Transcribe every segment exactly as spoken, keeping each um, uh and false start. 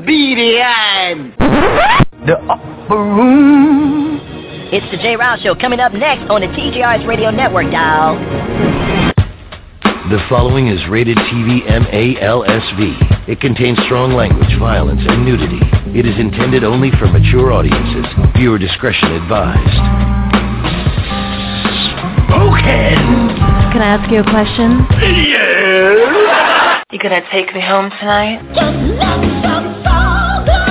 comedian. The Upper Room. It's the Jay Rouse Show coming up next on the T G R S Radio Network, dial. The following is rated T V M A L S V. It contains strong language, violence, and nudity. It is intended only for mature audiences. Viewer discretion advised. Spoken! Can I ask you a question? Yes! You gonna take me home tonight? Just let some soul go!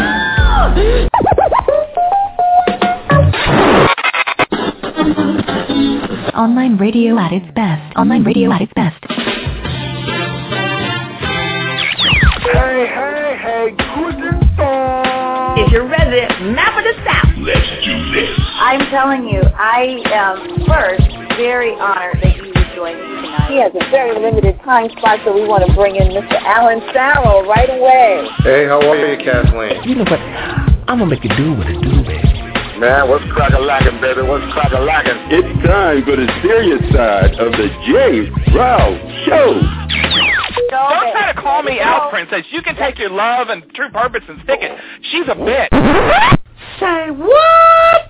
Online radio at its best. Online radio at its best. Hey, hey, hey, guten Tag. It's your resident map of the South. Let's do this. I'm telling you, I am first very honored that you would join me tonight. He has a very limited time slot, so we want to bring in Mister Alan Farrell right away. Hey, how are you, Kathleen? You know what? I'm gonna make it do what it do, baby. Man, what's crack-a-lackin', baby? What's crack-a-lackin'? It's time for the serious side of the Jay Rouse Show. Don't try to call me out, princess. You can take your love and true purpose and stick it. She's a bitch. Say what?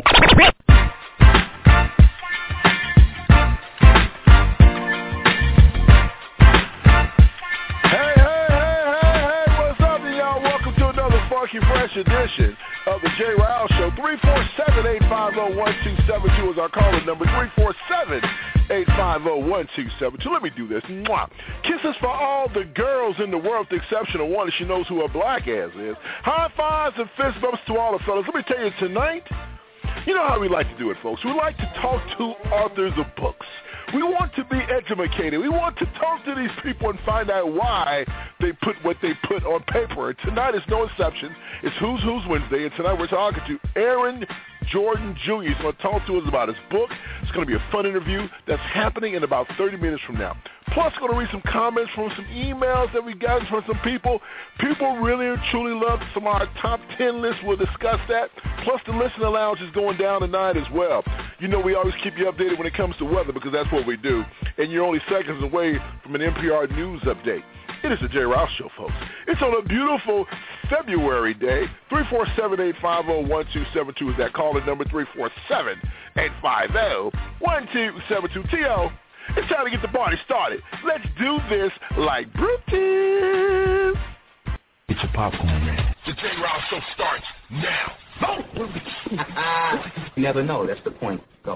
Hey, hey, hey, hey, hey, what's up, y'all? Welcome to another funky, fresh edition of the Jay Rouse Show. three four seven, eight five zero, one two seven two is our calling number. three four seven, eight five zero, one two seven two. Let me do this. Mwah. Kisses for all the girls in the world, with the exception of one, and she knows who her black ass is. High fives and fist bumps to all the fellas. Let me tell you tonight, you know how we like to do it, folks. We like to talk to authors of books. We want to be educated. We want to talk to these people and find out why they put what they put on paper. And tonight is no exception. It's Who's Who's Wednesday, and tonight we're talking to Aaron Jordan Junior He's going to talk to us about his book. It's going to be a fun interview that's happening in about thirty minutes from now. Plus, going to read some comments from some emails that we got from some people. People really and truly love some of our top ten lists. We'll discuss that. Plus, the listener lounge is going down tonight as well. You know, we always keep you updated when it comes to weather because that's what we do. And you're only seconds away from an N P R News update. It is the Jay Rouse Show, folks. It's on a beautiful February day. three four seven, eight five zero, one two seven two is that call-in number. three four seven, eight five zero, one two seven two. T O, it's time to get the party started. Let's do this like Brutus. Get your popcorn ready. The Jay Rouse Show starts now. Go! You never know. That's the point. Go.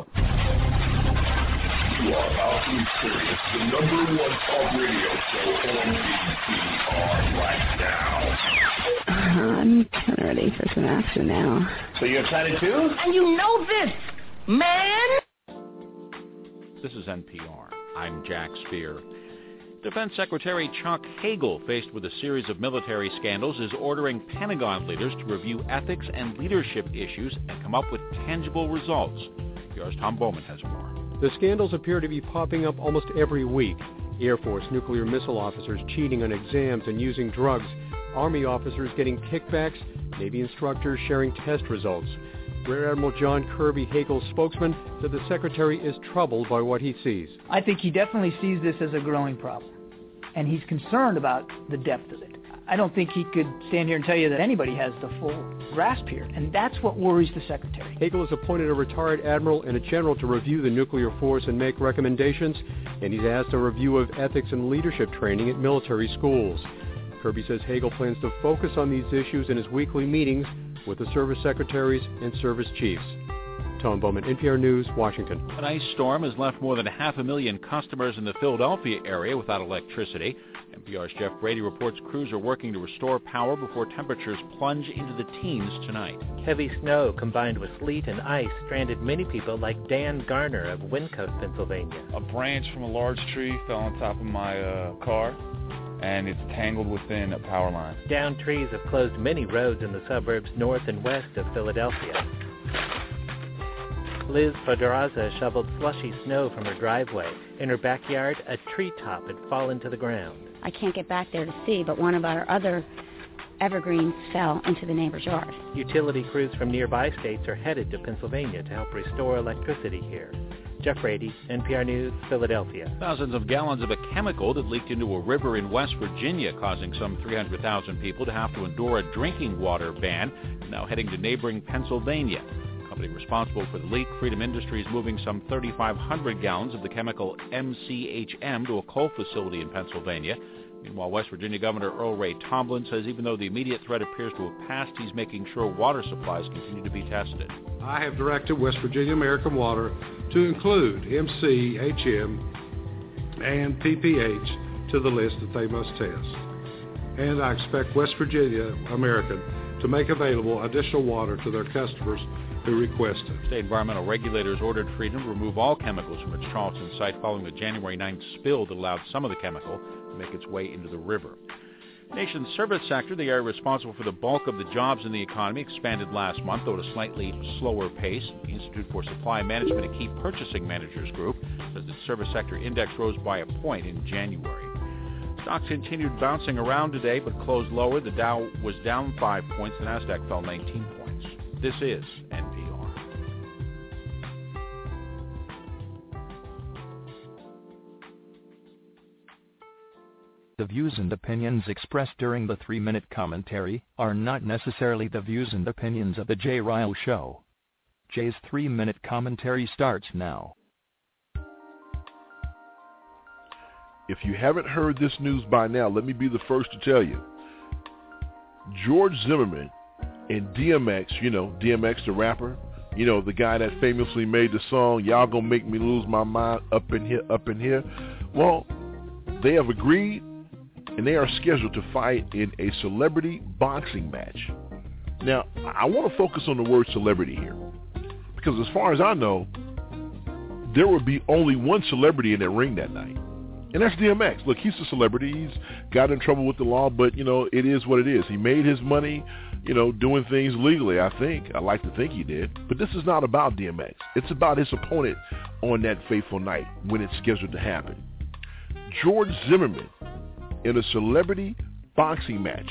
You are Alvin Serious, the number one talk radio show on B T R right now. Uh, I'm kind of ready for some action now. So you're excited too? And you know this, man. This is N P R. I'm Jack Speer. Defense Secretary Chuck Hagel, faced with a series of military scandals, is ordering Pentagon leaders to review ethics and leadership issues and come up with tangible results. P R's Tom Bowman has more. The scandals appear to be popping up almost every week. Air Force nuclear missile officers cheating on exams and using drugs. Army officers getting kickbacks. Navy instructors sharing test results. Rear Admiral John Kirby, Hagel's spokesman, said the Secretary is troubled by what he sees. I think he definitely sees this as a growing problem, and he's concerned about the depth of it. I don't think he could stand here and tell you that anybody has the full grasp here, and that's what worries the Secretary. Hagel has appointed a retired admiral and a general to review the nuclear force and make recommendations, and he's asked a review of ethics and leadership training at military schools. Kirby says Hagel plans to focus on these issues in his weekly meetings with the service secretaries and service chiefs. Tom Bowman, N P R News, Washington. An ice storm has left more than half a million customers in the Philadelphia area without electricity. N P R's Jeff Brady reports crews are working to restore power before temperatures plunge into the teens tonight. Heavy snow combined with sleet and ice stranded many people like Dan Garner of Wyncote, Pennsylvania. A branch from a large tree fell on top of my uh, car, and it's tangled within a power line. Downed trees have closed many roads in the suburbs north and west of Philadelphia. Liz Poderosa shoveled slushy snow from her driveway. In her backyard, a treetop had fallen to the ground. I can't get back there to see, but one of our other evergreens fell into the neighbor's yard. Utility crews from nearby states are headed to Pennsylvania to help restore electricity here. Jeff Rady, N P R News, Philadelphia. Thousands of gallons of a chemical that leaked into a river in West Virginia, causing some three hundred thousand people to have to endure a drinking water ban, is now heading to neighboring Pennsylvania. The company responsible for the leak, Freedom Industries, moving some thirty-five hundred gallons of the chemical M C H M to a coal facility in Pennsylvania. Meanwhile, West Virginia Governor Earl Ray Tomblin says even though the immediate threat appears to have passed, he's making sure water supplies continue to be tested. I have directed West Virginia American Water to include M C H M and P P H to the list that they must test. And I expect West Virginia American to make available additional water to their customers who request it. State environmental regulators ordered Freedom to remove all chemicals from its Charleston site following the January ninth spill that allowed some of the chemical to make its way into the river. Nation's service sector, the area responsible for the bulk of the jobs in the economy, expanded last month, though at a slightly slower pace. The Institute for Supply Management, a key purchasing managers group, says the service sector index rose by a point in January. Stocks continued bouncing around today, but closed lower. The Dow was down five points. The Nasdaq fell nineteen points. This is N P R. The views and opinions expressed during the three-minute commentary are not necessarily the views and opinions of the Jay Ryle Show. Jay's three-minute commentary starts now. If you haven't heard this news by now, let me be the first to tell you. George Zimmerman and D M X, you know, D M X the rapper, you know, the guy that famously made the song, Y'all Gonna Make Me Lose My Mind, Up in Here, Up in Here. Well, they have agreed and they are scheduled to fight in a celebrity boxing match. Now, I want to focus on the word celebrity here, because as far as I know, there would be only one celebrity in that ring that night, and that's D M X. Look, he's a celebrity. He's got in trouble with the law, but, you know, it is what it is. He made his money, you know, doing things legally, I think. I like to think he did. But this is not about D M X. It's about his opponent on that fateful night when it's scheduled to happen. George Zimmerman in a celebrity boxing match.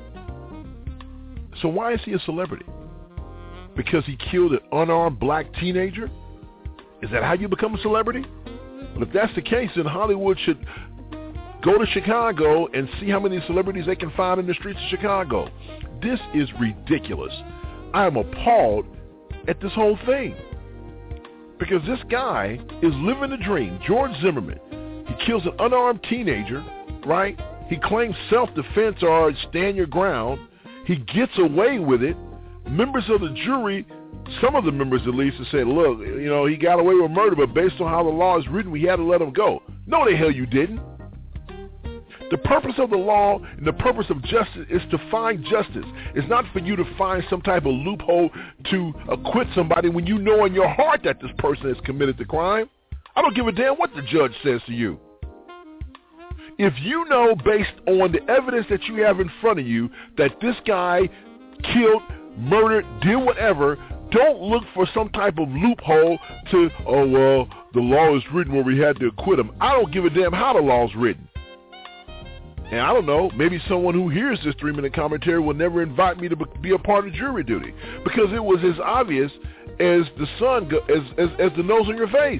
So why is he a celebrity? Because he killed an unarmed black teenager? Is that how you become a celebrity? Well, if that's the case, then Hollywood should go to Chicago and see how many celebrities they can find in the streets of Chicago. This is ridiculous. I am appalled at this whole thing. Because this guy is living the dream. George Zimmerman. He kills an unarmed teenager, right? He claims self-defense or stand your ground. He gets away with it. Members of the jury, some of the members at least, have said, look, you know, he got away with murder, but based on how the law is written, we had to let him go. No, the hell you didn't. The purpose of the law and the purpose of justice is to find justice. It's not for you to find some type of loophole to acquit somebody when you know in your heart that this person has committed the crime. I don't give a damn what the judge says to you. If you know based on the evidence that you have in front of you that this guy killed, murdered, did whatever, don't look for some type of loophole to, oh, well, the law is written where we had to acquit him. I don't give a damn how the law is written. And I don't know, maybe someone who hears this three-minute commentary will never invite me to be a part of jury duty, because it was as obvious as the sun, go, as, as, as the nose on your face.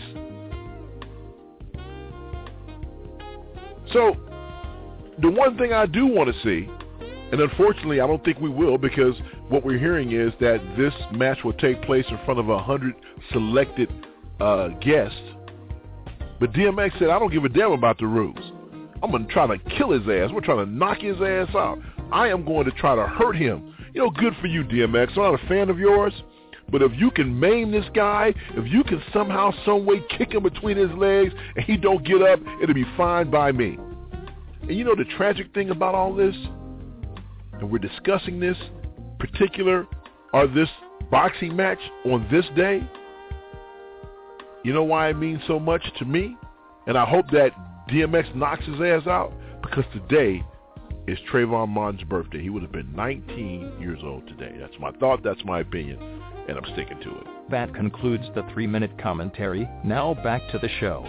So, the one thing I do want to see, and unfortunately I don't think we will, because what we're hearing is that this match will take place in front of a hundred selected uh, guests. But D M X said, I don't give a damn about the rules. I'm going to try to kill his ass. We're trying to knock his ass out. I am going to try to hurt him. You know, good for you, D M X. I'm not a fan of yours, but if you can maim this guy, if you can somehow, some way kick him between his legs and he don't get up, it'll be fine by me. And you know the tragic thing about all this, and we're discussing this particular, or this boxing match on this day, you know why it means so much to me? And I hope that D M X knocks his ass out, because today is Trayvon Martin's birthday. He would have been nineteen years old today. That's my thought, that's my opinion, and I'm sticking to it. That concludes the three-minute commentary. Now back to the show.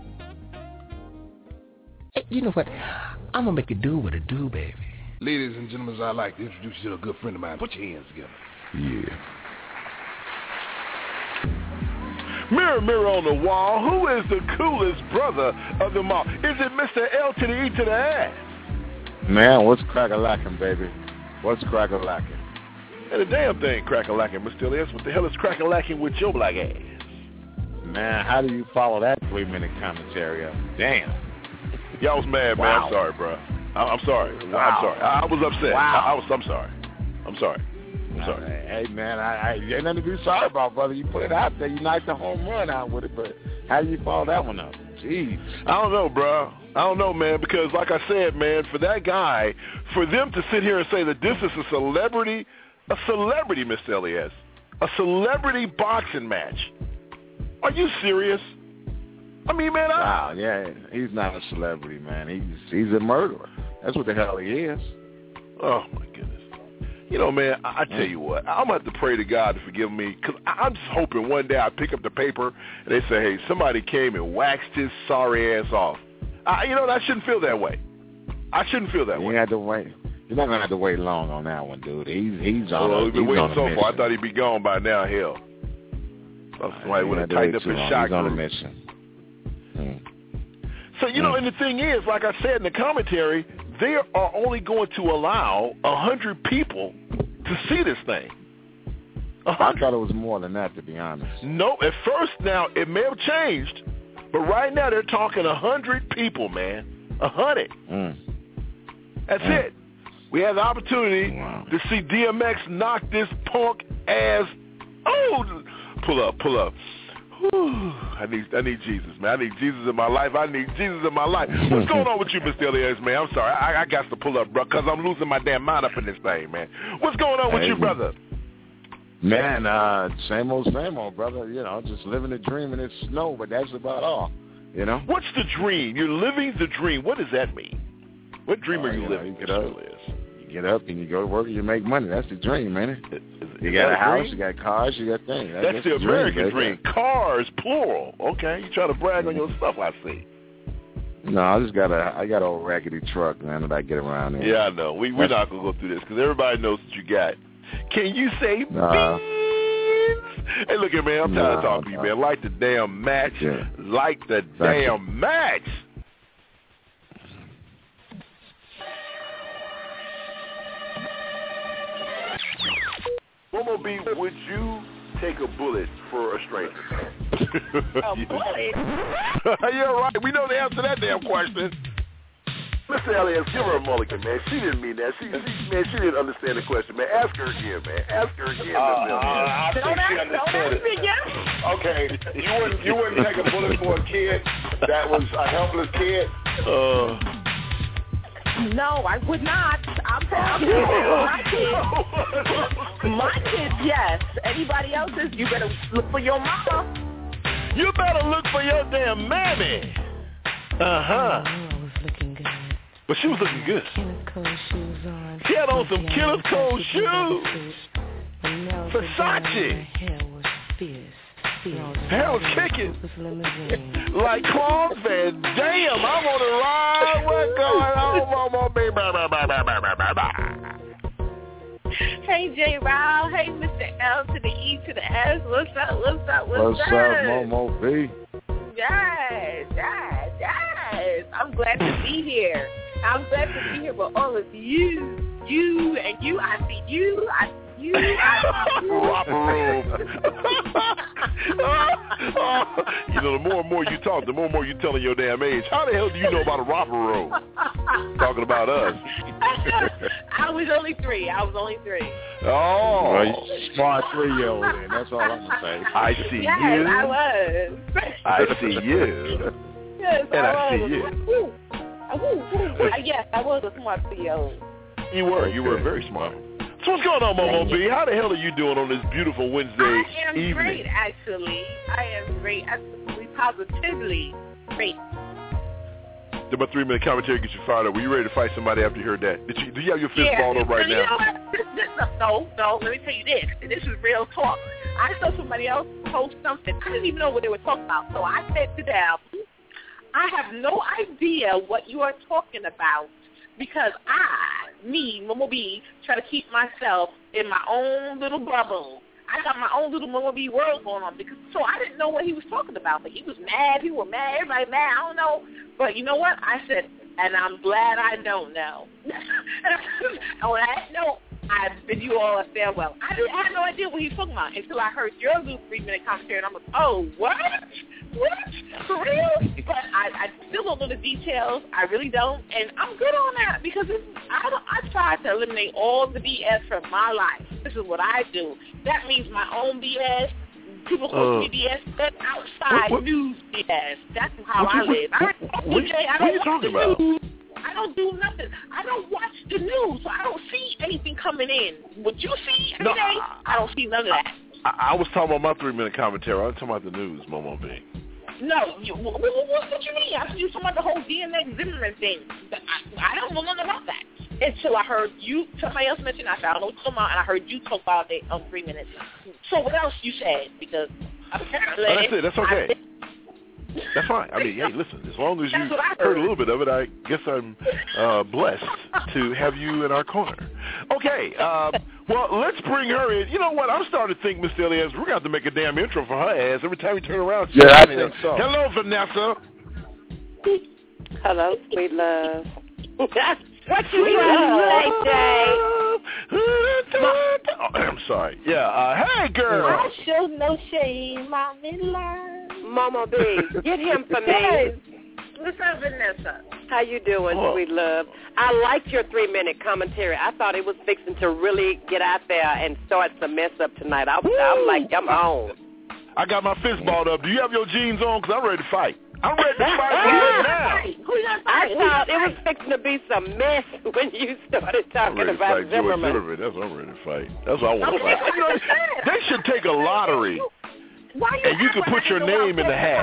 Hey, you know what? I'm going to make a do what I do, baby. Ladies and gentlemen, I'd like to introduce you to a good friend of mine. Put your hands together. Yeah. Mirror, mirror on the wall, who is the coolest brother of them all? Is it Mister L to the E to the ass? Man, what's crack-a-lacking, baby? What's crack-a-lacking? And the damn thing crack-a-lacking, Mister Elias. What the hell is crack-a-lacking with your black ass? Man, how do you follow that three-minute commentary up? Damn. Y'all was mad, wow. man. I'm sorry, bro. I- I'm sorry. Wow. I'm sorry. I, I was upset. Wow. I-, I was. I'm sorry. I'm sorry. I'm sorry. Hey, man, I, I ain't nothing to be sorry about, brother. You put it out there. You knocked the home run out with it, but how do you follow that one up? Jeez. I don't know, bro. I don't know, man, because like I said, man, for that guy, for them to sit here and say that this is a celebrity, a celebrity, Mister Elias, a celebrity boxing match. Are you serious? I mean, man, I... Wow, yeah, he's not a celebrity, man. He's he's a murderer. That's what the hell he is. Oh, my goodness. You know, man, I, I tell you what, I'm going to have to pray to God to forgive me, because I'm just hoping one day I pick up the paper and they say, hey, somebody came and waxed his sorry ass off. I, you know, I shouldn't feel that way. I shouldn't feel that you way. Have to wait. You're not going to have to wait long on that one, dude. He's, he's on well, a he's been he's waiting on a so mission. far. I thought he'd be gone by now, hell. So somebody would have tightened up his shot He's on a group. mission. Hmm. So, you know, and the thing is, like I said in the commentary, they are only going to allow one hundred people to see this thing. I thought it was more than that, to be honest. No, at first, now, it may have changed, but right now they're talking one hundred people, man. one hundred. Mm. That's mm. it. We have the opportunity wow. to see D M X knock this punk ass. Oh, pull up, pull up. Whew. I need, I need Jesus, man. I need Jesus in my life. I need Jesus in my life. What's going on with you, Mister Elias, man? I'm sorry. I, I got to pull up, bro, because I'm losing my damn mind up in this thing, man. What's going on with hey, you, brother? Man, uh, same old, same old, brother. You know, just living the dream and it's snow, but that's about all. You know? What's the dream? You're living the dream. What does that mean? What dream uh, are you, you living, know, you Mister Elias? You get up and you go to work and you make money. That's the dream, man. Is, is, you is got a house, dream? you got cars, you got things. That, that's, that's the, the American dream. dream. Cars, plural. Okay, you try to brag on your stuff, I see. No, I just got a, I got a old raggedy truck, man, that I get around in. Yeah, I know. We, we're not going to go through this because everybody knows what you got. Can you say nah. beans? Hey, look here, man, I'm tired nah, of talking nah. to you, man. Like the damn match. Yeah. Like the Thank damn you. match. Momo B, would you take a bullet for a stranger? A bullet? Yeah, right. We know the answer to that damn question. Mister Elias, give her a mulligan, man. She didn't mean that. She, she, man, she didn't understand the question, man. Ask her again, man. Ask her again, uh, Mister uh, I don't think ask, she understood don't it. ask me again. Okay, you wouldn't, you wouldn't take a bullet for a kid that was a helpless kid? Uh... No, I would not. I'm telling you, my kids, my kids, yes. Anybody else's, you better look for your mama. You better look for your damn mammy. Uh-huh. I was looking good. But she was looking good. Killers Code shoes on. She had on some Killers Code shoes. Versace. My hair was fierce. Hair was kicking. Like Claude Van Damme. I'm on the ride. What's going on, Momo B? Hey, J. Ryle. Hey, Mister L to the E to the S. What's up? What's up? What's, what's up? What's up, Momo B? Yes, yes, yes. I'm glad to be here. I'm glad to be here with all of you. You and you. I see you. I see you. I see you. Romper room. You know, the more and more you talk, the more and more you telling your damn age. How the hell do you know about a romper room? Talking about us. I was only three. I was only three. Oh. Well, you smart three-year-old then. That's all I'm going to say. I see yes, you. I was. I see you. Yes, and I, I was. see you. Woo. Woo, woo, woo. Yes, I was a smart three-year-old. You were. You were very smart. So what's going on, Momo B? How the hell are you doing on this beautiful Wednesday evening? I am evening? great, actually. I am great. Absolutely, positively great. Did my three-minute commentary get you fired up? Were you ready to fight somebody after you heard that? Did you, do you have your fist yeah, balled up right you now? Know what? This, this, no, no, let me tell you this. This is real talk. I saw somebody else post something. I didn't even know what they were talking about. So I said to them, I have no idea what you are talking about because I, me, Momo B, try to keep myself in my own little bubble. I got my own little Mama B world going on because so I didn't know what he was talking about. But he was mad. People were mad. Everybody mad. I don't know. But you know what? I said, and I'm glad I don't know. On that note, I bid you all a farewell. I, didn't, I had no idea what he was talking about until I heard your little three-minute commentary, and I'm like, oh, what? What? For real? But I, I still don't know the details. I really don't, and I'm good on that because it's, I, don't, I try to eliminate all the B S from my life. This is what I do. That means my own B S. People call uh, me B S. That's outside what, what, news B S. That's how what, I what, live. What, I, what, what, D J, I what are you don't talking watch the about? news. I don't do nothing. I don't watch the news, so I don't see anything coming in. What you see every no, day, I don't see none of that. I, I was talking about my three-minute commentary. I was talking about the news, Momo B. No, you, what, what, what you mean? I thought you were talking about the whole D N A Zimmerman thing. I, I don't know nothing about that. Until I heard you, somebody else mention I said, I don't know what you're talking about, and I heard you talk about it on three minutes. So what else you said? Because apparently... Oh, that's it. That's okay. I, That's fine. I mean, hey, listen, as long as you heard. heard a little bit of it, I guess I'm uh, blessed to have you in our corner. Okay, uh, well, let's bring her in. You know what? I'm starting to think, Miss Elias, we're going to have to make a damn intro for her ass every time we turn around. Yeah, I think so. Hello, Vanessa. Hello, sweet love. What you trying to say, Jay? Oh, I'm sorry. Yeah, uh, hey, girl. I show no shame. I'm in line. Mama B, get him for me. Hey, what's up, Vanessa? How you doing, oh. sweet love? I liked your three-minute commentary. I thought it was fixing to really get out there and start some mess up tonight. I was, I'm like, I'm on. I got my fist balled up. Do you have your jeans on? Because I'm ready to fight. I'm ready to fight right now. I thought it was fixing to be some mess when you started talking about Zimmerman. Zimmerman. That's what I'm ready to fight. That's what I want to fight. You know, they should take a lottery, Why you and you can put your name in the hat.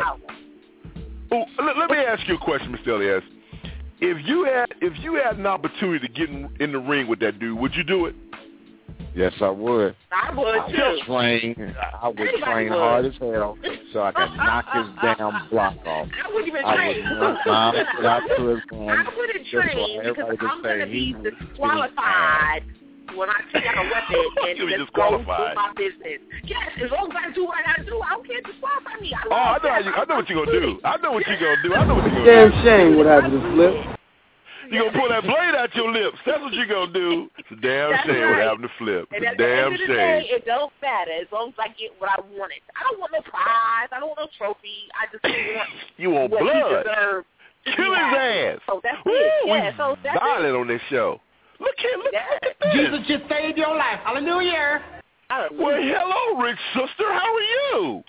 Oh, let, let me ask you a question, Mister Elias. If you had if you had an opportunity to get in, in the ring with that dude, would you do it? Yes, I would. I would I too. Would train, I would Anybody train would. hard as hell so I could knock his damn block off. I wouldn't even I train. would run down without to his hand. I wouldn't train because I'm going to be disqualified when I take out a weapon and just go do my business. Yes, as long as I do what I got to do, I don't care. Disqualify me. I oh, I know, you, I know what you're going to do. I know what you're going to do. I know what you're going to do. Damn shame what happened to Flip. You're going to pull that blade out your lips. That's what you're going to do. It's a damn That's shame right. what happened to Flip. And it's a at damn the end of the shame. day, it don't matter as long as I get what I wanted. I don't want no prize. I don't want no trophy. I just want you want what blood. he deserves. Kill his ass. So that's Woo, it. we Yeah, so that's violent it. on this show. Look here, look, yeah. look at this. Jesus just saved your life. Hallelujah. Hallelujah. Well, hello, rich sister. How are you?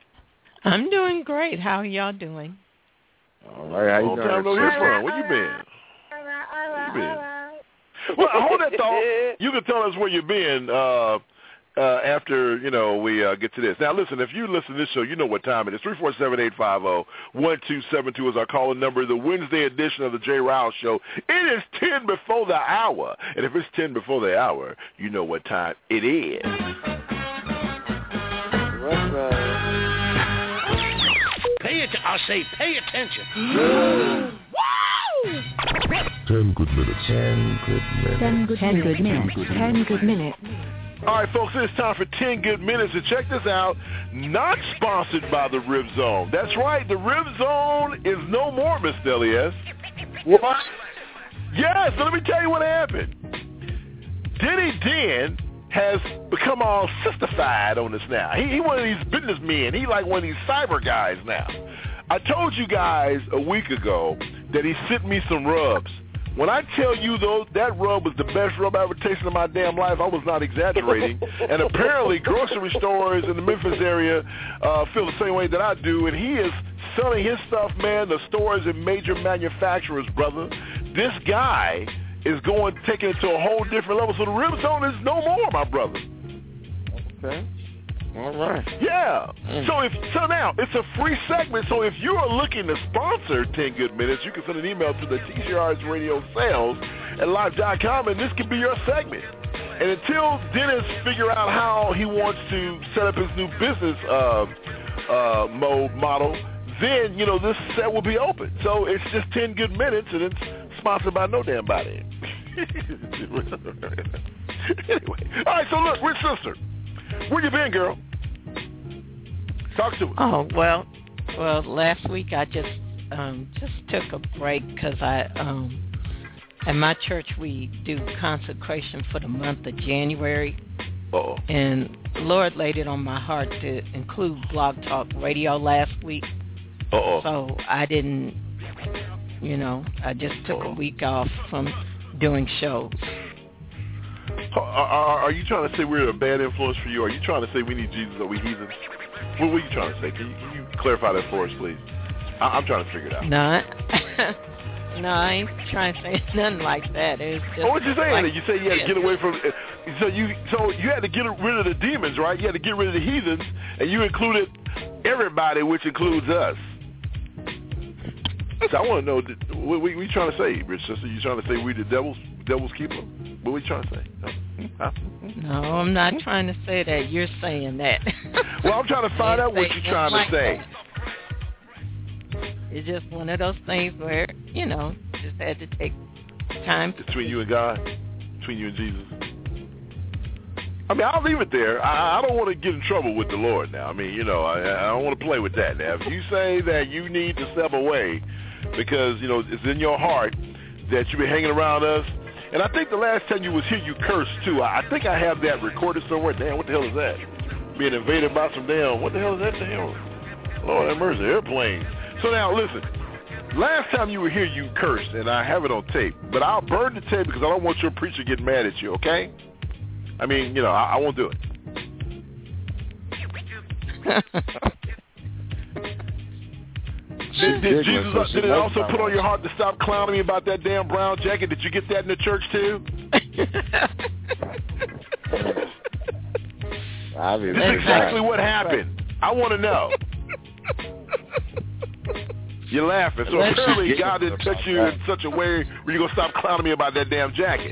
I'm doing great. How are y'all doing? All right, how you doing? Long time no hear from. Where you been? Where you been? Well, hold that thought. You can tell us where you've been uh, uh, after, you know, we uh, get to this. Now, listen, if you listen to this show, you know what time it is. three four seven, eight five zero, one two seven two is our calling number. The Wednesday edition of the Jay Rouse Show. It is ten before the hour. And if it's ten before the hour, you know what time it is. What's up? Pay it. I say pay attention. Woo! Ten good minutes. Ten good minutes. Ten good, ten good minutes. Ten good minutes. All right, folks, it's time for ten good minutes. And check this out. Not sponsored by the Rib Zone. That's right. The Rib Zone is no more, Mister Elias. What? Yes, so let me tell you what happened. Denny Den has become all sistified on us now. He, he one of these businessmen. He like one of these cyber guys now. I told you guys a week ago that he sent me some rubs. When I tell you, though, that rub was the best rub I ever tasted in my damn life, I was not exaggerating. And apparently grocery stores in the Memphis area uh, feel the same way that I do. And he is selling his stuff, man, the stores and major manufacturers, brother. This guy is going, taking it to a whole different level. So the Rib Zone is no more, my brother. Okay. All right. Yeah. Mm. So if so now it's a free segment. So if you are looking to sponsor ten Good Minutes, you can send an email to the T C R's Radio Sales at live dot com, and this could be your segment. And until Dennis figure out how he wants to set up his new business uh, uh, mode model, then you know this set will be open. So it's just ten Good Minutes, and it's sponsored by no damn body. Anyway, all right. So look, rich sister. Where you been, girl? Talk to us. Oh, well, well, last week I just um, just took a break because I, um, at my church, we do consecration for the month of January. Uh-oh. And Lord laid it on my heart to include Blog Talk Radio last week. Uh-oh. So I didn't, you know, I just took Uh-oh. a week off from doing shows. Are, are, are you trying to say we're a bad influence for you? Are you trying to say we need Jesus or we heathens? What were you trying to say? Can you, can you clarify that for us, please? I, I'm trying to figure it out. No, no, I ain't trying to say nothing like that. It's just oh, what you saying? Like, you say you had to get away from. So you, so you had to get rid of the demons, right? You had to get rid of the heathens, and you included everybody, which includes us. So I want to know what we, we trying to say, rich sister. You trying to say we the devil's devil's keeper? What we trying to say? No, huh? No, I'm not trying to say that. You're saying that. Well, I'm trying to find out what you're trying like to say. That. It's just one of those things where, you know, just had to take time. Between you and God? Between you and Jesus? I mean, I'll leave it there. I, I don't want to get in trouble with the Lord now. I mean, you know, I, I don't want to play with that now. If you say that you need to step away because, you know, it's in your heart that you've been hanging around us, and I think the last time you was here, you cursed, too. I, I think I have that recorded somewhere. Damn, what the hell is that? Being invaded by some damn, what the hell is that damn? Lord have mercy, airplanes. So now, listen, last time you were here, you cursed, and I have it on tape. But I'll burn the tape because I don't want your preacher getting mad at you, okay? I mean, you know, I, I won't do it. Did, did Jesus uh, did it also put on your heart to stop clowning me about that damn brown jacket? Did you get that in the church too? I mean, this is exactly what happened. I want to know. You're laughing. So apparently God didn't touch you in such a way where you're going to stop clowning me about that damn jacket.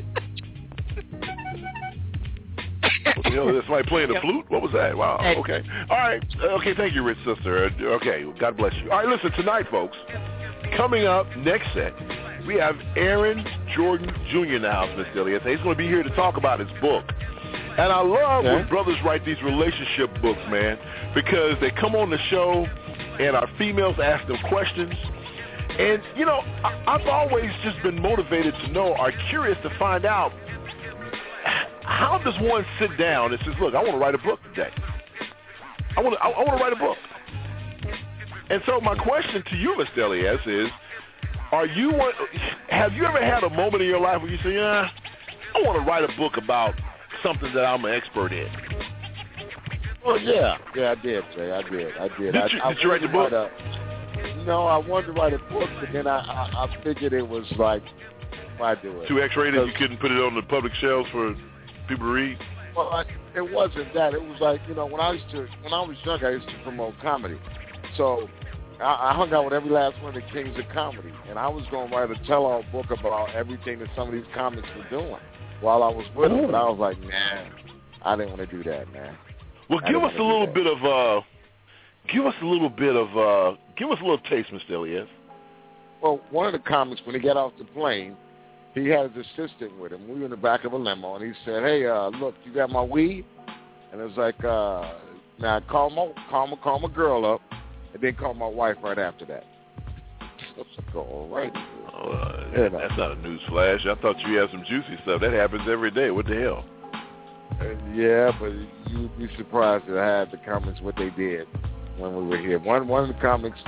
You know, that's somebody playing the flute? What was that? Wow, okay. All right. Okay, thank you, rich sister. Okay, God bless you. All right, listen, tonight, folks, coming up next set, we have Aaron Jordan Junior in the house, Miss Delia. He's going to be here to talk about his book. And I love okay. when brothers write these relationship books, man, because they come on the show and our females ask them questions. And, you know, I, I've always just been motivated to know, or curious to find out, how does one sit down and says, look, I want to write a book today. I want to I, I want to write a book. And so my question to you, Miss Delias, is, are you one, have you ever had a moment in your life where you say, yeah, I want to write a book about something that I'm an expert in? Well, yeah. Yeah, I did, Jay. I did. I did. Did I, you, I did you write the book? A, no, I wanted to write a book, but then I, I, I figured it was like, why do it? Too X-rated? You couldn't put it on the public shelves for people to read? Well, I, it wasn't that. It was like, you know, when I used to, when I was young, I used to promote comedy. So I, I hung out with every last one of the kings of comedy, and I was going to write a tell-all book about everything that some of these comics were doing while I was with them. But I was like, man, I didn't want to do that, man. Well, give us a little bit of, uh, give us a little bit of, uh, give us a little taste, Mister Elias. Well, one of the comics, when he got off the plane, he had his assistant with him. We were in the back of a limo, and he said, hey, uh, look, you got my weed? And it was like, uh, now call my, call my, call my girl up, and then call my wife right after that. I was like, all right. Oh, uh, yeah, that's not a news flash. I thought you had some juicy stuff. That happens every day. What the hell? Uh, yeah, but you'd be surprised that I had the comics what they did when we were here. One one of the comics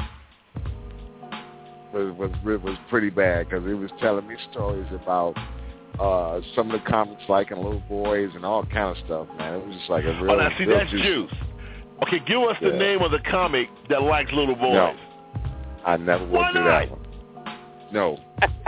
was was was pretty bad because he was telling me stories about uh, some of the comics liking little boys and all kind of stuff. Man, it was just like a real. Oh, now see, real that's juice. juice. Okay, give us the yeah. name of the comic that likes little boys. No, I never would Why do not? that one. No.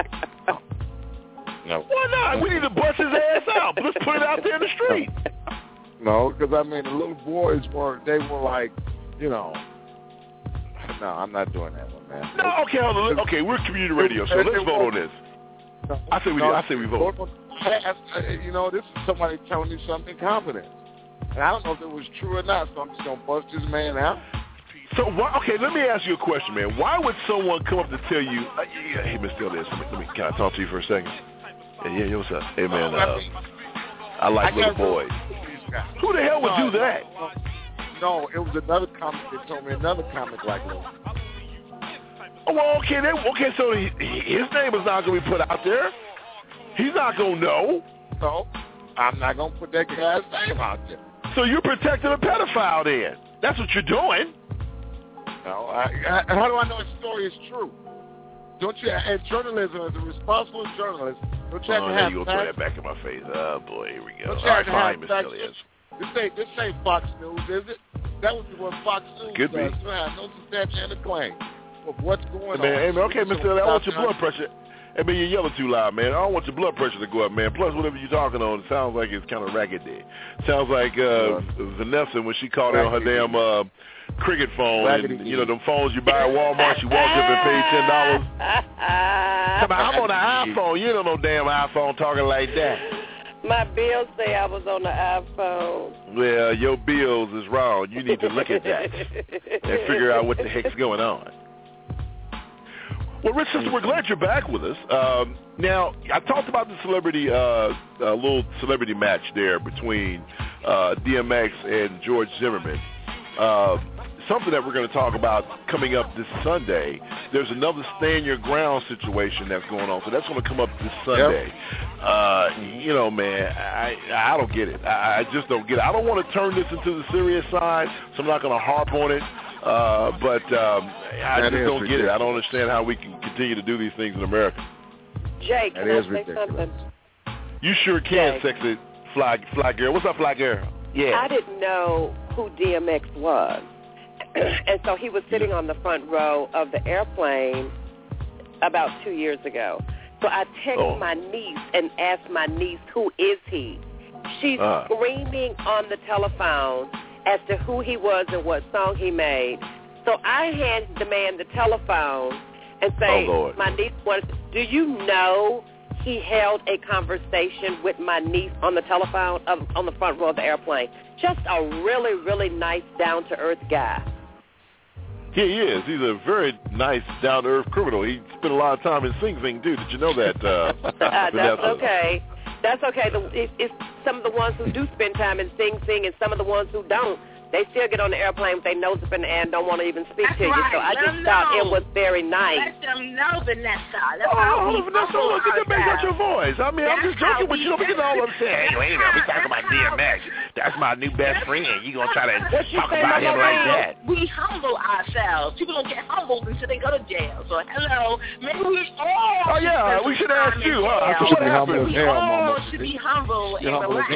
No. Why not? We need to bust his ass out. Let's put it out there in the street. No, because I mean the little boys were they were like, you know. No, I'm not doing that one, man. No, okay, hold on. Okay, we're community radio, so let's vote on this. I say we. I say we vote. You know, this is somebody telling me something confident, and I don't know if it was true or not. So I'm just gonna bust this man out. So why, okay, let me ask you a question, man. Why would someone come up to tell you, uh, yeah, hey, Mister Ellis, let me, let me, can I talk to you for a second? Yeah, yeah, what's up? Hey, man, uh, I like little boys. guy. Who the hell would no, do that? No, it was another comic that told me another comic like Lil. Oh, well, okay, they, okay, so he, his name is not going to be put out there. He's not going to know. No, I'm not going to put that guy's name out there. So you're protecting a pedophile then. That's what you're doing. No, I, I, how do I know his story is true? Don't you, as journalism, as a responsible journalist, don't you have oh, to now have you're going to throw that back in my face. Oh, boy, here we go. Don't All you right, have fine, to Miss have Elliott. This ain't, this ain't Fox News, is it? That was what Fox News Could does. be. You have no substantial claim of what's going Hey, man, on. hey, man, okay, Mister Elliott, I want your blood pressure. Hey, man, you're yelling too loud, man. I don't want your blood pressure to go up, man. Plus, whatever you're talking on, it sounds like it's kind of raggedy. Sounds like uh, Vanessa when she called in on her damn uh, cricket phone. And, you know, them phones you buy at Walmart, she walked up and paid ten dollars. I'm on an iPhone. You ain't on no damn iPhone talking like that. My bills say I was on the iPhone. Well, your bills is wrong. You need to look at that and figure out what the heck's going on. Well, Rich, sister, we're glad you're back with us. Um, now, I talked about the celebrity, uh, uh, little celebrity match there between uh, D M X and George Zimmerman. Uh, something that we're going to talk about coming up this Sunday. There's another stand your ground situation that's going on, so that's going to come up this Sunday. Yep. Uh, you know, man, I I don't get it. I, I just don't get it. I don't want to turn this into the serious side, so I'm not going to harp on it. Uh, but um, I that just don't ridiculous. get it. I don't understand how we can continue to do these things in America. Jake, can that I is say ridiculous. something? You sure can, Jake. sexy fly fly girl. What's up, fly girl? Yeah. I didn't know who D M X was. And so he was sitting on the front row of the airplane about two years ago. So I texted Oh. my niece and asked my niece, who is he? She's Uh. screaming on the telephone as to who he was and what song he made. So I hand the man the telephone and say, Oh, Lord. my niece wants, do you know he held a conversation with my niece on the telephone, of, on the front row of the airplane? Just a really, really nice, down-to-earth guy. Yeah, he is. He's a very nice, down-to-earth criminal. He spent a lot of time in Sing Sing, too. Did you know that? Uh, uh, that's Vanessa? okay. That's okay. The, it, it's some of the ones who do spend time in Sing Sing and some of the ones who don't. They still get on the airplane with their nose up in the air and don't want to even speak That's to you. right. So I Let just them thought know. it was very nice. Let them know, Vanessa. That's Oh, how we Vanessa, humble look at the bass out your voice. I mean, I'm That's just joking how with you. Don't we- get all upset. Hey, wait a minute. We talking about D M X. That's my new best friend. You gonna try to What you talk say, about him Mama? like that? We humble ourselves. People don't get humbled until they go to jail. So, hello, maybe we all Oh, yeah, should we should spend ask some time you, in huh? jail. So what happened? We Hell, all Mama. should be humble You're and humble as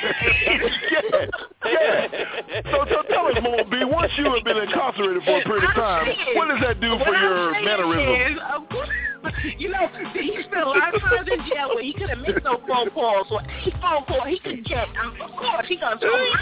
relaxed. Yeah, yeah. So, so tell us, Mama B, once you have been incarcerated for a period of time, what does that do for What your I'm saying mannerisms? is, of course, you know, he spent a lot of time in jail where he could have missed no phone calls. So any phone call he could get, um, of course, he gonna tell me.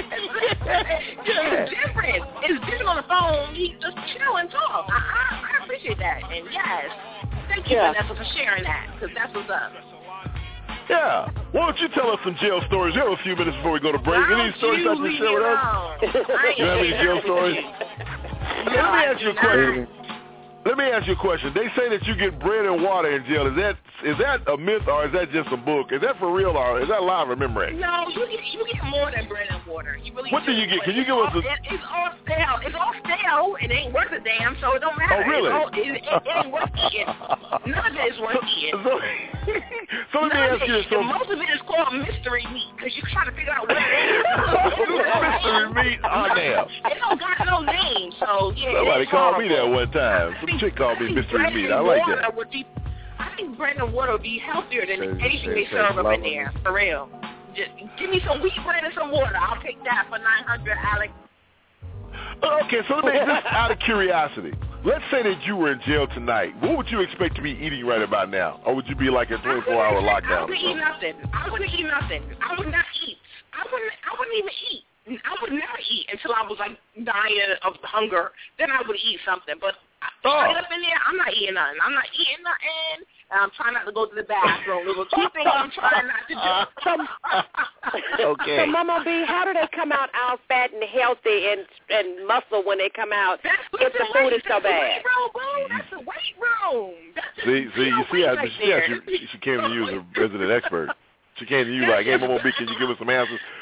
It's different. It's different on the phone. He just chill and talk. I, I, I appreciate that. And yes, thank you, Yeah. Vanessa, for sharing that, because that's what's up. Yeah. Why don't you tell us some jail stories? You have a few minutes before we go to break. Any Don't stories you that you leave share me with us? alone. You have any jail stories? No, Let me I ask do you a not. question. Let me ask you a question. They say that you get bread and water in jail. Is that is that a myth or is that just a book? Is that for real or is that live or memory? No, you get you get more than bread and water. You really What do you get? Can you give us a? It, it's all stale. It's all stale. It ain't worth a damn, so it don't matter. Oh, really? It's all, it, it, it ain't worth eating. None of it is worth eating. So, so let me None of ask you it, this. So, most of it is called mystery meat because you're trying to figure out what it is. mystery meat. Oh damn. It don't got no name, so yeah. Somebody it's called me that horrible. one time. Some chick called me I think mystery bread meat. and I like water that. would be, I think bread and water would be healthier than Says- anything they says- serve up in says there, for real. Just give me some wheat bread and some water. I'll take that for nine hundred, Alex. Okay, so let me just out of curiosity. Let's say that you were in jail tonight. What would you expect to be eating right about now? Or would you be like a twenty-four hour I lockdown or wouldn't eat something? nothing. I wouldn't eat nothing. I would not eat. I wouldn't. I wouldn't even eat. I would never eat until I was like dying of hunger. Then I would eat something. But Oh. straight up in there, I'm not eating nothing. I'm not eating nothing. And I'm trying not to go to the bathroom. Those are two things I'm trying not to do. Okay. So, Mama B, how do they come out all fat and healthy and and muscle when they come out That's if the food is so That's the bad? weight room, boo. That's the weight room. That's See, see, you see how right she, yeah, there. she, she came to you as a resident expert. She came to you like, hey, Mama B, can you give us some answers?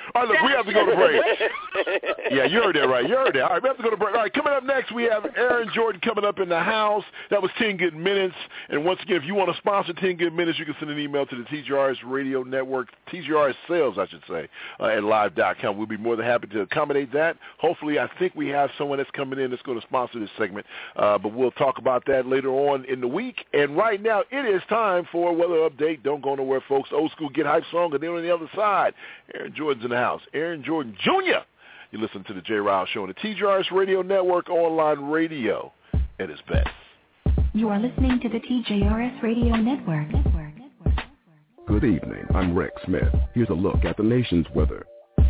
All right, look, we have to go to break. Yeah, you heard that right. You heard that. All right, we have to go to break. All right, coming up next, we have Aaron Jordan coming up in the house. That was ten Good Minutes. And once again, if you want to sponsor ten Good Minutes, you can send an email to the T G R S Radio Network, T G R S Sales, I should say, uh, at live dot com. We'll be more than happy to accommodate that. Hopefully, I think we have someone that's coming in that's going to sponsor this segment. Uh, but we'll talk about that later on in the week. And right now, it is time for a weather update. Don't go nowhere, folks. Old school Get Hype song, and then on the other side, Aaron Jordan's in the house. Aaron Jordan Junior You listen to the Jay Riles Show on the T G R S Radio Network, online radio at its best. You are listening to the T J R S Radio Network. Network. Good evening. I'm Rex Smith. Here's a look at the nation's weather.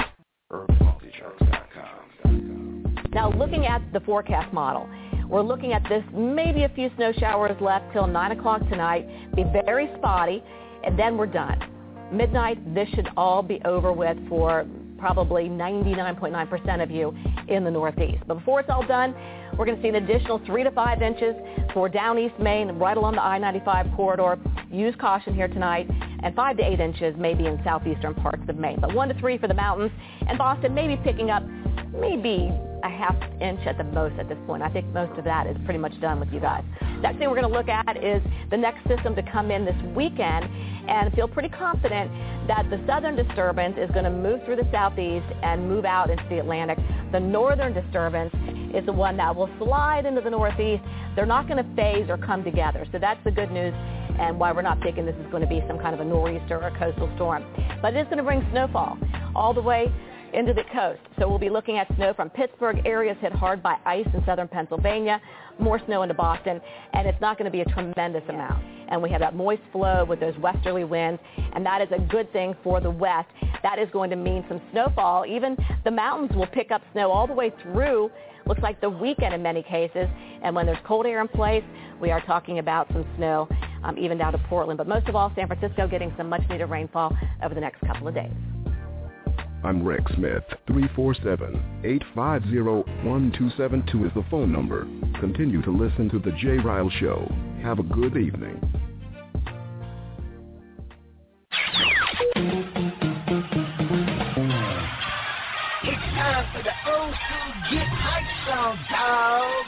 Now, looking at the forecast model, we're looking at this, maybe a few snow showers left till nine o'clock tonight, be very spotty, and then we're done. Midnight, this should all be over with for probably ninety-nine point nine percent of you in the Northeast. But before it's all done, we're going to see an additional three to five inches for down East Maine, right along the I ninety-five corridor. Use caution here tonight, and five to eight inches maybe in southeastern parts of Maine. But one to three for the mountains, and Boston maybe picking up maybe a half inch at the most at this point. I think most of that is pretty much done with you guys. Next thing we're going to look at is the next system to come in this weekend, and feel pretty confident that the southern disturbance is going to move through the southeast and move out into the Atlantic. The northern disturbance is the one that will slide into the northeast. They're not going to phase or come together. So that's the good news, and why we're not thinking this is going to be some kind of a nor'easter or a coastal storm. But it is going to bring snowfall all the way into the coast. So we'll be looking at snow from Pittsburgh. Areas hit hard by ice in southern Pennsylvania, more snow into Boston, and it's not going to be a tremendous amount. And we have that moist flow with those westerly winds, and that is a good thing for the west. That is going to mean some snowfall. Even the mountains will pick up snow all the way through, looks like the weekend in many cases. And when there's cold air in place, we are talking about some snow um, even down to Portland. But most of all, San Francisco getting some much-needed rainfall over the next couple of days. I'm Rex Smith. three four seven, eight five zero, one two seven two is the phone number. Continue to listen to The Jay Riles Show. Have a good evening. It's time for the old school Get Hype song, dog.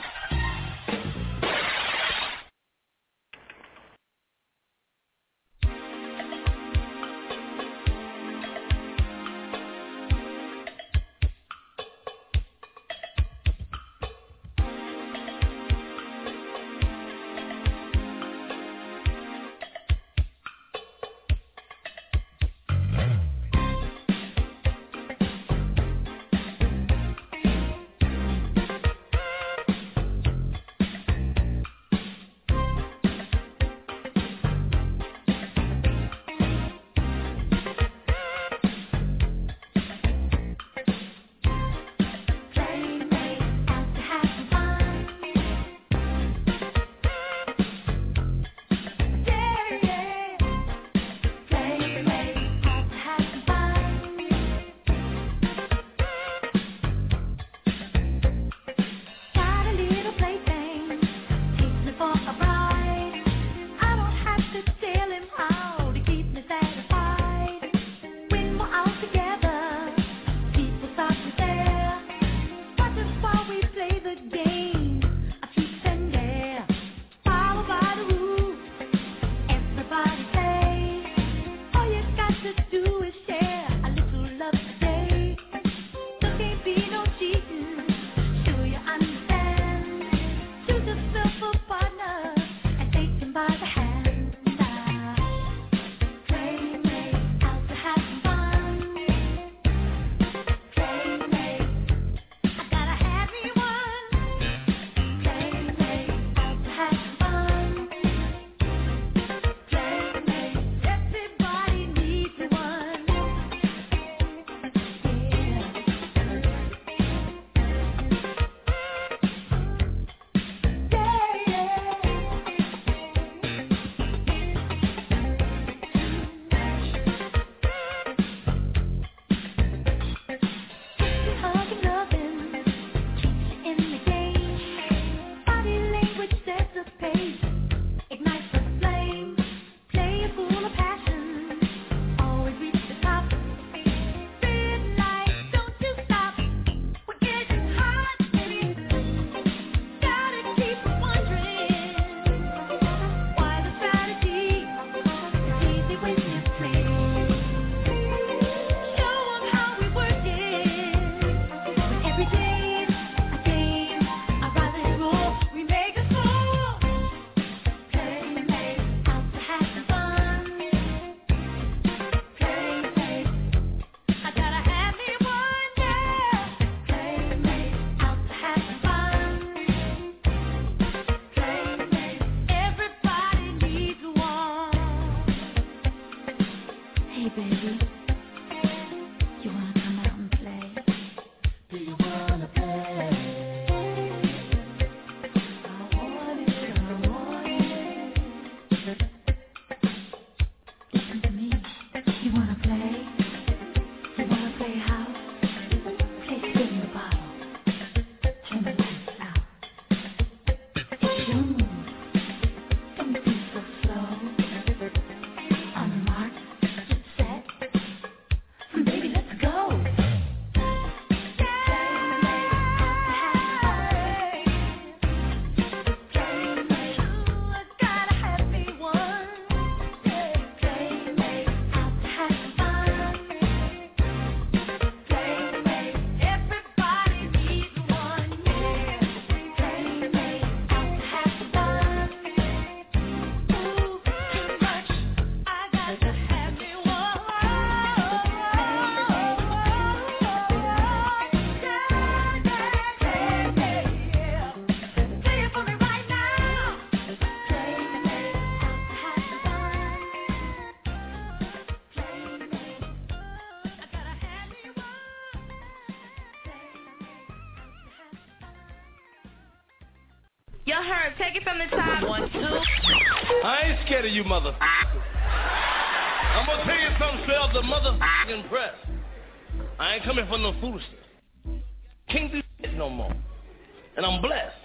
Yo, Herb, take it from the top. One, two. I ain't scared of you, mother. I'm gonna tell you something straight off the motherfucking press. I ain't coming for no foolishness. Can't do shit no more. And I'm blessed.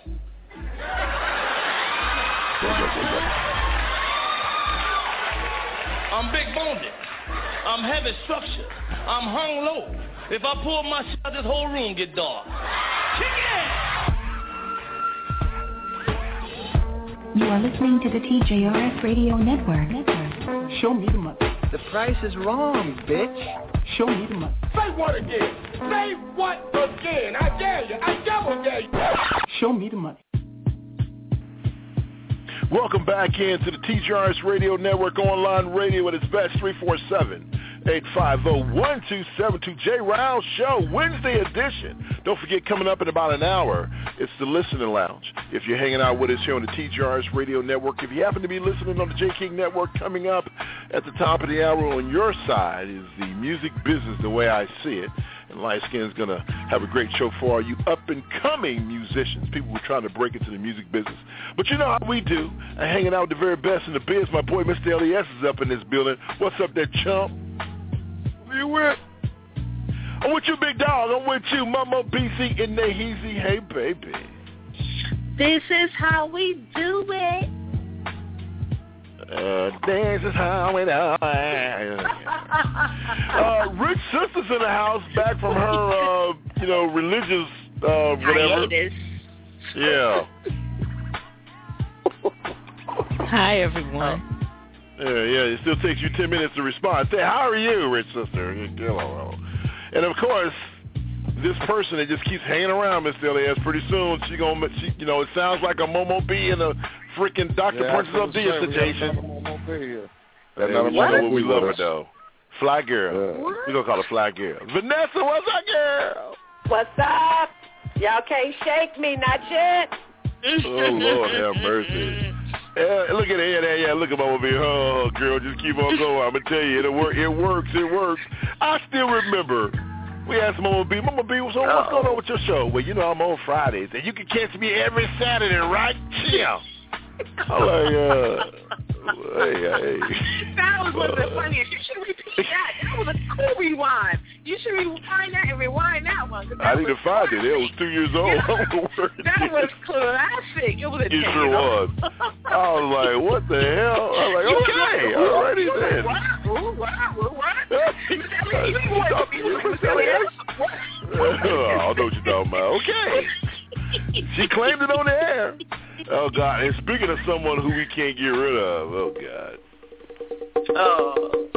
I'm big boned. I'm heavy structured. I'm hung low. If I pull my shit out, this whole room get dark. Kick it! You are listening to the T J R S Radio Network. Network. Show me the money. The price is wrong, bitch. Show me the money. Say what again? Say what again? I dare you. I double dare you. Show me the money. Welcome back into the T J R S Radio Network online radio at its best, three four seven, eight five zero, one two seven two. Jay Riles Show, Wednesday edition. Don't forget, coming up in about an hour, it's the Listening Lounge. If you're hanging out with us here on the T J R S Radio Network, if you happen to be listening on the J King Network, coming up at the top of the hour on your side is the music business the way I see it. And Light Skin's going to have a great show for all you up-and-coming musicians, people who are trying to break into the music business. But you know how we do. And hanging out with the very best in the biz, my boy Mister L E S is up in this building. What's up there, chump? Where you with? I'm with you, big dog. I'm with you, Mama B C in the Heezy. Hey, baby. This is how we do it. Uh, this is how we do it. uh, Rich Sister's in the house, back from her, uh, you know, religious, uh, whatever. Hiatus. Yeah. Hi, everyone. Uh, yeah, yeah. It still takes you ten minutes to respond. Say, how are you, Rich Sister? And of course, this person that just keeps hanging around, Mister L A S, pretty soon she gonna, she, you know, it sounds like a Momo B in a freaking Doctor Yeah, Princess of Dia situation. That's Yeah, not we a know what we love her with us. though. Fly girl. We gonna call her Fly girl. Vanessa, what's up, girl? What's up? Y'all can't shake me, not yet. Oh Lord, have mercy. Yeah, look at it, yeah, yeah. Look at Mama B. Oh, girl, just keep on going. I'm gonna tell you, it'll work. It works. It works. I still remember. We asked Mama B. Mama B, so what's going on with your show? Well, you know I'm on Fridays, and you can catch me every Saturday, right? Chill. I'm like, uh, hey, hey. That was one of the funniest. You should repeat that. That was a cool rewind. You should rewind that and rewind that one. That I need to find it. It was two years old. That was classic. It was a It sure was. I was like, what the hell? I was like, okay, alrighty then. What? What? What? I don't know what you're talking about. Okay. She claimed it on the air. Oh, God. And speaking of someone who we can't get rid of, oh, God. Oh.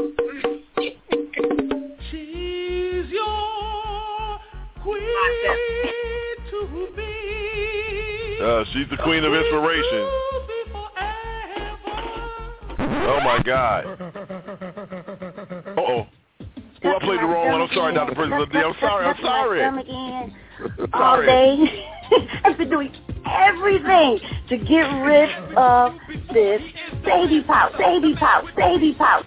She's your queen to be. Uh, she's the queen of inspiration. Oh, my God. Uh-oh. Oh, I played the wrong one. I'm sorry, Doctor Princess. I'm sorry. I'm sorry. All day. I've been doing everything to get rid of this baby pouch, baby pouch, baby pouch.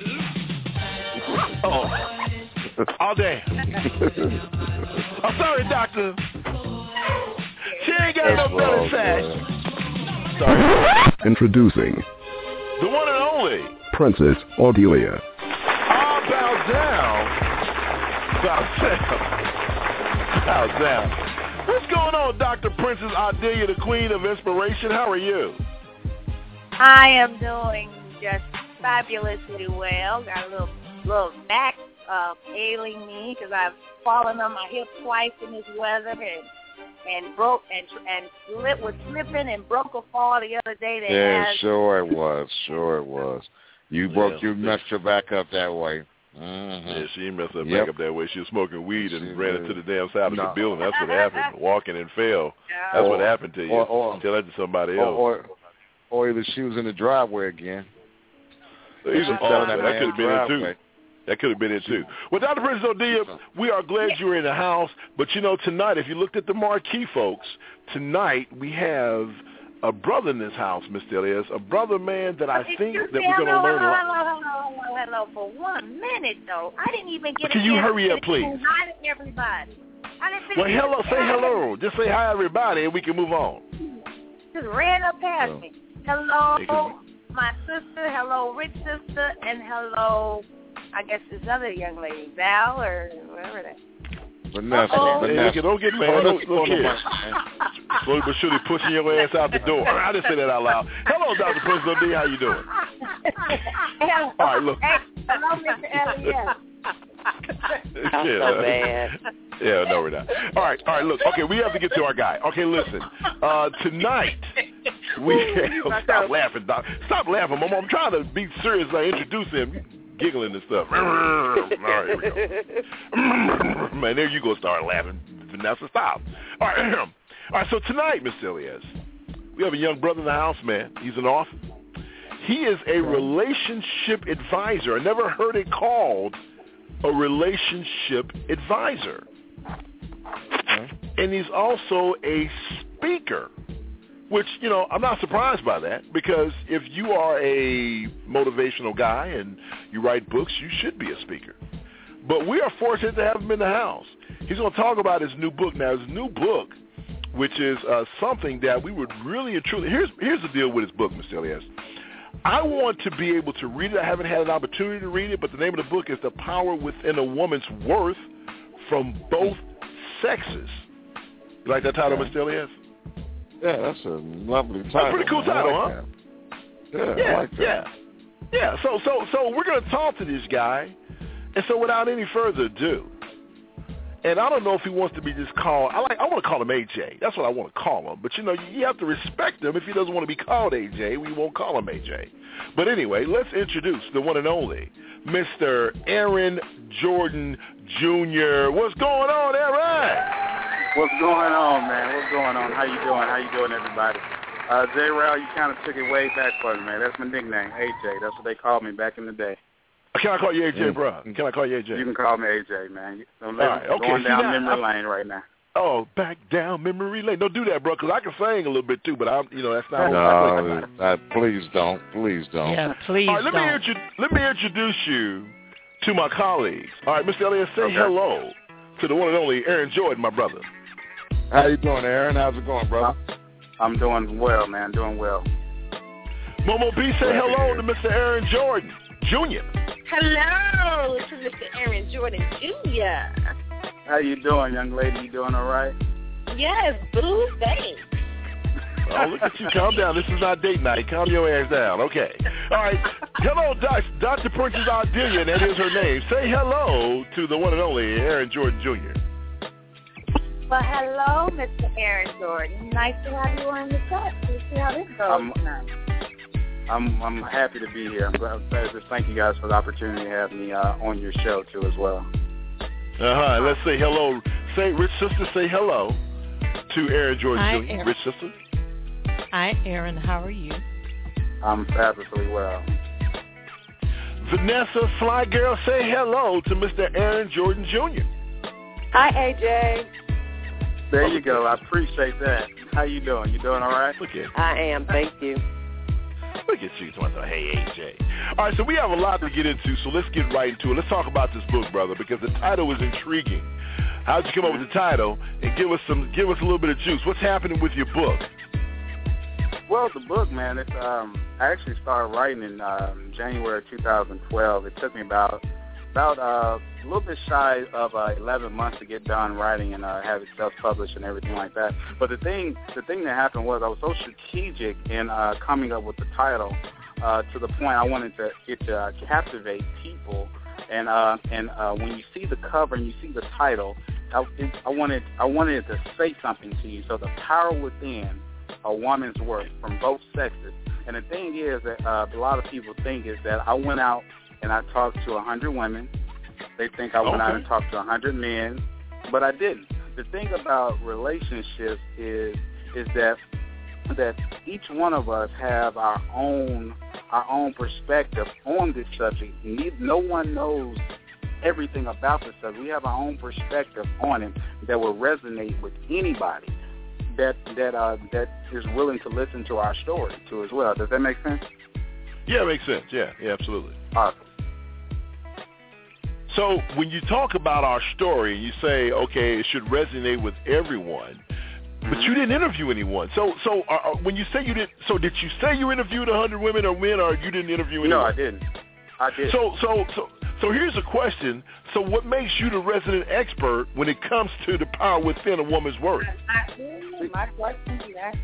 Oh, all day. I'm sorry, doctor. She ain't got no belly fat. Sorry. Introducing The one and only Princess Audelia. All bow down. Bow down. Bow down. What's going on, Doctor Princess Audelia, the queen of inspiration? How are you? I am doing just fabulously well. Got a little little back uh, ailing me because I've fallen on my hip twice in this weather and and broke and and slip was slipping and broke a fall the other day. That Yeah, has, sure it was. Sure it was. You broke, Yeah. you messed your back up that way. Mm-hmm. Yeah, she messed her Yep. back up that way. She was smoking weed and She ran did. into the damn side of No. the building. That's what happened. Walking and fell. That's Or- what happened to you. or- or- Tell that to somebody Or, else. or, or either she was in the driveway again. Either- She oh, fell in that that could have been it too. driveway. That could have been it too. Well, Doctor Princess Audelia, we are glad you were in the house. But you know, tonight, if you looked at the marquee, folks, tonight we have a brother in this house, Mister Elias, a brother, man, that I think that we're going to hello, learn a hello, lot. hello, hello, hello, hello, for one minute though. I didn't even get. Can a you chance hurry to up, please? say Hi to everybody. I didn't Well, finish hello, the- say hello. Just say hi, everybody, and we can move on. Just ran up past me. Hello, my sister. Hello, Rich sister, and hello, I guess this other young lady, Val or whatever that. Vanessa, Uh-oh. Vanessa. Hey, don't get mad. Look, look here. Slowly but surely pushing your ass out the door. I didn't say that out loud. Hello, Doctor Prince D. How you doing? Hello. All right, look. Hey, hello, Mister Elliott. Yeah. So bad. Yeah, no, we're not. All right, all right, look. Okay, we have to get to our guy. Okay, listen. Uh, tonight, we stop laughing, Doc. Stop laughing, Mama. I'm trying to be serious as I introduce him. You giggling and stuff. All right, here we go. Man, there you go start laughing. Vanessa, stop. All right, all right, so tonight, Mister Elias, we have a young brother in the house, man. He's an author. He is a relationship advisor. I never heard it called a relationship advisor. And he's also a speaker, which, you know, I'm not surprised by that, because if you are a motivational guy and you write books, you should be a speaker. But we are fortunate to have him in the house. He's going to talk about his new book. Now, his new book, which is uh, something that we would really and truly, here's, here's the deal with his book, Mister Elias. I want to be able to read it. I haven't had an opportunity to read it, but the name of the book is The Power Within a Woman's Worth from Both Sexes. You like that title, Mister Elias? Yeah, that's a lovely title. That's a pretty cool title, like huh? Yeah, yeah, I like that. yeah. Yeah, so, so, so we're going to talk to this guy, and so without any further ado, and I don't know if he wants to be just called, I like, I want to call him A J. That's what I want to call him. But, you know, you have to respect him. If he doesn't want to be called A J, we won't call him A J. But anyway, let's introduce the one and only, Mister Aaron Jordan Junior What's going on, Aaron? What's going on, man? What's going on? How you doing? How you doing, everybody? Uh, J. Rao, you kind of took it way back for me, man. That's my nickname, A J. That's what they called me back in the day. Can I call you A J, mm. bro? Can I call you A J? You can call me A J, man. Don't let right, me okay. going See, down now, memory I, lane right now. Oh, back down memory lane. Don't do that, bro, because I can sing a little bit too, but I'm, you know, that's not. No, uh, please don't, please don't. Yeah, please All right, let don't. me intru- let me introduce you to my colleagues. All right, Mister Elliott, say okay. hello to the one and only Aaron Jordan, my brother. How you doing, Aaron? How's it going, brother? I'm doing well, man. Doing well. Momo B, say Glad hello to, to Mister Aaron Jordan Junior Hello to Mister Aaron Jordan Junior How you doing, young lady? You doing all right? Yes, boo, thanks. Oh, look at you. Calm down. This is not date night. Calm your ass down. Okay. All right. Hello, Doc, Doctor Princess Ardelia, that is her name. Say hello to the one and only Aaron Jordan Junior Well, hello, Mister Aaron Jordan. Nice to have you on the set. Let's see how this goes I'm, tonight. I'm I'm happy to be here. I'm glad, I'm glad to thank you guys for the opportunity to have me uh, on your show, too, as well. Uh-huh. Let's say hello. Say, Rich Sister, say hello to Aaron Jordan Hi, Junior Aaron. Rich Sister. Hi, Aaron. How are you? I'm fabulously well. Vanessa, Fly Girl, say hello to Mister Aaron Jordan Junior Hi, A J. There you go. I appreciate that. How you doing? You doing all right? Look at I am. Thank you. Look at you. Hey, A J. All right, so we have a lot to get into, so let's get right into it. Let's talk about this book, brother, because the title is intriguing. How'd you come up with the title? And give us some, give us a little bit of juice. What's happening with your book? Well, the book, man, it's, um, I actually started writing in um, January two thousand twelve. It took me about about uh, a little bit shy of uh, eleven months to get done writing and uh, have it self-published and everything like that. But the thing, the thing that happened was I was so strategic in uh, coming up with the title uh, to the point I wanted to it to uh, captivate people. And uh, and uh, when you see the cover and you see the title, I, it, I wanted I wanted it to say something to you. So the power within a woman's worth from both sexes. And the thing is that uh, a lot of people think is that I went out and I talked to one hundred women. They think I went okay. out and talked to one hundred men, but I didn't. The thing about relationships is is that that each one of us have our own our own perspective on this subject. No one knows everything about this subject. We have our own perspective on it that will resonate with anybody that that uh, that is willing to listen to our story too as well. Does that make sense? Yeah, it makes sense. Yeah, yeah, absolutely. Awesome. So when you talk about our story, you say, okay, it should resonate with everyone. But you didn't interview anyone. So, so uh, when you say you did, so did you say you interviewed a hundred women or men, or you didn't interview anyone? No, I didn't. I did. So, so, so, so here's a question. So, what makes you the resident expert when it comes to the power within a woman's worth? My question you asked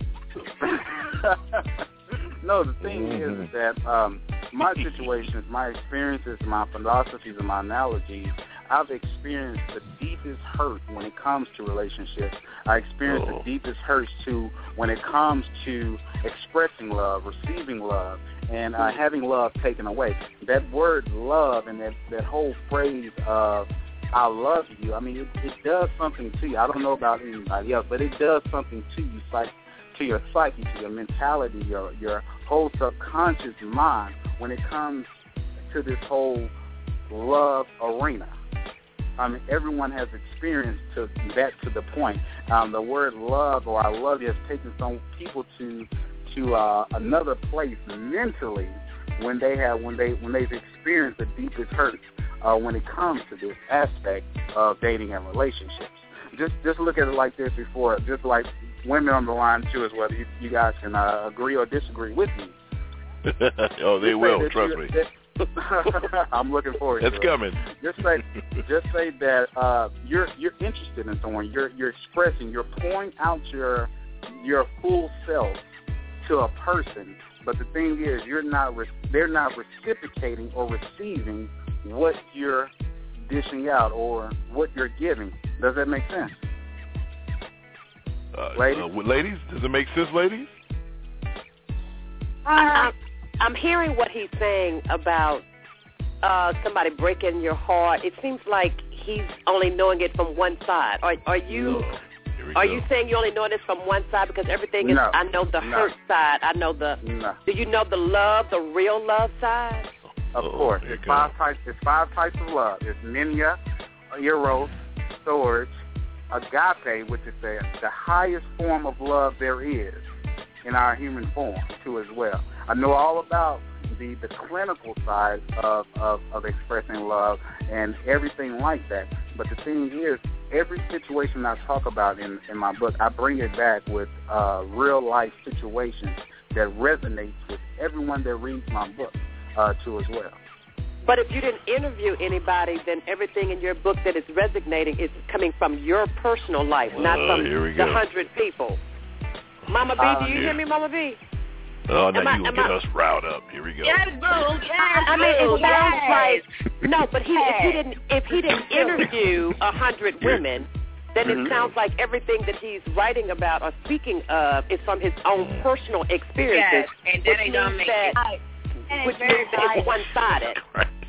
No, the thing mm-hmm. is that um, my situations, my experiences, my philosophies, and my analogies, I've experienced the deepest hurt when it comes to relationships. I experienced oh. the deepest hurts too when it comes to expressing love, receiving love, and uh, having love taken away. That word love and that, that whole phrase of I love you, I mean, it, it does something to you. I don't know about anybody else, but it does something to you, psych, to your psyche, to your mentality, your, your whole subconscious mind when it comes to this whole love arena. I mean, everyone has experienced to that to the point. Um, the word love or I love you has taken some people to to uh, another place mentally when they have when they when they've experienced the deepest hurt uh, when it comes to this aspect of dating and relationships. Just just look at it like this before, just like women on the line too, as well. You, you guys can uh, agree or disagree with me. Oh, they will. Trust you, me. That, I'm looking forward That's to coming. it. Just say, just say that uh, you're you're interested in someone. You're you're expressing. You're pouring out your your full self to a person. But the thing is, you're not. Re- they're not reciprocating or receiving what you're dishing out or what you're giving. Does that make sense? Uh, ladies, uh, ladies, does it make sense, ladies? Uh, I'm hearing what he's saying about uh, somebody breaking your heart. It seems like he's only knowing it from one side. Are, are you oh, are go. you saying you're only knowing this from one side because everything is? No. I know the no. hurt side. I know the. No. Do you know the love, the real love side? Of oh, course, it's five types. It's five types of love. It's Nenya, Eros, Storge, Agape, which is the the highest form of love there is in our human form too as well. I know all about the, the clinical side of, of, of expressing love and everything like that. But the thing is, every situation I talk about in, in my book, I bring it back with uh, real-life situations that resonates with everyone that reads my book uh, too as well. But if you didn't interview anybody, then everything in your book that is resonating is coming from your personal life, well, not from the go. hundred people. Mama B, uh, do you yeah. hear me, Mama B? Oh, now am you I, gonna get I, us riled up. Here we go. Yes, boo. Yes, I mean, it sounds yes. like no, but he if he didn't if he didn't interview a hundred women, then mm-hmm. it sounds like everything that he's writing about or speaking of is from his own personal experiences, yes, and that ain't gonna make that, it. which means that it's one-sided.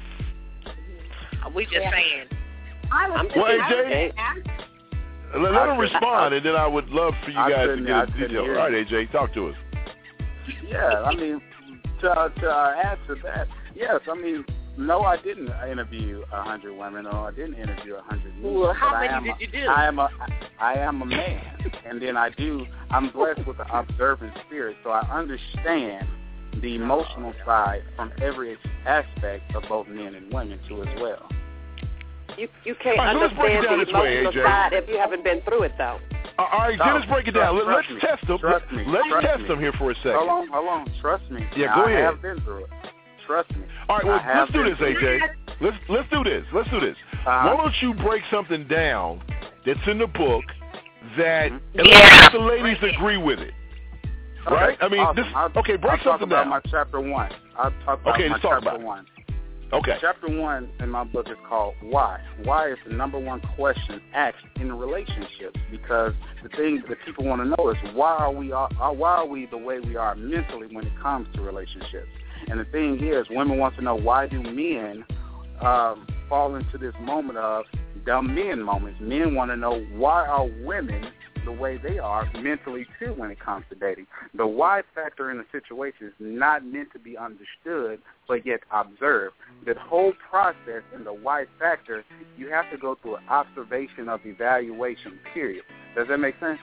We just yeah. saying. I was well, A J, let, let him respond, and then I would love for you I guys to get I a detail. hear All right, A J, talk to us. Yeah, I mean, to, to uh, add to that, yes, I mean, no, I didn't interview a hundred women, or I didn't interview a hundred men. Well, how but many I am did a, you do? I am a, I am a man, and then I do. I'm blessed with an observant spirit, so I understand the emotional side from every aspect of both men and women too as well. You you can't right, so understand the emotional way, side if you haven't been through it, though. Uh, all right, no, let's break it down. Trust, Let, let's me. test them. Trust me. Let's trust test me. them here for a second. Hold on, hold on. Trust me. Yeah, now, go I ahead. I have been through it. Trust me. All right, well, let's do this, through A J. Let's let's do this. Let's do this. Uh-huh. Why don't you break something down that's in the book that Mm-hmm. at Yeah. least the ladies agree with it? Right? Okay, I mean, awesome. this, I'll, okay, break I'll something talk about down. my chapter one. I'll talk about Okay, my let's talk chapter about it. one. Okay. Chapter one in my book is called Why. Why is the number one question asked in relationships, because the thing that people want to know is why are we are, why are we the way we are mentally when it comes to relationships. And the thing is, women want to know, why do men um, fall into this moment of dumb men moments? Men want to know, why are women the way they are mentally too when it comes to dating. The why factor in the situation is not meant to be understood, but yet observed. The whole process in the why factor, you have to go through an observation of evaluation, period. Does that make sense?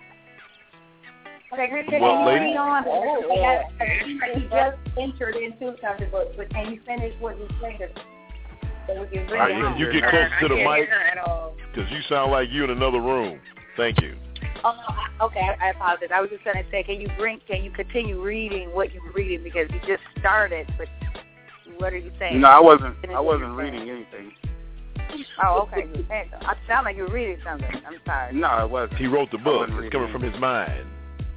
Okay, Richard, well, can lady? you on? He just entered into something, but, but can you finish what you said? So we can bring All it right, home. you, you get closer to the mic, because because you sound like you in another room. Thank you. Uh, I, Okay, I, I apologize. I was just going to say, can you bring, can you continue reading what you were reading because you just started, but what are you saying? No, I wasn't. I wasn't reading anything. Oh, okay. I sound like you're reading something. I'm sorry. No, it wasn't. He wrote the book. It's coming from his mind.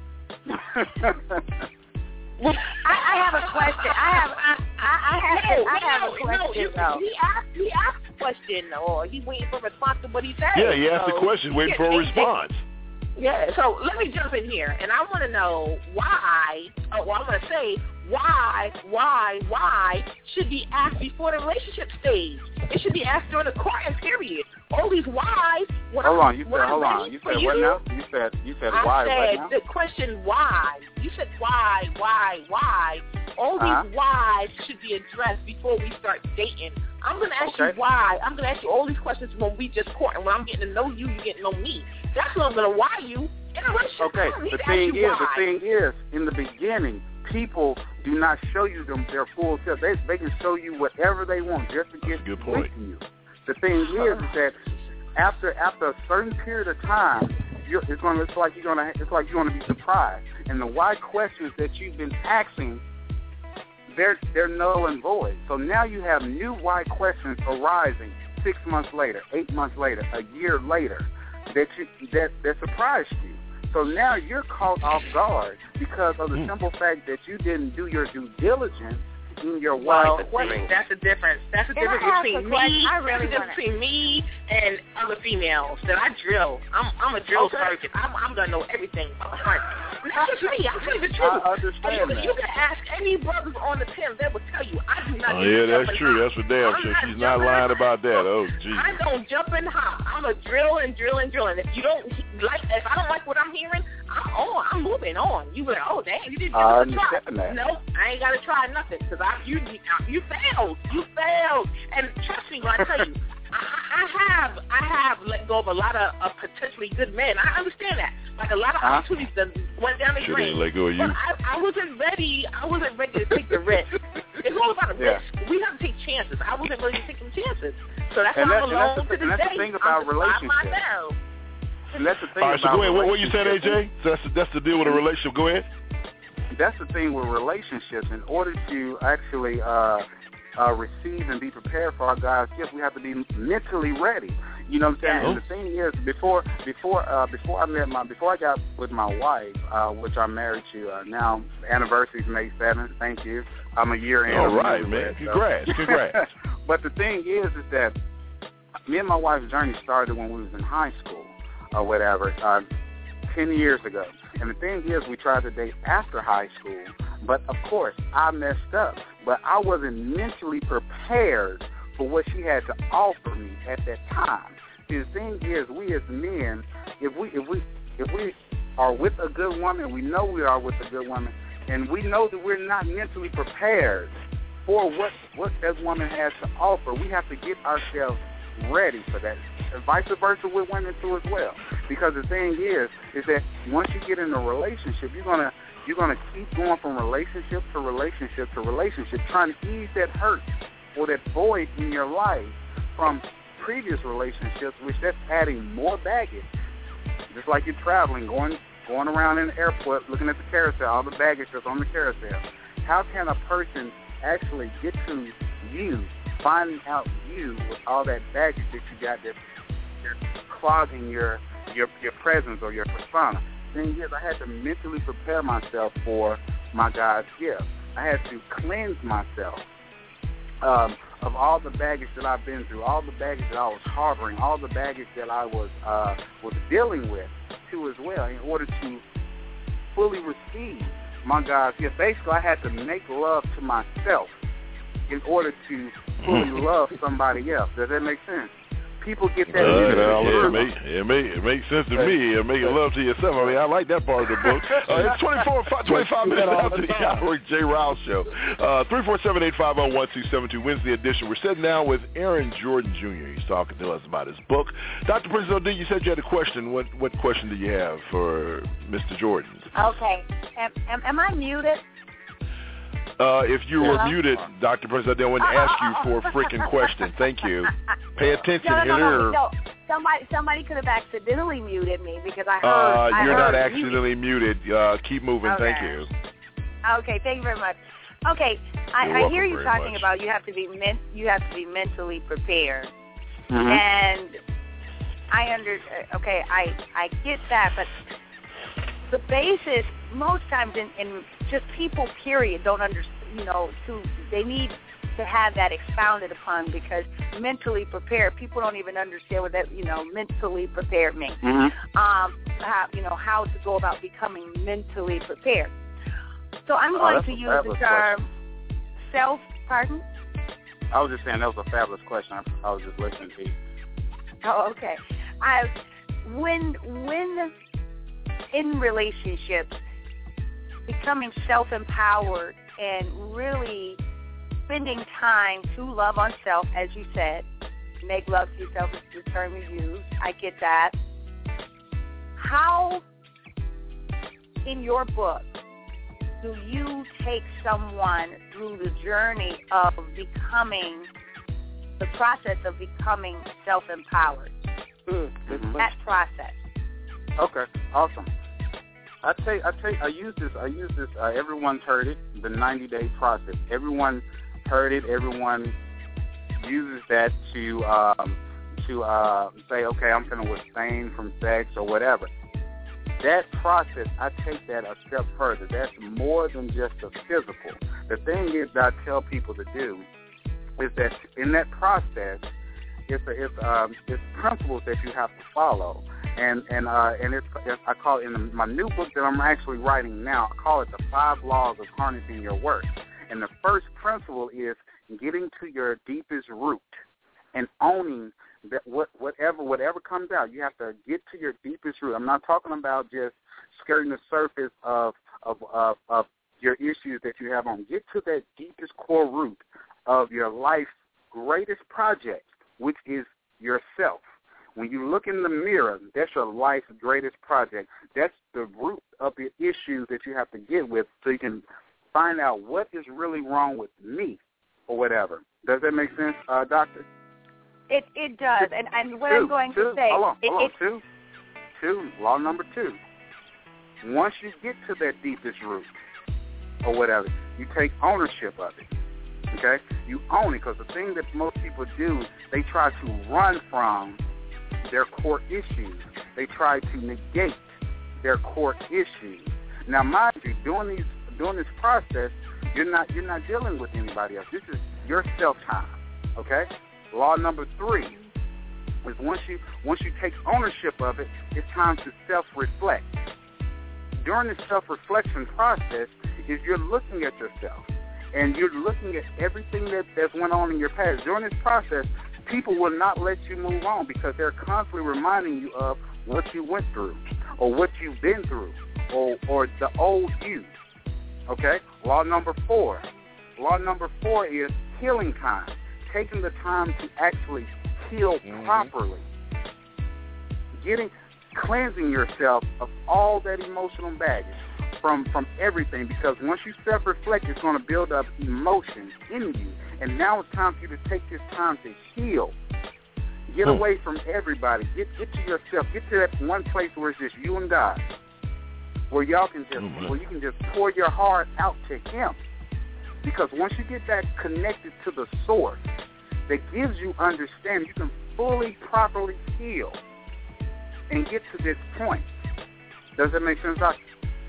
I, I have a question. I have. I, I, I have. No, I have no, a question. no, though. He asked. He asked a question, or he waiting for a response to what he said. Yeah, he asked so, a question, waiting for a response. Yeah. So let me jump in here, and I want to know why. Oh, well, I'm going to say why, why, why should be asked before the relationship stage. It should be asked during the courting period. All these whys. Hold on, you said. Hold on, you said what now? You said. You said I why? said what now? the question why. You said why, why, why. All these uh-huh. whys should be addressed before we start dating. I'm going to ask okay. you why. I'm going to ask you all these questions when we just court. And when I'm getting to know you, you get to know me. That's when I'm going to why you in a relationship. Okay, I need the to thing ask you is, why. the thing is, in the beginning, people do not show you them their full self. They they can show you whatever they want just to get good point. with you. The thing is, is that after after a certain period of time, you're, it's gonna it's like you're gonna it's like you're gonna be surprised. And the why questions that you've been asking, they're they're null and void. So now you have new why questions arising six months later, eight months later, a year later, that you that that surprised you. So now you're caught off guard because of the mm. simple fact that you didn't do your due diligence in your well, why question. That's the difference. That's the Can difference between me. I really that's the difference between me and other females that I drill. I'm I'm a drill okay. surgeon. I'm I'm gonna know everything up front. That's just me. I tell you the truth. I understand you, that. You can ask any brothers on the pen. They will tell you I do not. Oh yeah, that's jump true. and That's for damn hop. sure. Not She's not lying about that. Oh geez. I don't jump and hop. I'm a drill and drill and drill. And if you don't like, if I don't like what I'm hearing, I'm on. I'm moving on. You be like, oh damn, you didn't give I it a try. understand that. No, I ain't got to try nothing because I you you failed. You failed. And trust me when I tell you, I, I have I have let go of a lot of, of potentially good men. I understand that. Like a lot of uh-huh. opportunities that went down the Should drain. let go of you. But I, I wasn't ready. I wasn't ready to take the risk. It's all about a yeah. risk. We have to take chances. I wasn't ready to take some chances. So that's and why that, I'm and alone that's the, to this and that's day. the thing about I'm just by relationships. myself. And that's the thing All right, about so go ahead. What, what you said, A relationships. J? So that's, that's the deal with a relationship. Go ahead. That's the thing with relationships. In order to actually uh, uh, receive and be prepared for our God's gift, we have to be mentally ready. You know what I'm saying? Oh. And the thing is, before before uh, before I met my before I got with my wife, uh, which I'm married to uh, now, anniversary's May seventh. Thank you. I'm a year in. All right, man. Congrats, congrats. But the thing is, is that me and my wife's journey started when we was in high school or whatever, uh, ten years ago. And the thing is, we tried to date after high school, but of course, I messed up. But I wasn't mentally prepared for what she had to offer me at that time. See, the thing is, we as men, if we if we if we are with a good woman, we know we are with a good woman, and we know that we're not mentally prepared for what what that woman has to offer, we have to get ourselves ready for that. And vice versa with women too as well. Because the thing is, is that once you get in a relationship, you're gonna you're gonna keep going from relationship to relationship to relationship, trying to ease that hurt or that void in your life from previous relationships, which that's adding more baggage. Just like you're traveling, going going around in the airport, looking at the carousel, all the baggage that's on the carousel. How can a person actually get to you, finding out you with all that baggage that you got that's clogging your your your presence or your persona? The thing is, I had to mentally prepare myself for my God's gift. I had to cleanse myself um, of all the baggage that I've been through, all the baggage that I was harboring, all the baggage that I was uh, was dealing with too as well, in order to fully receive my God's gift. Basically, I had to make love to myself in order to fully love somebody else. Does that make sense? People get that. Uh, yeah, it, make, it, make, it makes sense to me. It makes love to yourself. I mean, I like that part of the book. Uh, it's twenty-four, twenty-five minutes after the hour, Jay Riles Show. Uh, three four seven, eight five zero, one two seven two, Wednesday edition. We're sitting down with Aaron Jordan Junior He's talking to us about his book. Doctor Princess O D, you said you had a question. What what question do you have for Mister Jordan? Okay. Am, am, am I muted? Uh, if you were Hello? muted, Doctor President, I wouldn't ask you for a freaking question. Thank you. Pay attention, no, no, no, hitter. no, no. somebody somebody could have accidentally muted me because I heard. Uh, I you're heard not accidentally muted. Uh, keep moving. Okay. Thank you. Okay, thank you very much. Okay, I, You're I hear you welcome very talking much. about you have to be men- you have to be mentally prepared, Mhm. and I under okay, I I get that, but the basis most times in, in just people period don't understand. You know, to they need to have that expounded upon because mentally prepared people don't even understand what that you know mentally prepared means. Mm-hmm. Um, how you know how to go about becoming mentally prepared. So I'm Oh, going that's to a use the fabulous term self. Pardon? I was just saying that was a fabulous question. I, I was just listening to you. Oh, okay. I when when in relationships, becoming self-empowered and really spending time to love on self, as you said, make love to yourself is the term you use. I get that. How, in your book, do you take someone through the journey of becoming, the process of becoming self-empowered? Mm-hmm. That process. Okay, awesome. I tell you, I tell you, I use this. I use this. Uh, everyone's heard it. The ninety-day process. Everyone heard it. Everyone uses that to um, to uh, say, okay, I'm going to abstain from sex or whatever. That process, I take that a step further. That's more than just the physical. The thing is that I tell people to do is that in that process, it's a, it's um, it's principles that you have to follow. And and uh, and it's, it's I call it in the, my new book that I'm actually writing now. I call it the five laws of harnessing your work. And the first principle is getting to your deepest root and owning that what whatever whatever comes out. You have to get to your deepest root. I'm not talking about just skirting the surface of of of, of your issues that you have on. Get to that deepest core root of your life's greatest project, which is yourself. When you look in the mirror, that's your life's greatest project. That's the root of the issues that you have to get with so you can find out what is really wrong with me or whatever. Does that make sense, uh, Doctor? It it does. And, and what two, I'm going two, to say, hold on, it, hold on, it, two, two, law number two. Once you get to that deepest root or whatever, you take ownership of it. Okay? You own it because the thing that most people do, they try to run from their core issues. They try to negate their core issues. Now, mind you, doing these, doing this process, you're not you're not dealing with anybody else. This is your self time. Okay. Law number three is once you once you take ownership of it, it's time to self-reflect. During this self-reflection process, is you're looking at yourself and you're looking at everything that that's went on in your past. During this process, people will not let you move on because they're constantly reminding you of what you went through or what you've been through or, or the old you. Okay? Law number four. Law number four is healing time, taking the time to actually heal mm-hmm. properly, getting, cleansing yourself of all that emotional baggage from, from everything because once you self-reflect, it's going to build up emotions in you. And now it's time for you to take this time to heal. Get hmm. away from everybody. Get get to yourself. Get to that one place where it's just you and God, where y'all can just mm-hmm. where you can just pour your heart out to Him. Because once you get that connected to the source, that gives you understanding, you can fully, properly heal and get to this point. Does that make sense, Doctor?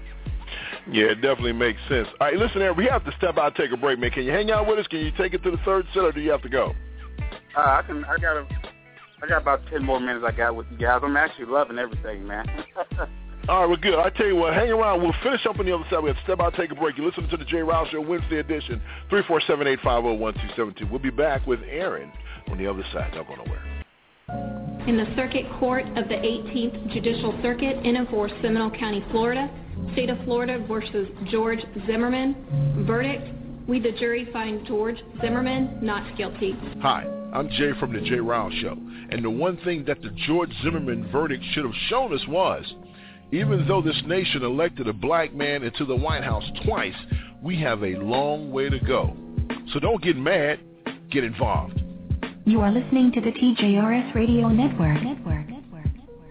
Yeah, it definitely makes sense. All right, listen, Aaron, we have to step out and take a break, man. Can you hang out with us? Can you take it to the third set, or do you have to go? Uh, I can. I got a. I got about ten more minutes. I got with you guys. I'm actually loving everything, man. All right, well, good. I tell you what, hang around. We'll finish up on the other side. We have to step out, take a break. You're listening to the Jay Ryle Show, Wednesday edition, three four seven, eight five zero, one two seven two. We'll be back with Aaron on the other side. Don't go nowhere. In the Circuit Court of the eighteenth Judicial Circuit in and for Seminole County, Florida, State of Florida versus George Zimmerman. Verdict, we the jury find George Zimmerman not guilty. Hi, I'm Jay from the Jay Ryle Show. And the one thing that the George Zimmerman verdict should have shown us was, even though this nation elected a black man into the White House twice, we have a long way to go. So don't get mad, get involved. You are listening to the T J R S Radio Network. Network. Network.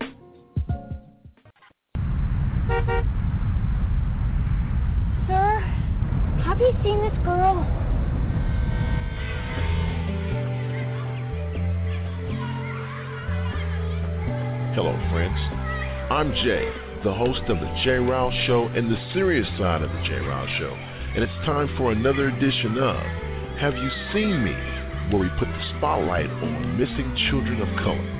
Sir, have you seen this girl? Hello, friends. I'm Jay, the host of the Jay Rouse Show and the serious side of the Jay Rouse Show. And it's time for another edition of Have You Seen Me?, where we put the spotlight on missing children of color.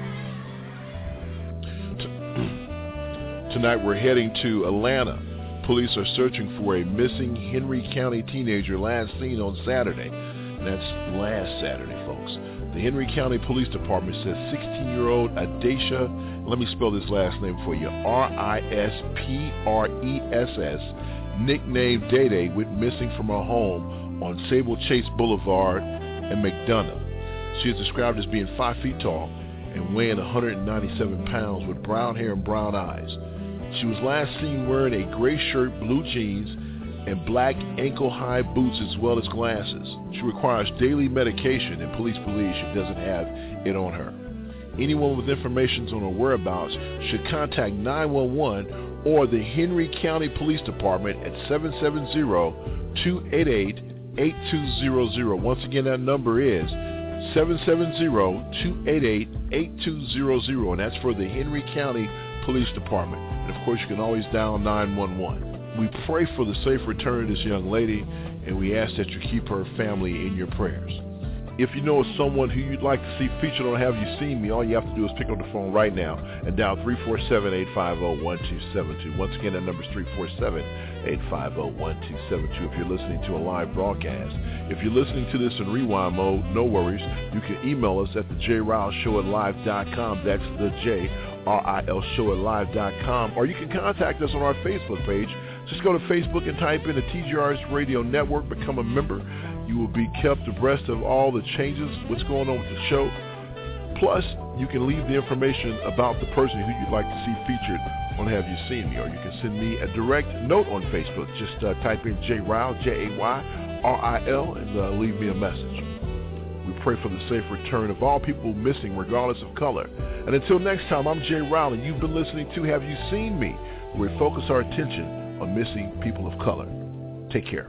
T- Tonight we're heading to Atlanta. Police are searching for a missing Henry County teenager last seen on Saturday. And that's last Saturday, folks. The Henry County Police Department says sixteen-year-old Adacia, let me spell this last name for you, R I S P R E S S, nicknamed Day Day, went missing from her home on Sable Chase Boulevard and McDonough. She is described as being five feet tall and weighing one hundred ninety-seven pounds with brown hair and brown eyes. She was last seen wearing a gray shirt, blue jeans, and black ankle-high boots as well as glasses. She requires daily medication, and police believe she doesn't have it on her. Anyone with information on her whereabouts should contact nine one one or the Henry County Police Department at seven seven zero, two eight eight, eight two zero zero. Once again, that number is seven seven zero, two eight eight, eight two zero zero, and that's for the Henry County Police Department. And of course, you can always dial nine one one. We pray for the safe return of this young lady, and we ask that you keep her family in your prayers. If you know of someone who you'd like to see featured on Have You Seen Me, all you have to do is pick up the phone right now and dial three four seven, eight five zero, one two seven two. Once again, that number is three four seven, eight five zero, one two seven two if you're listening to a live broadcast. If you're listening to this in rewind mode, no worries. You can email us at the J Riles Show at live dot com. That's the J R I L Show at live dot com. Or you can contact us on our Facebook page. Just go to Facebook and type in the T J R S Radio Network, become a member. You will be kept abreast of all the changes, what's going on with the show. Plus, you can leave the information about the person who you'd like to see featured on Have You Seen Me, or you can send me a direct note on Facebook. Just uh, type in J Ryle, J A Y R I L, and uh, leave me a message. We pray for the safe return of all people missing, regardless of color. And until next time, I'm Jay Ryle, and you've been listening to Have You Seen Me?, where we focus our attention on missing people of color. Take care.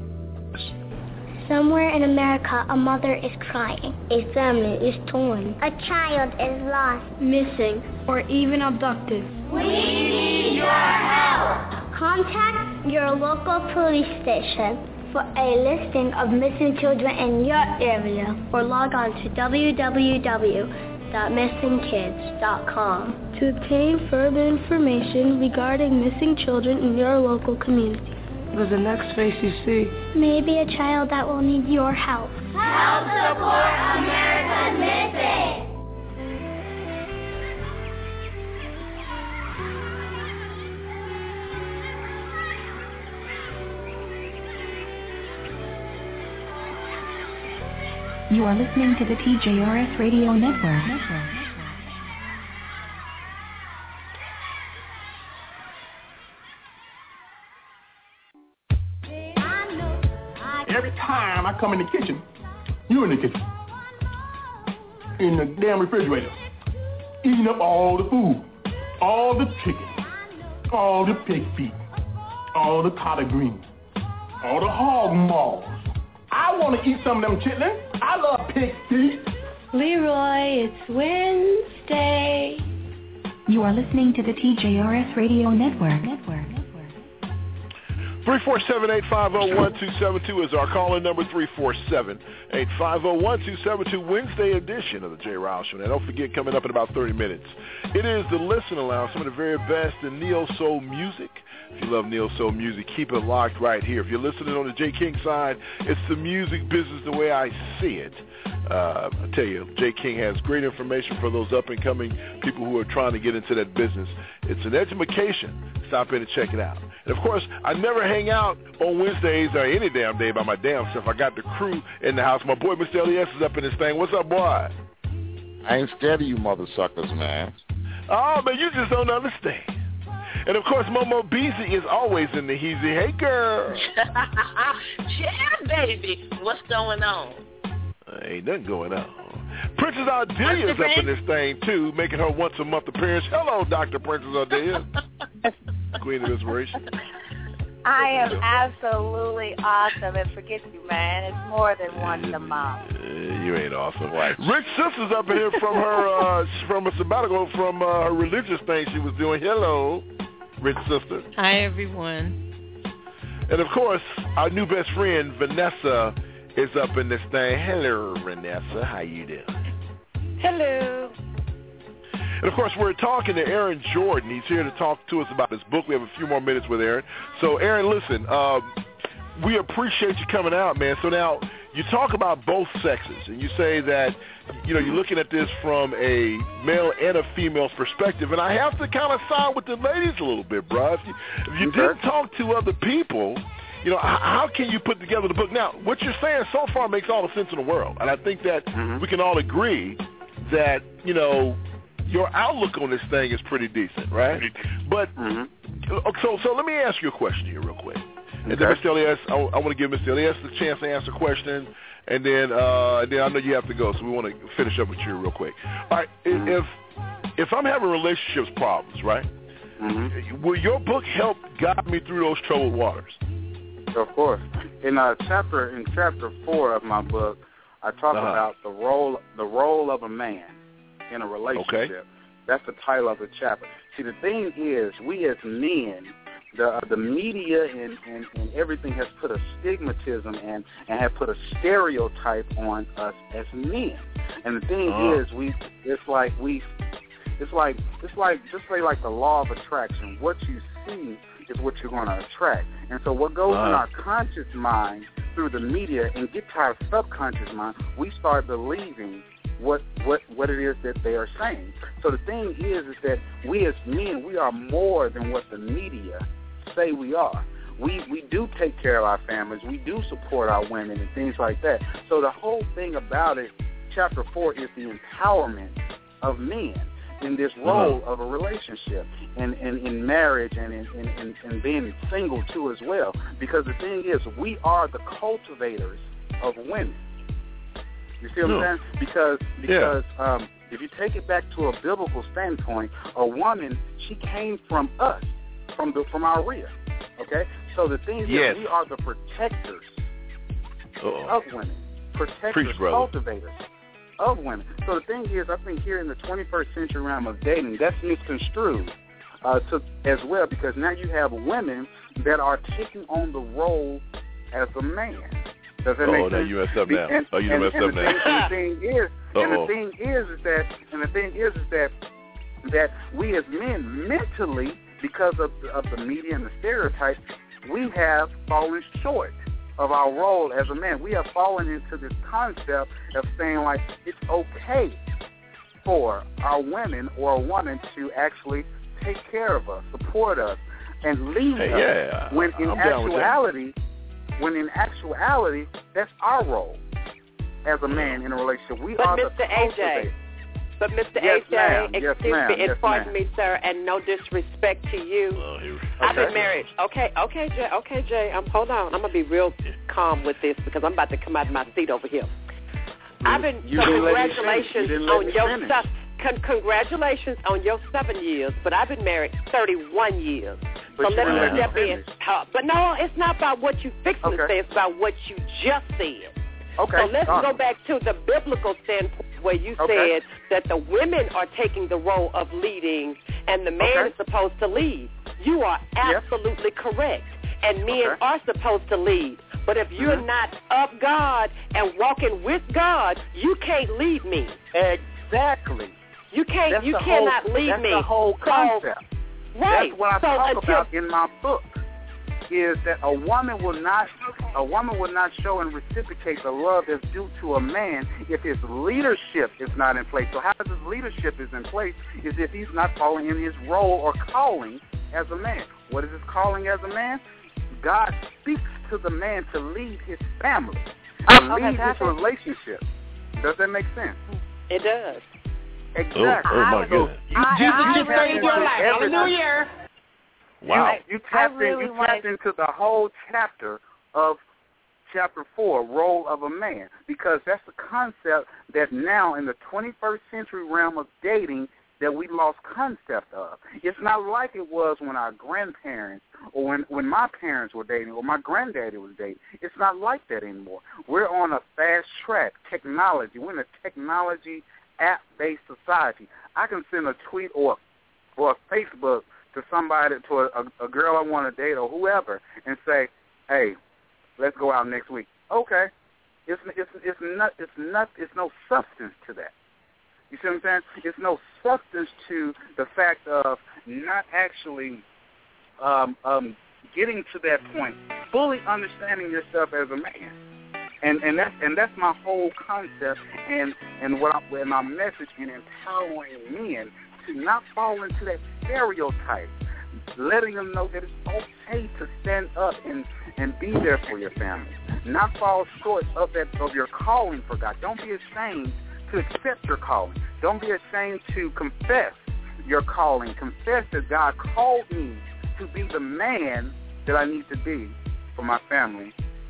Somewhere in America, a mother is crying. A family is torn. A child is lost, missing, or even abducted. We need your help. Contact your local police station for a listing of missing children in your area, or log on to w w w dot missing kids dot com to obtain further information regarding missing children in your local community. What is the next face you see? Maybe a child that will need your help. Help support America's Missing. You are listening to the T J R S Radio Network. Network. Every time I come in the kitchen, you in the kitchen, in the damn refrigerator, eating up all the food, all the chicken, all the pig feet, all the collard greens, all the hog maws. I want to eat some of them chitlins. I love pig feet. Leroy, it's Wednesday. You are listening to the T J R S Radio Network. Network. three four seven, eight five zero, one two seven two is our call-in number, three four seven, eight five zero, one two seven two, Wednesday edition of the Jay Riles Show. Now, don't forget, coming up in about thirty minutes, it is the Listen Aloud, some of the very best in neo-soul music. If you love neo-soul music, keep it locked right here. If you're listening on the J. King side, it's the music business the way I see it. Uh, I tell you, J. King has great information for those up-and-coming people who are trying to get into that business. It's an education. Stop in and check it out. And, of course, I never hang out on Wednesdays or any damn day by my damn self. I got the crew in the house. My boy, Mister Elias, is up in this thing. What's up, boy? I ain't scared of you mother suckers, man. Oh, man, you just don't understand. And, of course, Momo Beezy is always in the heezy. Hey, girl. Yeah, baby. What's going on? Uh, ain't nothing going on. Princess Ardelia is up in this thing, too, making her once-a-month appearance. Hello, Doctor Princess Ardelia. Queen of Inspiration. I am absolutely awesome, and forget you, man. It's more than once a month. Uh, you ain't awesome. What? Rich Sister's up here from her, uh, from a sabbatical from uh, her religious thing she was doing. Hello, Rich Sister. Hi, everyone. And, of course, our new best friend, Vanessa, is up in this thing. Hello, Vanessa. How you doing? Hello. And, of course, we're talking to Aaron Jordan. He's here to talk to us about his book. We have a few more minutes with Aaron. So, Aaron, listen, um, we appreciate you coming out, man. So now you talk about both sexes, and you say that, you know, you're looking at this from a male and a female perspective. And I have to kind of side with the ladies a little bit, bro. If you, if you didn't talk to other people, you know, how can you put together the book? Now, what you're saying so far makes all the sense in the world. And I think that mm-hmm. we can all agree that, you know, your outlook on this thing is pretty decent, right? But mm-hmm. so so let me ask you a question here real quick. And okay. then Mister Elias, I, I want to give Mister Elias the chance to answer a question, and then uh, and then I know you have to go, so we want to finish up with you real quick. All right, mm-hmm. if if I'm having relationships problems, right, mm-hmm. will your book help guide me through those troubled waters? Of course. In uh, chapter in chapter four of my book, I talk uh-huh. about the role the role of a man in a relationship. Okay. That's the title of the chapter. See, the thing is, we as men, the uh, the media and, and, and everything has put a stigmatism and, and have put a stereotype on us as men. And the thing uh. is, we it's like we it's like it's like just say like the law of attraction. What you see is what you're going to attract. And so what goes uh. in our conscious mind through the media and gets to our subconscious mind, we start believing what what what it is that they are saying. So the thing is is that we as men, we are more than what the media say we are. We we do take care of our families. We do support our women and things like that. So the whole thing about it, chapter four, is the empowerment of men in this role uh-huh. of a relationship and, and in marriage and in and, and, and being single too as well. Because the thing is, we are the cultivators of women. You see what no. I'm saying? Because because yeah. um, if you take it back to a biblical standpoint, a woman, she came from us, from the from our rear. Okay? So the thing yes. is, we are the protectors Uh-oh. of women. Protectors, Preach, cultivators of women. So the thing is, I think here in the twenty-first century realm of dating, that's misconstrued uh, to, as well, because now you have women that are taking on the role as a man. Does that oh, make sense? now you messed up now. And, oh, you and, messed and up the now. Thing, and the thing is, Uh-oh. and the thing is, is that, and the thing is, is that, that we as men mentally, because of the, of the media and the stereotypes, we have fallen short of our role as a man. We have fallen into this concept of saying like it's okay for our women or a woman to actually take care of us, support us, and lead hey, us. Yeah, when in I'm actuality. When in actuality, that's our role as a man in a relationship. We but are Mister the A J, but Mister Yes, A J, ma'am. excuse Yes, me, ma'am. and Yes, pardon ma'am. me, sir, and no disrespect to you. Oh, here, I've okay. been married. Okay, okay, Jay. Okay, Jay. Um, hold on. I'm gonna be real calm with this because I'm about to come out of my seat over here. You, I've been. you So didn't congratulations you on your finish. stuff. Con- congratulations on your seven years, but I've been married thirty-one years. But so let me really step in. Uh, but no, it's not about what you fixing okay. to say. It's about what you just said. Okay. So let's awesome. go back to the biblical standpoint where you okay. said that the women are taking the role of leading and the man okay. is supposed to lead. You are absolutely yep. correct. And men okay. are supposed to lead. But if you're mm-hmm. not of God and walking with God, you can't lead me. Exactly. You can't. That's you the cannot whole, lead that's me. the whole concept. So, right. That's what I so talk until, about in my book. Is that a woman will not a woman will not show and reciprocate the love that's due to a man if his leadership is not in place. So how his leadership is in place is if he's not following in his role or calling as a man. What is his calling as a man? God speaks to the man to lead his family, to okay, lead his okay. relationship. Does that make sense? It does. Exactly. Oh, oh my goodness. Jesus just saved your life. Hallelujah. Wow. You, you tapped, really in, you tapped into the whole chapter of chapter four, role of a man, because that's the concept that now in the twenty-first century realm of dating that we lost concept of. It's not like it was when our grandparents or when, when my parents were dating or my granddaddy was dating. It's not like that anymore. We're on a fast track, technology. We're in a technology app-based society. I can send a tweet or or a Facebook to somebody, to a, a, a girl I want to date or whoever, and say, hey, let's go out next week. Okay. It's it's it's not it's not it's no substance to that. You see what I'm saying? It's no substance to the fact of not actually um, um, getting to that point, fully understanding yourself as a man, and and that's and that's my whole concept, and and what I, and my message in empowering men to not fall into that stereotype, letting them know that it's okay to stand up and and be there for your family, not fall short of that of your calling for God. Don't be ashamed to accept your calling. Don't be ashamed to confess your calling. Confess that God called me to be the man that I need to be for my family.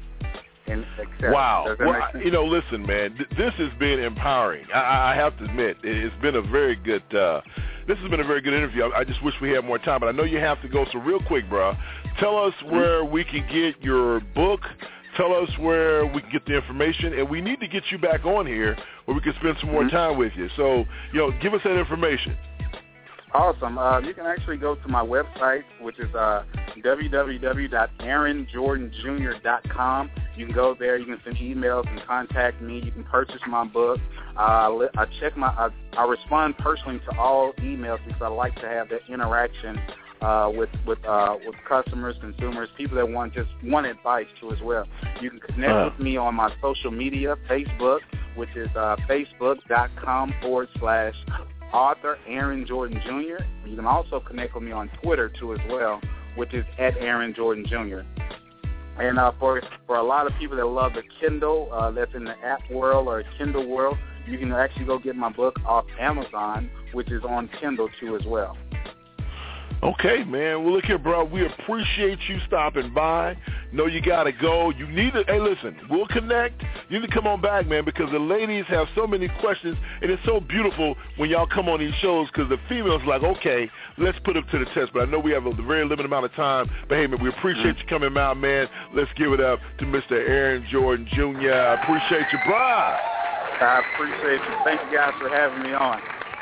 And accept. Wow. Well, you know, listen, man, th- this has been empowering. I-, I have to admit, it's been a very good, uh, this has been a very good interview. I-, I just wish we had more time, but I know you have to go, so real quick, bro, tell us where we can get your book. Tell us where we can get the information, and we need to get you back on here where we can spend some more mm-hmm. time with you. So, you know, give us that information. Awesome. Uh, you can actually go to my website, which is uh, w w w dot aaron jordan junior dot com. You can go there. You can send emails and contact me. You can purchase my book. Uh, I check my. I, I respond personally to all emails because I like to have that interaction Uh, with with uh, with customers, consumers, people that want just want advice too as well. You can connect uh. with me on my social media, Facebook, which is uh, facebook.com forward slash author Aaron Jordan Junior You can also connect with me on Twitter too as well, which is at Aaron Jordan Junior And uh, for for a lot of people that love the Kindle, uh, that's in the app world or Kindle world, you can actually go get my book off Amazon, which is on Kindle too as well. Okay, man. Well, look here, bro. We appreciate you stopping by. Know you got to go. You need to, hey, listen, we'll connect. You need to come on back, man, because the ladies have so many questions, and it's so beautiful when y'all come on these shows because the females are like, okay, let's put them to the test. But I know we have a very limited amount of time. But, hey, man, we appreciate you coming out, man. Let's give it up to Mister Aaron Jordan Junior I appreciate you, bro. I appreciate you. Thank you guys for having me on.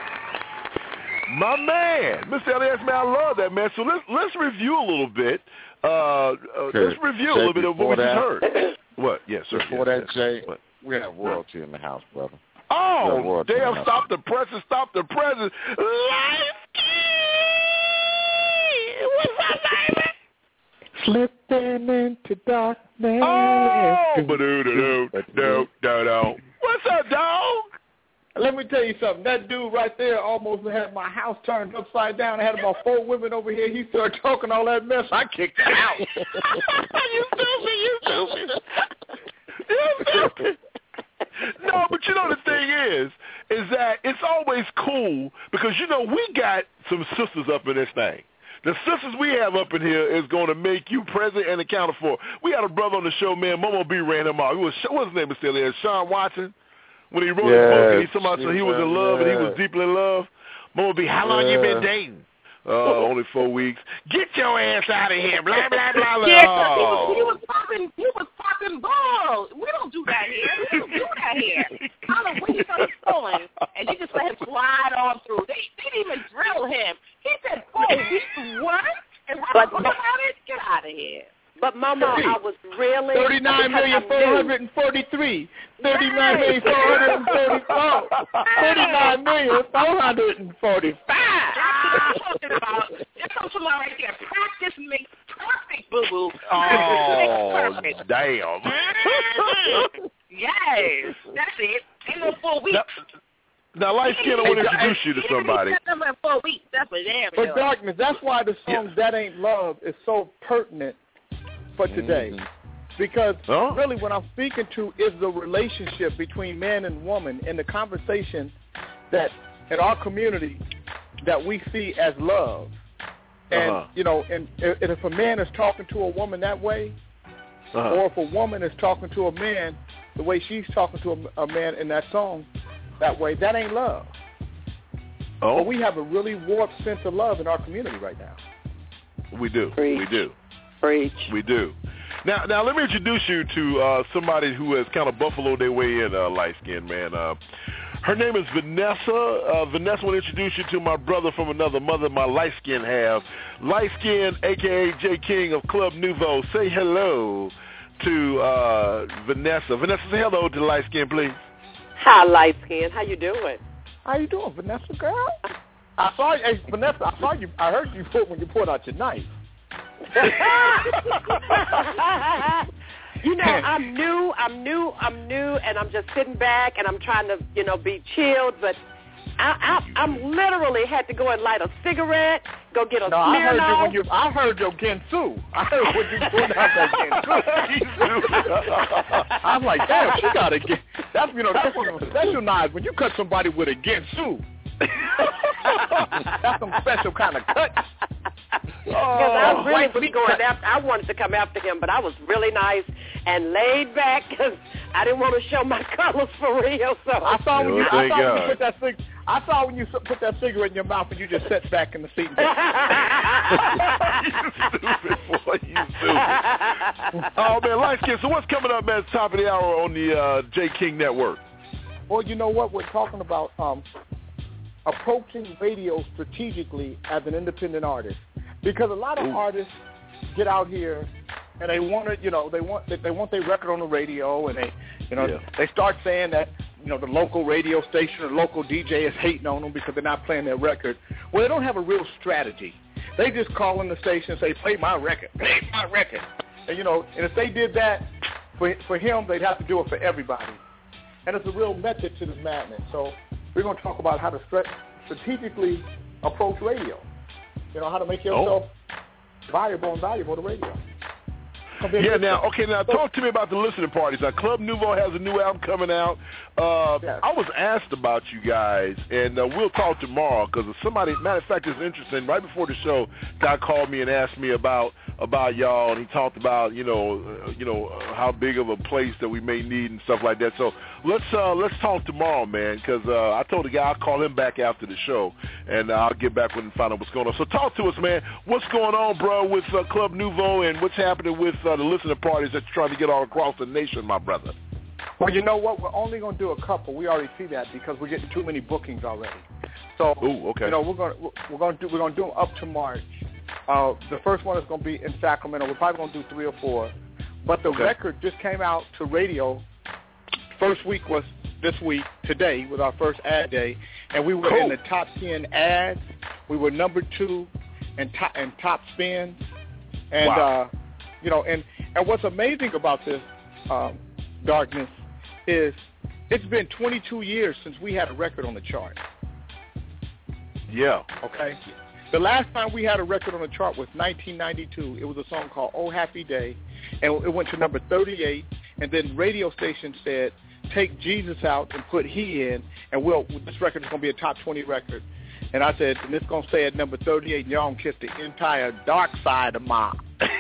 My man, Mister Elias, man, I love that, man. So let's let's review a little bit. Uh, uh, let's review a little bit of what we just heard. What? Yes, sir. Before yes, that, yes. Jay, what? we have royalty in the house, brother. Oh, damn, stop the presses, stop the presses. Life key! What's that, baby? Slipping into darkness. Oh, ba-doo-doo-doo, do-do-do. What's up, dog? Let me tell you something. That dude right there almost had my house turned upside down. I had about four women over here. He started talking all that mess. I kicked him out. You stupid. You stupid. You stupid. No, but you know the thing is, is that it's always cool because, you know, we got some sisters up in this thing. The sisters we have up in here is going to make you present and accounted for. We had a brother on the show, man. Momo B ran him off. It was, what's his name is still there? Sean Watson. When he wrote yes, his book and he told me so he was in love yes. and he was deeply in love. Momo B, how long yeah. you been dating? Uh, only four weeks. Get your ass out of here. Blah, blah, blah, blah. Yeah, oh. he, was, he was popping, he was popping balls. We don't do that here. We don't do that here. I don't know when he started pulling, and they just let him slide on through. They, they didn't even drill him. He said, four weeks, what? And what about it? Get out of here. But, Mama, I was really... thirty-nine million four hundred forty-three. thirty-nine million four hundred forty-four. thirty-nine million four hundred forty-five. That's what I'm talking about. That's what I'm talking about right there. Practice makes perfect, boo-boo. Oh, damn. Yes. That's it. Ain't no four weeks. Now, Light Skin, I want to introduce you to somebody. Four weeks. That's for damn sure. But, Darkness, that's why the song yeah. That Ain't Love is so pertinent for today, mm-hmm. because oh. really what I'm speaking to is the relationship between man and woman and the conversation that in our community that we see as love. And, uh-huh. you know, and if a man is talking to a woman that way, Uh-huh. Or if a woman is talking to a man the way she's talking to a, a man in that song, that way, that ain't love. Oh. But we have a really warped sense of love in our community right now. We do. Preach. We do. Preach. We do. Now, now let me introduce you to uh, somebody who has kind of buffaloed their way in, uh, light skin, man. Uh, her name is Vanessa. Uh, Vanessa, I want to introduce you to my brother from another mother, my light skin half. Light skin, a k a. J. King of Club Nouveau. Say hello to uh, Vanessa. Vanessa, say hello to light skin, please. Hi, light skin. How you doing? How you doing, Vanessa, girl? I saw you, hey, Vanessa. I saw you. I heard you put when you pulled out your knife. You know, I'm new, I'm new, I'm new, and I'm just sitting back, and I'm trying to, you know, be chilled, but I, I, I'm literally had to go and light a cigarette, go get a no, I heard you Smirnoff. when you. I heard your Gensu. I heard when you pulled out that Gensu. I'm like, damn, she got a Gen. That's you know, that's one of the special knives when you cut somebody with a Gensu. That's some special kind of cut. Because I really was going after, I wanted to come after him, but I was really nice and laid back because I didn't want to show my colors for real. So I saw when you, oh, I saw God. when you put that cig- I saw when you put that cigarette in your mouth and you just sat back in the seat. And you stupid boy, you stupid. Oh man, light skin. So what's coming up at the top of the hour on the uh, J. King Network? Well, you know what we're talking about. Um, approaching radio strategically as an independent artist, because a lot of Ooh. artists get out here and they want to, you know, they want they want their record on the radio, and they, you know, yeah. they start saying that, you know, the local radio station or local D J is hating on them because they're not playing their record. Well, they don't have a real strategy. They just call in the station and say, "Play my record, play my record," and you know, and if they did that for for him, they'd have to do it for everybody. And it's a real method to this madness. So we're going to talk about how to strategically approach radio. You know, how to make yourself oh. valuable and valuable to radio. Yeah, now, okay, now talk to me about the listening parties. Now, Club Nouveau has a new album coming out. Uh, yes. I was asked about you guys, and uh, we'll talk tomorrow because somebody, matter of fact, it's interesting. Right before the show, guy called me and asked me about about y'all, and he talked about, you know, uh, you know, uh, how big of a place that we may need and stuff like that. So let's uh, let's talk tomorrow, man, because uh, I told the guy I'll call him back after the show, and uh, I'll get back with him and find out what's going on. So talk to us, man. What's going on, bro, with uh, Club Nouveau, and what's happening with uh, the listening parties that you're trying to get all across the nation, my brother? Well, you know what? We're only going to do a couple. We already see that because we're getting too many bookings already. So, Ooh, okay. you know, we're going to we're going to do we're going to do them up to March. Uh, the first one is going to be in Sacramento. We're probably going to do three or four. But the okay. record just came out to radio. First week was this week, today, was our first ad day. And we were cool. in the top ten ads. We were number two in top, in top spins. And, wow. uh, you know, and, and what's amazing about this, um, Darkness, is it's been twenty-two years since we had a record on the chart. Yeah. Okay? The last time we had a record on the chart was nineteen ninety-two. It was a song called Oh Happy Day, and it went to number thirty-eight, and then radio station said, take Jesus out and put He in, and we'll, this record is going to be a top twenty record. And I said, and it's going to stay at number thirty-eight, and y'all can kiss the entire dark side of my.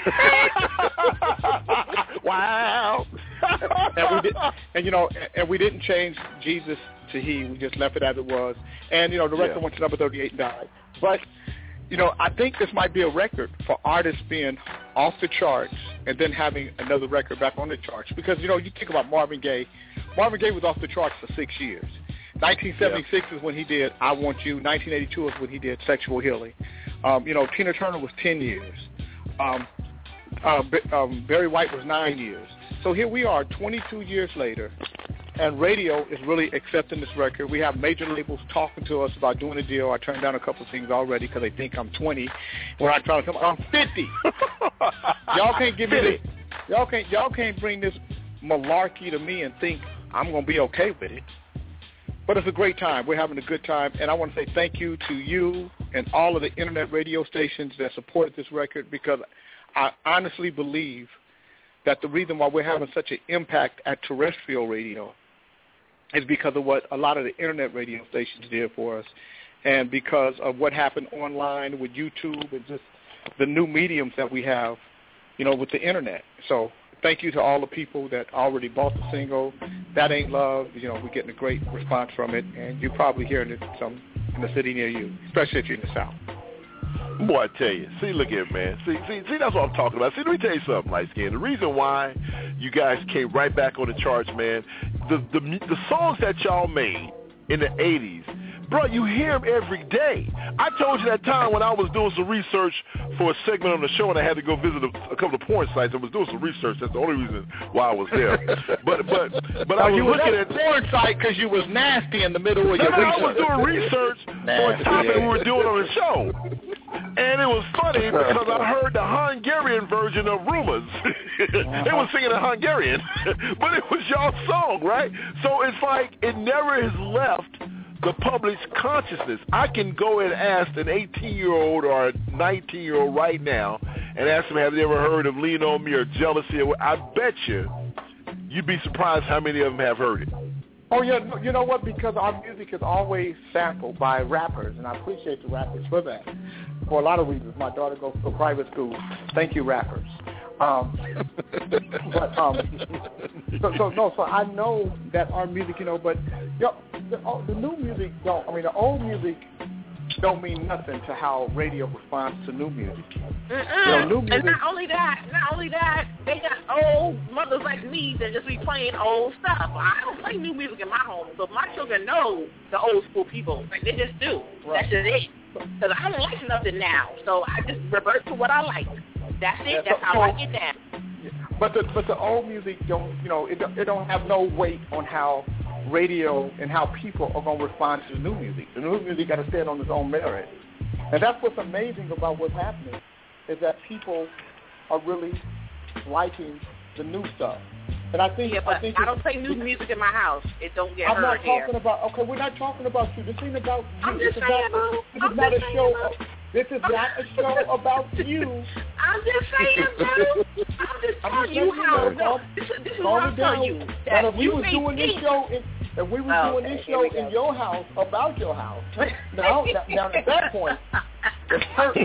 Wow. and, we did, and, you know, and we didn't change Jesus to He. We just left it as it was. And, you know, the record yeah. went to number thirty-eight and died. But, you know, I think this might be a record for artists being off the charts and then having another record back on the charts. Because, you know, you think about Marvin Gaye. Marvin Gaye was off the charts for six years. nineteen seventy-six yeah. is when he did I Want You. nineteen eighty-two is when he did Sexual Healing. Um, you know, Tina Turner was ten years. Um, uh, um, Barry White was nine years. So here we are twenty-two years later, and radio is really accepting this record. We have major labels talking to us about doing a deal. I turned down a couple of things already because they think I'm twenty. When I try to come, I'm fifty. Y'all can't give me this. Y'all can't. Y'all can't bring this malarkey to me and think I'm gonna be okay with it. But it's a great time. We're having a good time, and I want to say thank you to you and all of the internet radio stations that supported this record, because I honestly believe that the reason why we're having such an impact at terrestrial radio is because of what a lot of the internet radio stations did for us, and because of what happened online with YouTube and just the new mediums that we have, you know, with the internet. So thank you to all the people that already bought the single. That Ain't Love. You know, we're getting a great response from it, and you're probably hearing it some in the city near you, especially if you're in the South. Boy, I tell you. See, look here, man. See, see, see, that's what I'm talking about. See, let me tell you something, Light Skin. The reason why you guys came right back on the charts, man, the the, the songs that y'all made in the eighties, bro, you hear them every day. I told you that time when I was doing some research for a segment on the show and I had to go visit a, a couple of porn sites. I was doing some research. That's the only reason why I was there. But but but I was you looking at at porn site because you was nasty in the middle of no, your no, research. I was doing research for a topic we were doing on the show. And it was funny because I heard the Hungarian version of Rumors. They were singing in Hungarian, but it was y'all's song, right? So it's like it never has left the public's consciousness. I can go and ask an eighteen-year-old or a nineteen-year-old right now and ask them, have they ever heard of Lean On Me or Jealousy? I bet you, you'd be surprised how many of them have heard it. Oh, yeah, you know what? Because our music is always sampled by rappers, and I appreciate the rappers for that. For a lot of reasons. My daughter goes to a private school. Thank you, rappers. Um, but um, so, so no, so I know that our music, you know, but you know, the, the new music don't. I mean, the old music don't mean nothing to how radio responds to new music. You know, new music. And not only that, not only that, they got old mothers like me that just be playing old stuff. I don't play new music in my home, but my children know the old school people. Like they just do. Right. That's just it. Because I don't like nothing now, so I just revert to what I like. That's it. Yeah, That's so, how I get down. But the but the old music don't, you know, it don't, it don't have no weight on how radio and how people are going to respond to the new music. The new music got to stand on its own merit, and that's what's amazing about what's happening is that people are really liking the new stuff. And I think yeah, but I, think I don't play new music in my house. It don't get I'm heard not talking here. about. Okay, we're not talking about you. This ain't about you. I'm this just is saying, not, boo. this I'm is not just a saying, show. boo. This is not a show about you. I'm just saying, bro. I'm just telling you how. No, this, this is what I'm telling you. That if we you was doing this show, in, if we was oh, doing okay, this show in your house about your house, now, now at that point, it's perfect.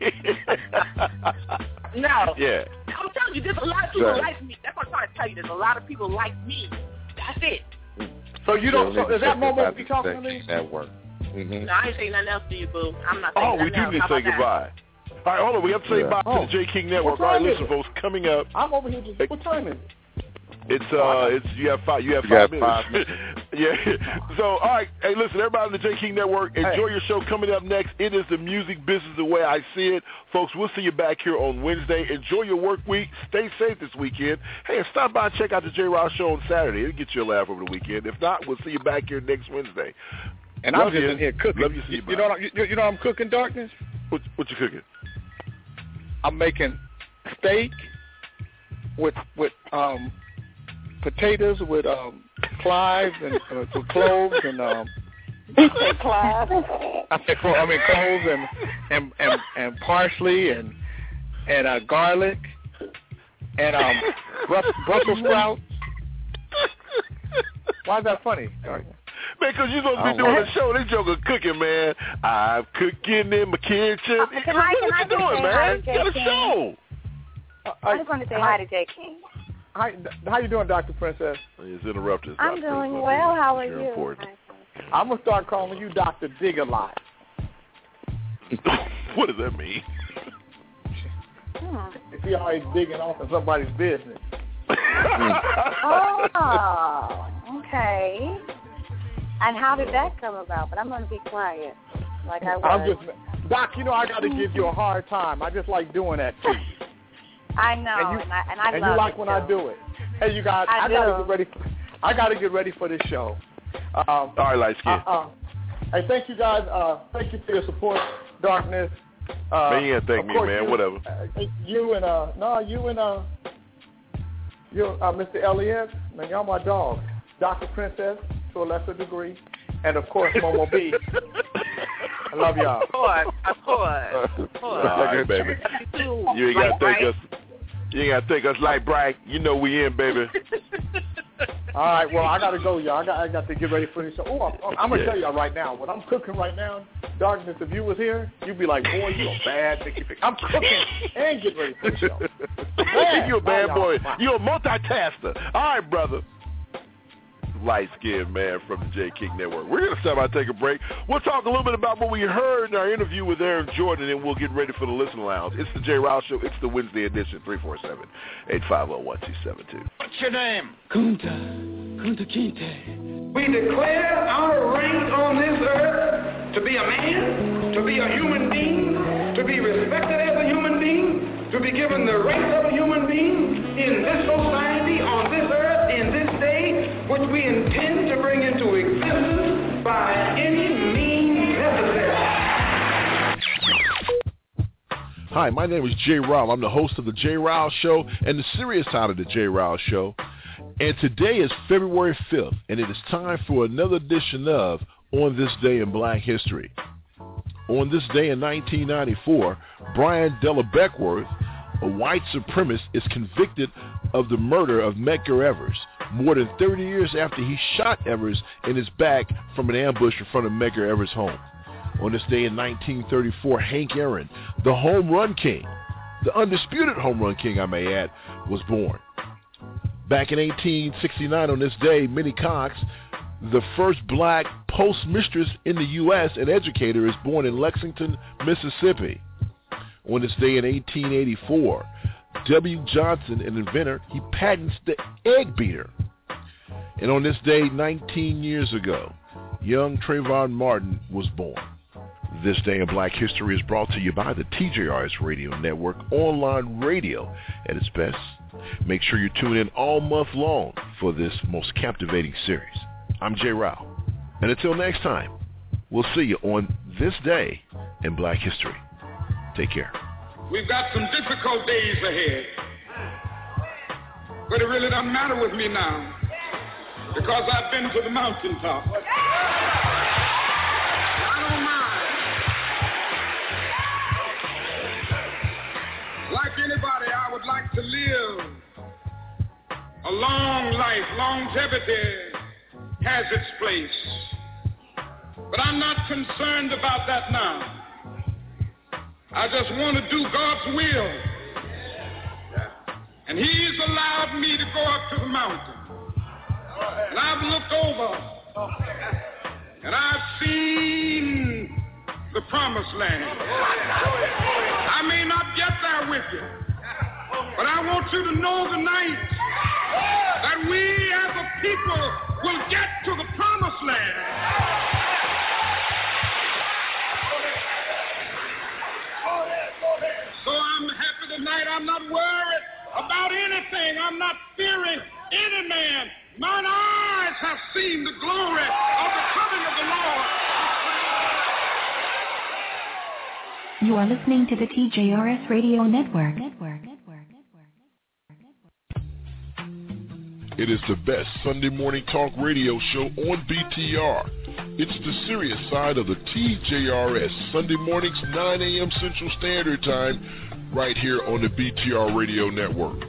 No. Yeah. I'm telling you, there's a lot of people right. like me. That's what I'm trying to tell you. There's a lot of people like me. That's it. So you don't. So is that moment we talking to me? Network. Mm-hmm. No, I ain't saying nothing else to you, boo. I'm not saying Oh, we nothing do else. need to say goodbye. That? All right, hold on. We have to say yeah. bye oh. to the J. King Network. All right, listen, folks. Coming up. I'm over here. Just, what time is it? It's uh, it's you have five. You have you five have minutes. Five minutes. Yeah. So, all right. Hey, listen, everybody on the J. King Network, enjoy hey. your show. Coming up next, it is the music business the way I see it, folks. We'll see you back here on Wednesday. Enjoy your work week. Stay safe this weekend. Hey, and stop by and check out the J. Ross Show on Saturday. It'll get you a laugh over the weekend. If not, we'll see you back here next Wednesday. And Love I'm just you. in here cooking. Love you. See you, you know, what I'm, you, you know, what I'm cooking, Darkness. What, what you cooking? I'm making steak with with um. potatoes with um cloves and uh, with cloves and um Clive. I said I mean cloves and and and, and parsley and and uh, garlic and um Brussels, Brussels sprouts. Why is that funny? Man, because you're supposed to be doing a show. This joker cooking, man. I'm cooking in my kitchen. Uh, can I, can I what you doing, man? J. Get a King? show. Uh, I just want to say hi to J. King. Hi, how you doing, Doctor Princess? It's interrupted. I'm doing well. How are you? Important. I'm gonna start calling you Doctor Dig-a-Lot. What does that mean? Hmm. If you're always digging off in somebody's business. Oh, okay. And how did that come about? But I'm going to be quiet, like I was. I'm just, Doc. You know I got to give you a hard time. I just like doing that to you. I know, and you, and I, and I and love you like it when too. I do it. Hey, you guys, I, I, I gotta get ready. For, I gotta get ready for this show. Um, All right, light skin. Uh, uh, hey, thank you guys. Uh, thank you for your support, Darkness. Uh, man, you ain't thank me, man. You, Whatever. Uh, you and uh, no, you and uh, you, uh, Mister Elliott, man, y'all my dogs. Doctor Princess to a lesser degree, and of course Momo B. I love y'all. Of course, of course, of course. All right, baby. You ain't gotta thank us. You ain't gotta thank us like Bright. You know we in, baby. All right, well, I got to go, y'all. I got, I got to get ready for this show. Oh, I'm, I'm going to Yeah. tell y'all right now, what I'm cooking right now, Darkness, if you was here, you'd be like, boy, you a bad Nicky Pick. I'm cooking and getting ready for the show. Hey, you a bad Bye, boy. y'all. Bye. You a multitasker. All right, brother. Light-skinned man from the J. King Network. We're going to stop by and take a break. We'll talk a little bit about what we heard in our interview with Aaron Jordan, and then we'll get ready for the Listen Lounge. It's the Jay Rouse Show. It's the Wednesday edition, three four seven, eight five zero, one two seven two. What's your name? Kunta. Kunta Kinte. We declare our rank on this earth to be a man, to be a human being, to be respected as a human being, to be given the rights of a human being in this society, on this earth, in this day, which we intend to bring into existence by any means necessary. Hi, my name is Jay Ryle. I'm the host of the Jay Ryle Show and the serious side of the Jay Ryle Show. And today is February fifth, and it is time for another edition of On This Day in Black History. On this day in nineteen ninety-four, Brian Della Beckworth, a white supremacist, is convicted of the murder of Medgar Evers, more than thirty years after he shot Evers in his back from an ambush in front of Medgar Evers' home. On this day in nineteen thirty-four, Hank Aaron, the home run king, the undisputed home run king, I may add, was born. Back in eighteen sixty-nine, on this day, Minnie Cox, the first black postmistress in the U S and educator, is born in Lexington, Mississippi. On this day in eighteen eighty-four, W. Johnson, an inventor, he patents the egg beater. And on this day, nineteen years ago, young Trayvon Martin was born. This Day in Black History is brought to you by the T J R S Radio Network, online radio at its best. Make sure you tune in all month long for this most captivating series. I'm Jay Rao, and until next time, we'll see you on This Day in Black History. Take care. We've got some difficult days ahead, but it really doesn't matter with me now because I've been to the mountaintop. I don't mind. Like anybody, I would like to live a long life. Longevity has its place, but I'm not concerned about that now. I just want to do God's will. And He's allowed me to go up to the mountain. And I've looked over. And I've seen the promised land. I may not get there with you. But I want you to know tonight that we as a people will get to the promised land. So I'm happy tonight. I'm not worried about anything. I'm not fearing any man. Mine eyes have seen the glory of the coming of the Lord. You are listening to the T J R S Radio Network. Network. It is the best Sunday morning talk radio show on B T R. It's the serious side of the T J R S, Sunday mornings, nine a.m. Central Standard Time, right here on the B T R Radio Network.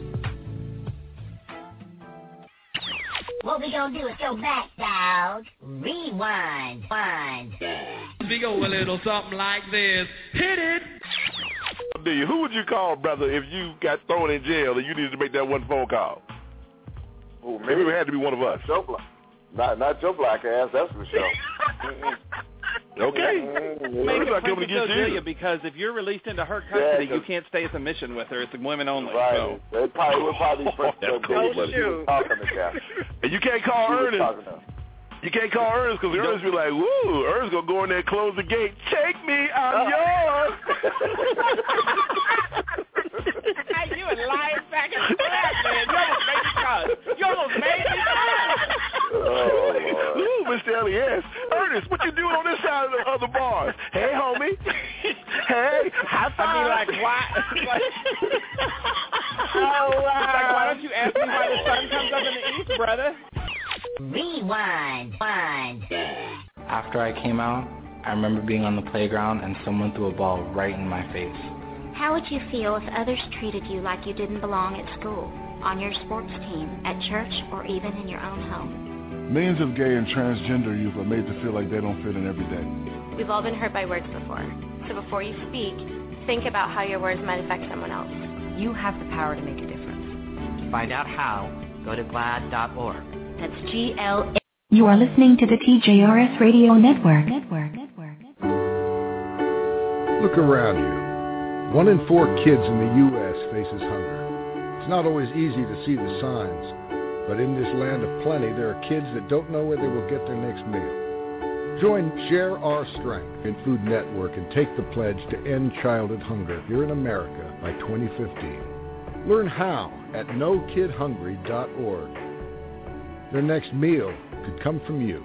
What we gonna do is go back, dog. Rewind. Wind. We go a little something like this. Hit it. Do you? Who would you call, brother, if you got thrown in jail and you needed to make that one phone call? Oh, maybe it had to be one of us. Joe Black. Not, not your black ass, that's for sure. Okay. Maybe not coming to get you. you because if you're released into her custody, Yeah, you can't stay as a mission with her. It's a women only. Right. So. They probably would probably first That's go cool, get buddy. you talking to guy. And you can't call She was Ernest. talking to her. You can't call Ernest because Ernest be like, woo, Ernest going to go in there and close the gate. Take me, I'm yours. You a lying sack of crap, man. You almost made me cry. You almost made me cry. Oh, Ooh, Mister Elias. Ernest, what you doing on this side of the, of the bars? Hey, homie. Hey, high five. I mean, like, why? Like, Oh, wow. like, why don't you ask me why the sun comes up in the east, brother? Rewind. Wind. After I came out, I remember being on the playground and someone threw a ball right in my face. How would you feel if others treated you like you didn't belong at school? on your sports team, at church, or even in your own home. Millions of gay and transgender youth are made to feel like they don't fit in every day. We've all been hurt by words before. So before you speak, think about how your words might affect someone else. You have the power to make a difference. To find out how, go to glad dot org. That's G L A. You are listening to the T J R S Radio Network. Network. Network. Look around you. One in four kids in the U S faces hunger. It's not always easy to see the signs, but in this land of plenty, there are kids that don't know where they will get their next meal. Join Share Our Strength in Food Network and take the pledge to end childhood hunger here in America by twenty fifteen. Learn how at no kid hungry dot org. Their next meal could come from you.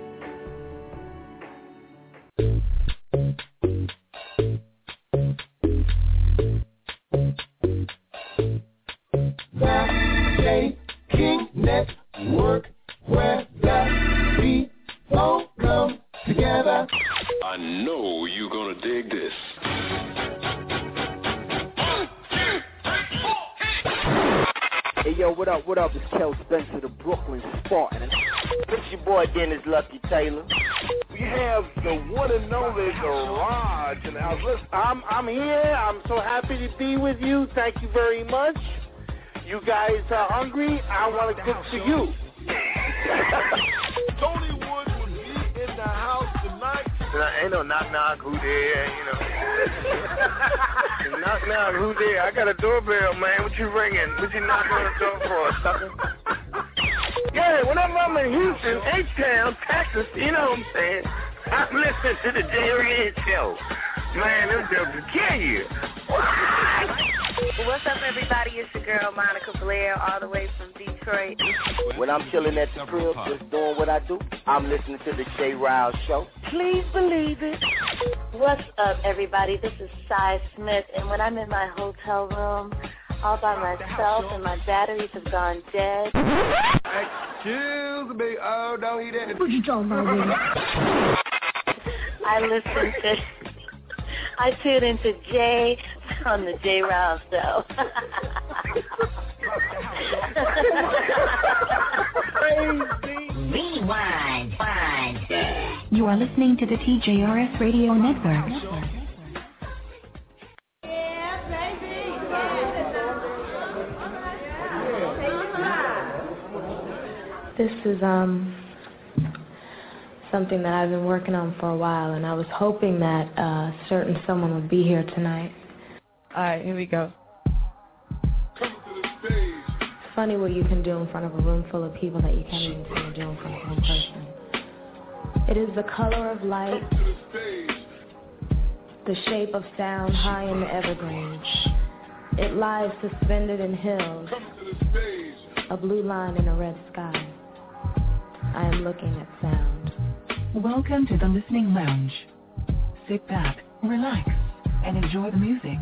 The J King Network, where the people come together. I know you're gonna dig this. Hey yo, what up, what up? It's Kel Spencer, the Brooklyn Spartan. It's your boy Dennis Lucky Taylor. We have the one and only Garage in the house. Listen, I'm, I'm here. I'm so happy to be with you. Thank you very much. You guys are hungry. I want to cook for you. Tony Woods will be in the house tonight. Ain't no knock knock, who there, you know. Knock knock, who there? I got a doorbell, man. What you ringing? What you knocking on the door for, sucker? Yeah, whenever I'm in Houston, H-Town, Texas, you know what I'm saying? I'm listening to the Jerry Show. Man, them jokes will kill you. What's up, everybody? It's your girl, Monica Blair, all the way from Detroit. When I'm chilling at the crib, just doing what I do, I'm listening to the J. Riles Show. Please believe it. What's up, everybody? This is Cy Smith, and when I'm in my hotel room all by myself and my batteries have gone dead. Excuse me. Oh, don't eat that. What you talking about, baby? I listen to... I tune into Jay on the J. Riles Show. Rewind. You are listening to the T J R S Radio Network. This is um something that I've been working on for a while, and I was hoping that a certain someone would be here tonight. All right, here we go. It's funny what you can do in front of a room full of people that you can't even see you do in front of one person. It is the color of light, the shape of sound high in the evergreens. It lies suspended in hills, a blue line in a red sky. I am looking at sound. Welcome to the Listening Lounge. Sit back, relax, and enjoy the music.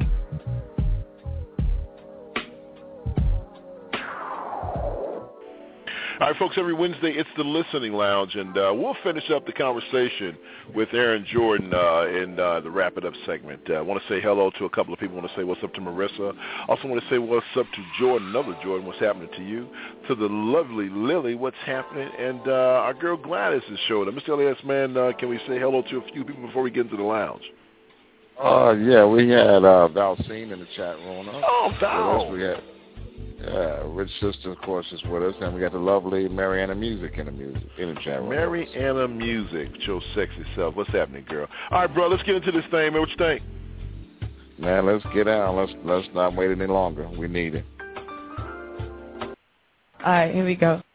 All right, folks, every Wednesday it's the Listening Lounge, and uh, we'll finish up the conversation with Aaron Jordan uh, in uh, the Wrap It Up segment. I uh, want to say hello to a couple of people. I want to say what's up to Marissa. Also want to say what's up to Jordan, another Jordan, what's happening to you. To the lovely Lily, what's happening. And uh, our girl Gladys is showing up. Mister Elias, man, uh, can we say hello to a few people before we get into the lounge? Uh, yeah, we had uh, Valcine in the chat room. Huh? Oh, Val. We had Yeah, Rich Sister, of course, is with us, and we got the lovely Mariana Music in the music in the chat room. Mariana Music, your sexy self. What's happening, girl? All right, bro, let's get into this thing, man. What you think? Man, let's get out. Let's let's not wait any longer. We need it. All right, here we go.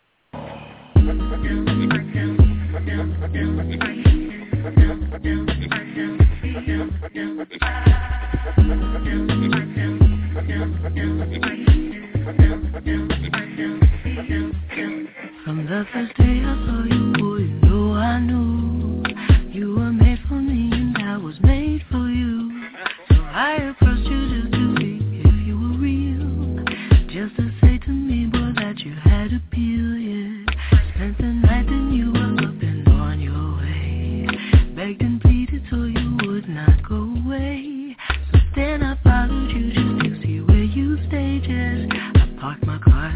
From the first day I saw you, boy, you know I knew you were made for me and I was made for you. So I approached you just to see if you were real, just to say to me, boy, that you had appeal, yeah. Spent the night and you were up and on your way, begged and pleaded so you would not go away. So then I followed you just to see where you stayed, yes. I parked my car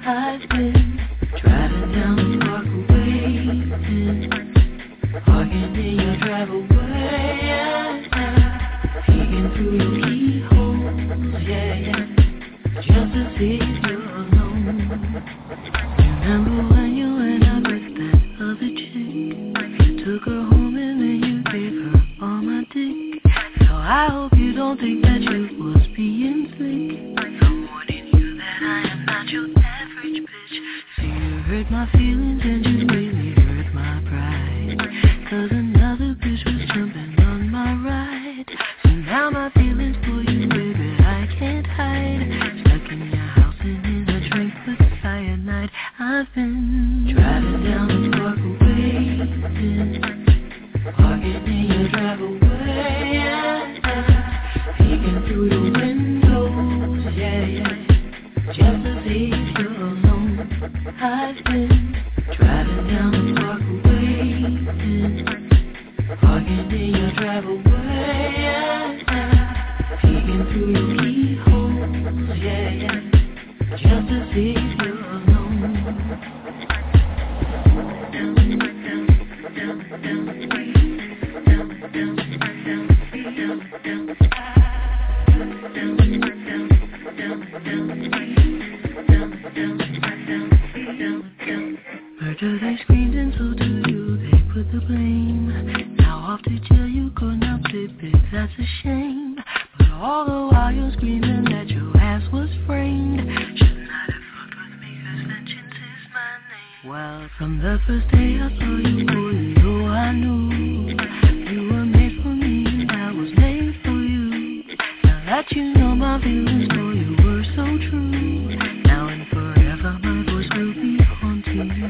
I've been driving down the parkway, parking in your driveway, peeking through your keyholes, yeah, yeah, just to see if you're alone. Remember when you went out with that other chick? Took her home and then you gave her all my dick. So I hope you don't think that you was being slick. I'm warning you that I am not your average bitch. So you hurt my feelings and you really hurt my pride. Cause another bitch was jumping on my ride. So now my feelings for you, baby, I can't hide. Stuck in your house and in a drink with cyanide. I've been driving down the parkway, parking in your driveway, peeking through the windows, yeah, yeah, just to see if you're alone. I've been driving down the parkway, parking in your driveway, peeking through your keyholes, yeah, yeah, just to see if you're alone. Murder they screamed and so to you they put the blame. Now off to jail you go, now baby, that's a shame. But all the while you're screaming that your ass was framed. Should not have fucked with me cause vengeance is my name. Well, from the first day I saw you, boy, you know I knew you were made for me and I was made for you. Now that you know my feelings for you were so true. Now and forever my voice will be haunting you.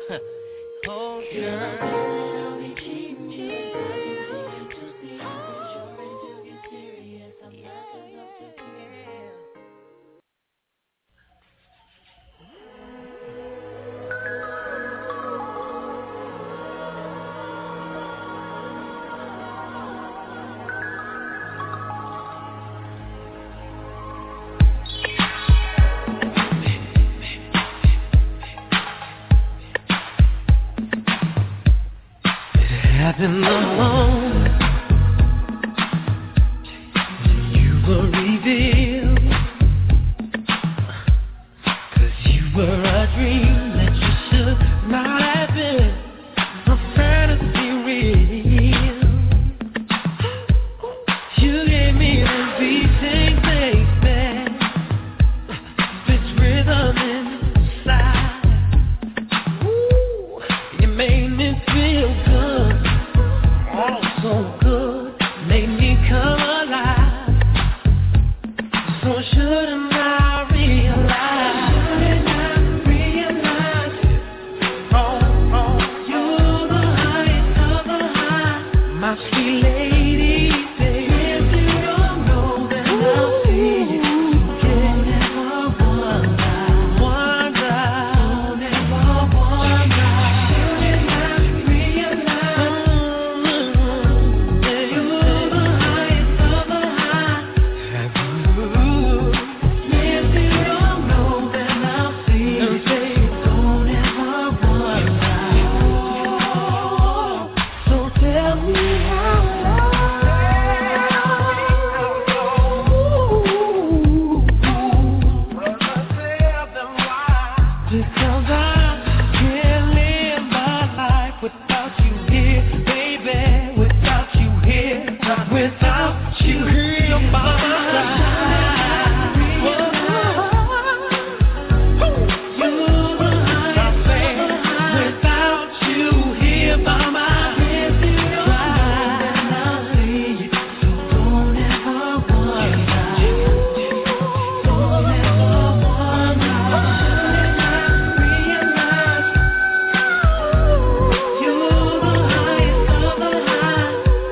Oh, girl. In the moment you were revealed, 'cause you were a dream that you should not have been, a fantasy real. You gave me the beating, baby, bitch rhythm inside. Ooh, you made me feel good. Oh, so good, made me come alive. So shouldn't I realize? Shouldn't I realize? Oh, oh, you're the highest of the high, my sweet lady, baby. If you don't know, then I'll see you. Don't ever wonder, wonder, don't ever wonder. Shouldn't I realize? Without you here by my side, you're the highest thing. Without you here by my side, I'll see you. So don't ever wonder, don't ever wonder. Realize you're the highest of the high.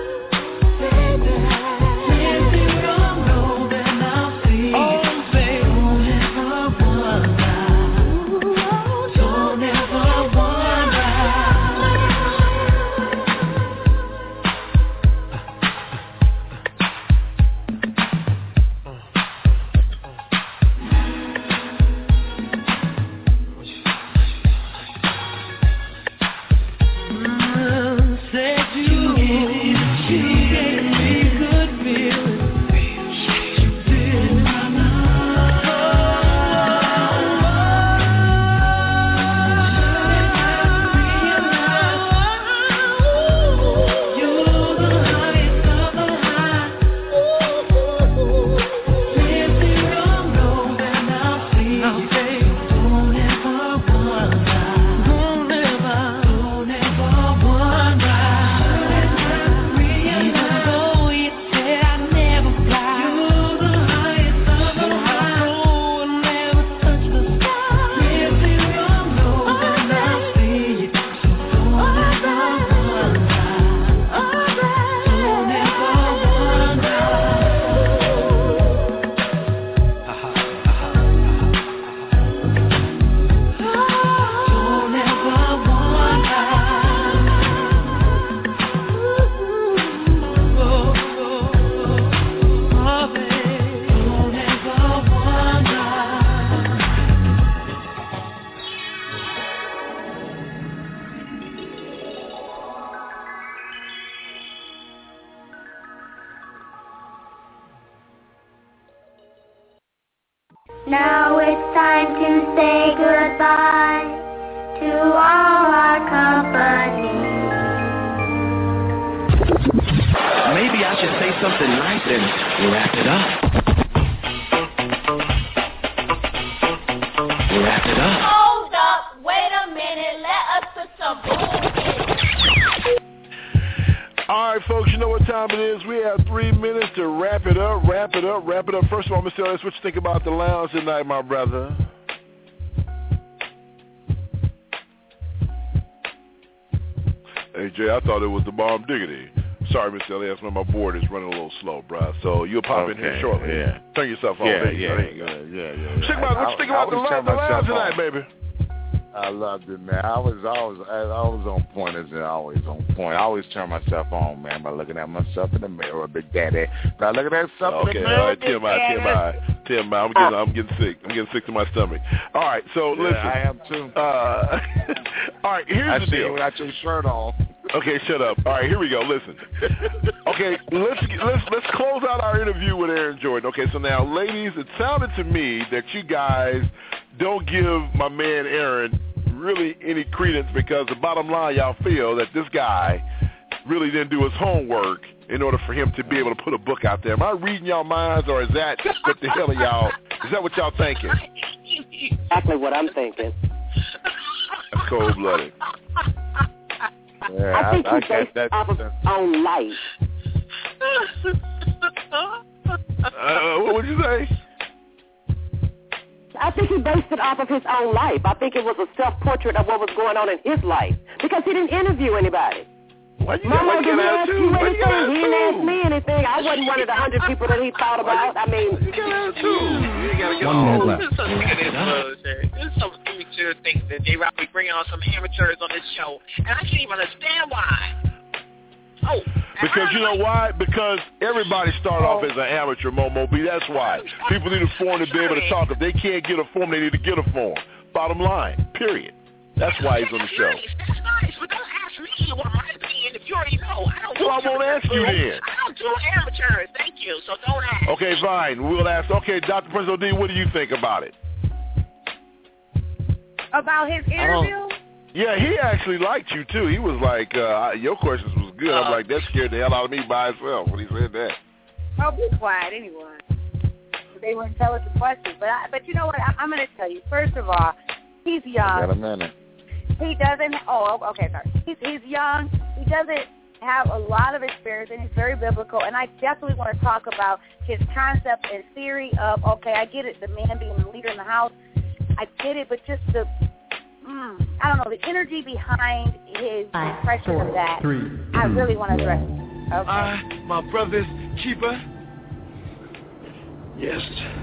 Now it's time to say goodbye to all our company. Maybe I should say something nice and wrap it up. Wrap it up. Hold up, wait a minute, let us put some bullshit. All right, folks, you know what time it is. We have three minutes to wrap it up, wrap it up, wrap it up. First of all, Mister Ellis, what you think about the lounge tonight, my brother? Hey, Jay, I thought it was the Bomb Diggity. Sorry, Mister Elias, my board is running a little slow, bro. So you'll pop okay, in here shortly. Yeah. Turn yourself on, yeah, baby. Yeah, yeah, yeah, yeah, yeah. Check out what you think about the live, the live tonight, baby. I loved it, man. I was always, I was on point, as in always on point. I always turn myself on, man, by looking at myself in the mirror, Big Daddy. By looking at stuff okay, in the mirror, all right, T M I, T M I, T M I. I'm getting, I'm getting sick. I'm getting sick to my stomach. All right, so yeah, listen. I am too. Uh, all right, here's I the see deal. you without your shirt on. Okay, shut up. All right, here we go. Listen. Okay, let's let's let's close out our interview with Aaron Jordan. Okay, so now, ladies, it sounded to me that you guys don't give my man Aaron really any credence because the bottom line, y'all feel that this guy really didn't do his homework in order for him to be able to put a book out there. Am I reading y'all minds, or is that what the hell are y'all? Is that what y'all thinking? Exactly what I'm thinking. That's cold-blooded. Yeah, I think I, he I based that, off of his own life. uh, what would you say? I think he based it off of his own life. I think it was a self-portrait of what was going on in his life because he didn't interview anybody. Why you Mama didn't ask you Why anything. You he didn't ask me anything. I wasn't one of the hundred people that he thought about. I mean, you can ask too. You gotta get one minute left. This is some This is some immature things that J. Rob be bringing on some amateurs on this show, and I can't even understand why. Oh, because you know why? Because everybody start off as an amateur, Momo B. That's why. People need a form to be able to talk. If they can't get a form, they need to get a form. Bottom line, period. That's why he's on the show. That's nice, but don't ask me what my opinion if you already know. I don't well, I won't ask you then. I don't do amateurs. Thank you. So don't ask. Okay, fine. We'll ask. Okay, Doctor Prince O D, what do you think about it? About his interview? Yeah, he actually liked you, too. He was like, uh, your questions was good. Uh, I'm like, that scared the hell out of me by itself when he said that. Oh, be quiet anyway. They were intelligent questions. But I, but you know what? I, I'm going to tell you. First of all, he's young. Got a minute. He doesn't, oh, okay, sorry. He's, he's young. He doesn't have a lot of experience, and he's very biblical. And I definitely want to talk about his concept and theory of, okay, I get it, the man being the leader in the house. I get it, but just the, mm, I don't know, the energy behind his Five, impression four, of that, three, I really want to address it. Okay. I, my brother's keeper. Yes.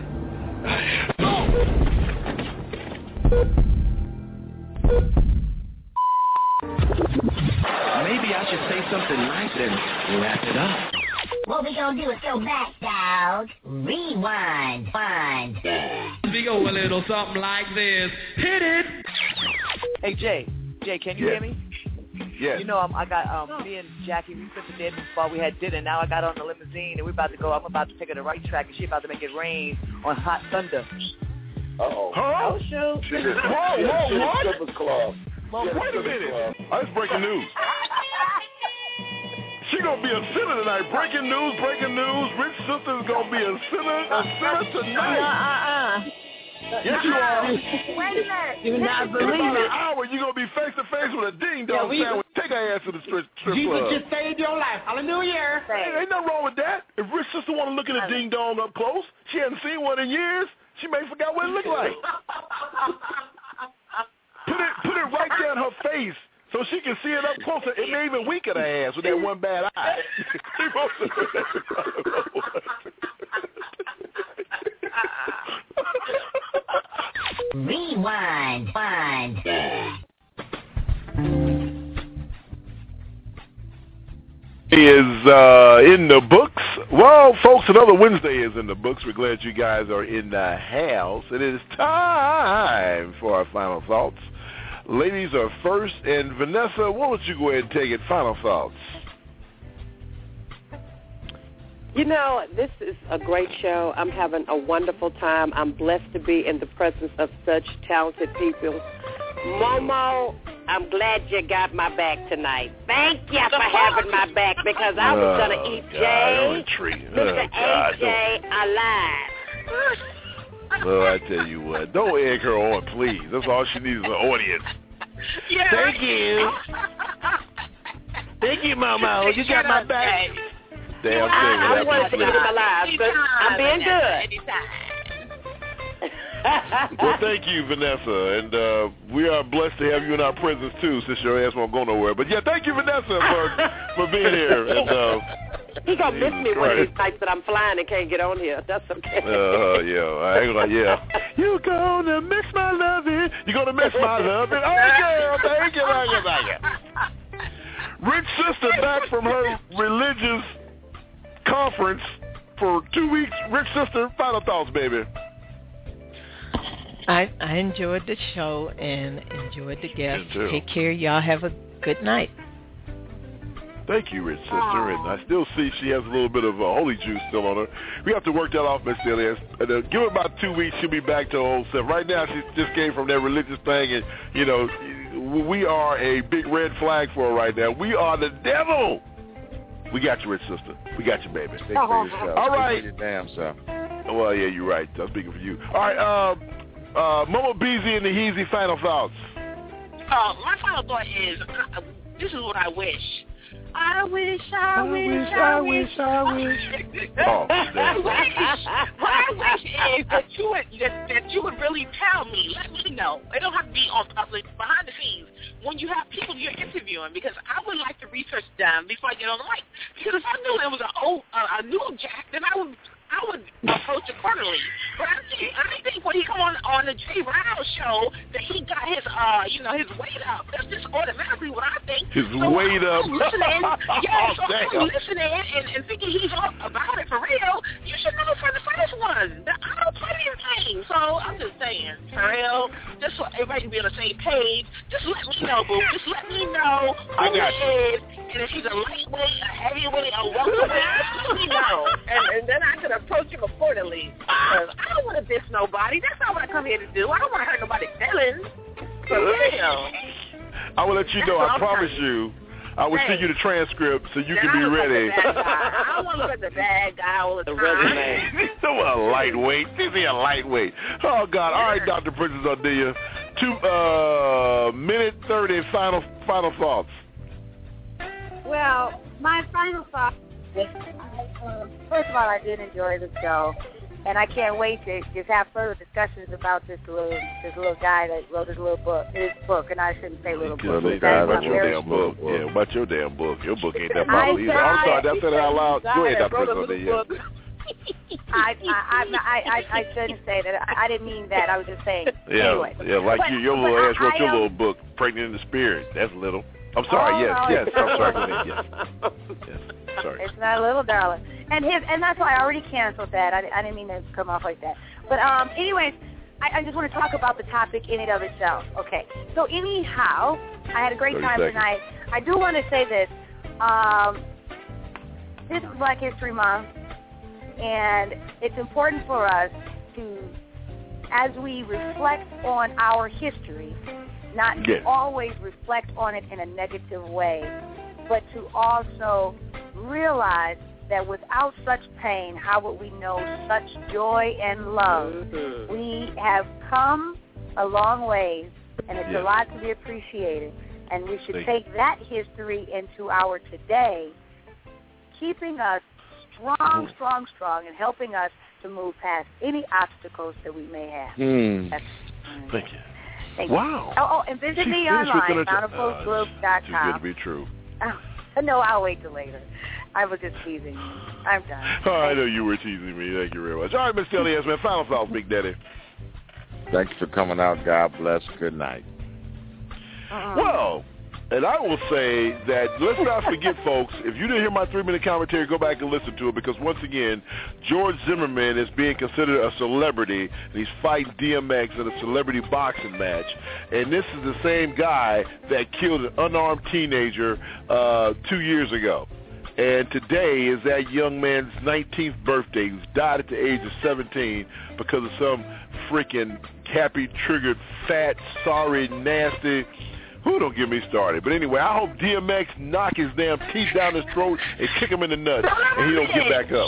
Maybe I should say something nice and wrap it up. What we gonna do is go back, dog. Rewind. Wind. We go a little something like this. Hit it. Hey, Jay. Jay, can you yeah. hear me? Yes. You know, um, I got um, me and Jackie. We spent the day before we had dinner. Now I got on the limousine, and we're about to go. I'm about to take her to the right track, and she's about to make it rain on Hot Thunder. Uh-oh. Huh? Oh, shoot. She just, whoa, she whoa, she what? Strippers Club. Well, she wait a minute. Oh, that's breaking news. She gonna be a sinner tonight. Breaking news, breaking news. Rich Sister's gonna be a sinner, a sinner tonight. Uh-uh. Yes, you are. Wait a minute. Do not In believe about it. an hour, you're going to be face-to-face with a ding-dong Yeah, sandwich. Take her ass to the strip, strip Jesus club. just saved your life. Hallelujah. Hey, ain't nothing wrong with that. If Rich Sister want to look at a ding-dong up close, she hasn't seen one in years, she may forgot what it looked like. Put it, put it right there in her face so she can see it up closer. It may even wink at her ass with that one bad eye. Rewind. Wind. Is uh, in the books. Well, folks, another Wednesday is in the books. We're glad you guys are in the house. It is time for our final thoughts. Ladies are first, and Vanessa, why don't you go ahead and take it? Final thoughts. You know, this is a great show. I'm having a wonderful time. I'm blessed to be in the presence of such talented people. Momo, I'm glad you got my back tonight. Thank you for having my back because I was going to eat Jay, Mister A J, alive. Well, I tell you what, don't egg her on, please. That's all she needs is an audience. Yeah. Thank you. Thank you, Momo. You got my back. Damn thing. I, I wanted to eat him alive, but I'm being good. Well, thank you, Vanessa, and uh, we are blessed to have you in our presence too, since your ass won't go nowhere. But yeah, thank you, Vanessa, for for being here. And uh, he gonna miss me one of these nights that I'm flying and can't get on here. That's okay. Uh, yeah, I ain't gonna, yeah. You gonna miss my loving? You gonna miss my loving? Oh, girl, thank you, thank you, thank you. Rich Sister back from her religious conference for two weeks. Rich Sister, final thoughts, baby. I I enjoyed the show and enjoyed the guests. Take care. Y'all have a good night. Thank you, Rich Sister. And I still see she has a little bit of uh, holy juice still on her. We have to work that off, Miss Elias. Uh, give her about two weeks, she'll be back to her old self. Right now, she just came from that religious thing, and, you know, we are a big red flag for her right now. We are the devil. We got you, Rich Sister. We got you, baby. Speak for yourself. All right. Speak for your damn self. Well, yeah, you're right. I'm speaking for you. All right, uh, uh, Momo Beezy and the Heezy, final thoughts. Uh, my final thought is, uh, this is what I wish. I wish, I, I wish, I, I wish, I wish. Oh, I wish. What I wish is that you would that, that you would really tell me, let me know. It don't have to be on public, behind the scenes, when you have people you're interviewing, because I would like to research them before I get on the mic. Because if I knew it was an old, uh, a new Jack, then I would. I would approach accordingly. But I think I think when he come on on the Jay Ryle show that he got his uh you know his weight up. That's just automatically what I think. His so weight I'm, up. I'm listening. Yeah, so oh, I'm listening and, and thinking he's all about it for real. You should know from the first one. I know plenty of things. So I'm just saying, for real, just so everybody can be on the same page. Just let me know, boo. Just let me know who he is, and if he's a lightweight, a heavyweight, a welterweight. Just let me know, and, and then I can approach him accordingly. Because I don't want to diss nobody. That's not what I come here to do. I don't want to hurt nobody's feelings. For real. I will let you know. I promise you. I will send you the transcript so you can be ready. I don't want to look at the bad guy all the time. Resume. A lightweight. Is he a lightweight? Oh, God. All right, Doctor Princess Ardilla. Two uh, minute thirty. Final final thoughts. Well, my final thought is, um, first of all, I did enjoy the show, and I can't wait to just have further discussions about this little this little guy that wrote his little book, his book, and I shouldn't say little book. About That's your damn book. Yeah, about your damn book. Your book ain't that popular either. I'm sorry, did I say that out loud? Go ahead, Doctor Princess Ardilla. I, I, I, I, I shouldn't say that. I, I didn't mean that. I was just saying. Yeah, anyway. yeah, like but, you, your little ass I, wrote I, your um, little book, Pregnant in the Spirit. That's little. I'm sorry. Oh, yes, no, yes. I'm sorry. Go ahead. Yes. Yes. Sorry. It's not a little darling, and his, and that's why I already canceled that. I, I didn't mean to come off like that. But um, anyways, I, I just want to talk about the topic in and of itself. Okay. So anyhow, I had a great time seconds. tonight. I do want to say this. Um, this is Black History Month, and it's important for us to, as we reflect on our history, not yes. to always reflect on it in a negative way, but to also realize that without such pain, how would we know such joy and love? Mm-hmm. We have come a long ways, and it's yes. a lot to be appreciated, and we should Thank take you. that history into our today, keeping us strong, strong, strong, and helping us to move past any obstacles that we may have. Hmm. That's, Thank you. Thank wow. You. Oh, oh, and visit she me online, final post group dot com. Too good to be true. Oh, no, I'll wait till later. I was just teasing you. I'm done. Oh, I know you were teasing me. Thank you very much. All right, Mister Elias, man. Final thoughts, Big Daddy. Thanks for coming out. God bless. Good night. Uh-uh. Well, and I will say that let's not forget, folks, if you didn't hear my three-minute commentary, go back and listen to it, because once again, George Zimmerman is being considered a celebrity, and he's fighting D M X in a celebrity boxing match. And this is the same guy that killed an unarmed teenager uh, two years ago. And today is that young man's nineteenth birthday, who's died at the age of seventeen because of some freaking happy-triggered, fat, sorry, nasty... Who don't get me started? But anyway, I hope D M X knock his damn teeth down his throat and kick him in the nuts, and he don't get back up.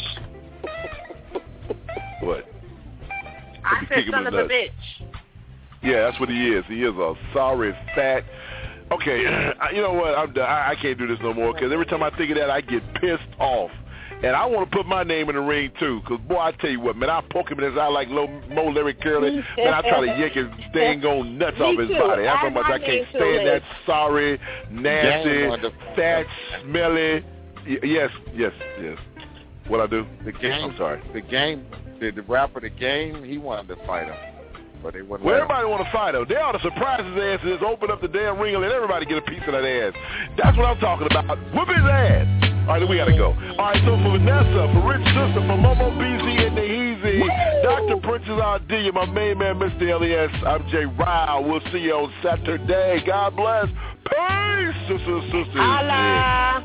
What? I said son of a bitch. Yeah, that's what he is. He is a sorry, fat... Okay, you know what? I'm done. I, I can't do this no more, because every time I think of that, I get pissed off. And I want to put my name in the ring, too, because, boy, I tell you what, man, I poke him in his eye like little Mo Larry Curly. Man, I try to yank his dang on nuts off his too. body. That's I, how much I, I can't stand that sorry, nasty, fat, smelly. Y- yes, yes, yes. What I do? The game. I'm sorry. The game, the, the rapper, the game, he wanted to fight him. But they wouldn't well, let everybody want to fight him. They ought to surprise his ass and just open up the damn ring and let everybody get a piece of that ass. That's what I'm talking about. Whoop his ass. All right, then we got to go. All right, so for Vanessa, for Rich Sister, for Momo B Z and the Easy, Doctor Princess Ardilla, my main man, Mister L E S, I'm Jay Ryle. We'll see you on Saturday. God bless. Peace, sisters and sisters. Holla.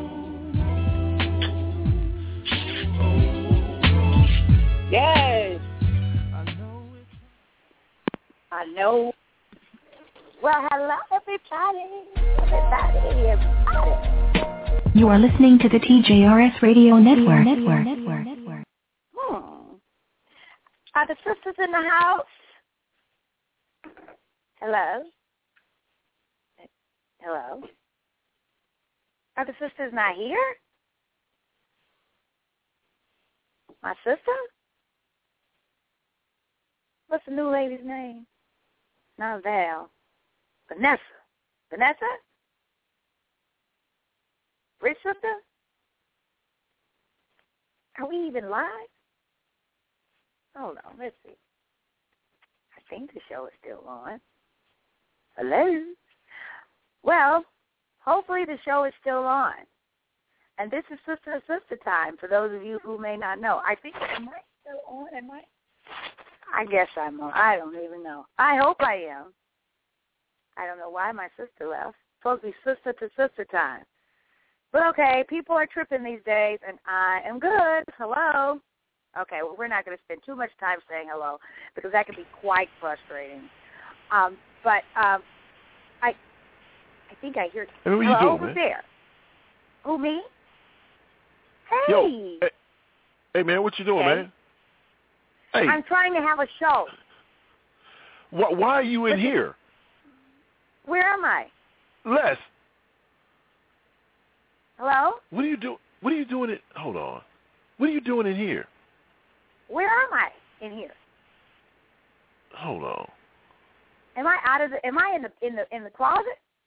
Yes. I know. Well, hello, everybody. Everybody, everybody. You are listening to the T J R S Radio Network. Network. Network. Network. Hmm. Are the sisters in the house? Hello? Hello? Are the sisters not here? My sister? What's the new lady's name? Not Val. Vanessa. Vanessa? Rich sister? Are we even live? Hold on, let's see. I think the show is still on. Hello? Well, hopefully the show is still on. And this is Sister to Sister time, for those of you who may not know. I think, am I still on? Am I? I guess I'm on. I don't even know. I hope I am. I don't know why my sister left. It's supposed to be Sister to Sister time. But okay, people are tripping these days, and I am good. Hello? Okay, well, we're not going to spend too much time saying hello, because that can be quite frustrating. Um, but um, I I think I hear... Hey, what hello, you doing, who's man? there? Who, me? Hey! Yo, hey, hey, man, what you doing, Hey. man? Hey. I'm trying to have a show. Why, why are you in Listen, here? Where am I? Les, Hello? what are you doing? What are you doing? It. Hold on. What are you doing in here? Where am I in here? Hold on. Am I out of the? Am I in the in the in the closet?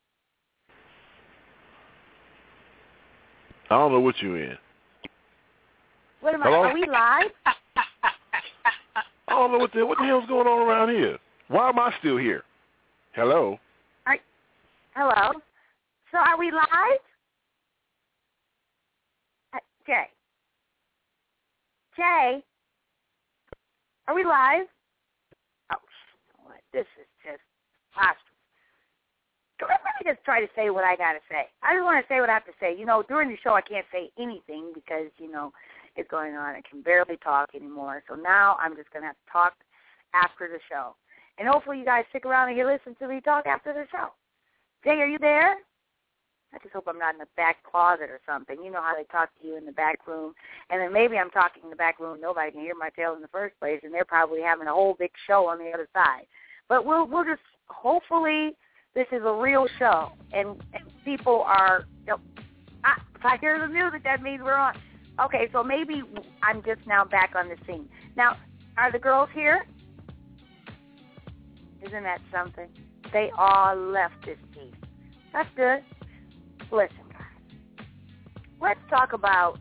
I don't know what you in. What am Hello? I? Are we live? I don't know what the what the hell's going on around here. Why am I still here? Hello. Are, hello. So are we live? Uh, Jay. Jay. Are we live? Oh, what? This is just monstrous. Let me just try to say what I got to say. I just want to say what I have to say. You know, during the show I can't say anything because, you know, it's going on. I can barely talk anymore. So now I'm just going to have to talk after the show. And hopefully you guys stick around and you listen to me talk after the show. Jay, are you there? I just hope I'm not in the back closet or something. You know how they talk to you in the back room. And then maybe I'm talking in the back room. Nobody can hear my tale in the first place, and they're probably having a whole big show on the other side. But we'll we'll just hopefully this is a real show, and, and people are. You know, I, if I hear the music, that means we're on. Okay, so maybe I'm just now back on the scene. Now, are the girls here? Isn't that something? They all left this piece. That's good. Listen, guys. Let's talk about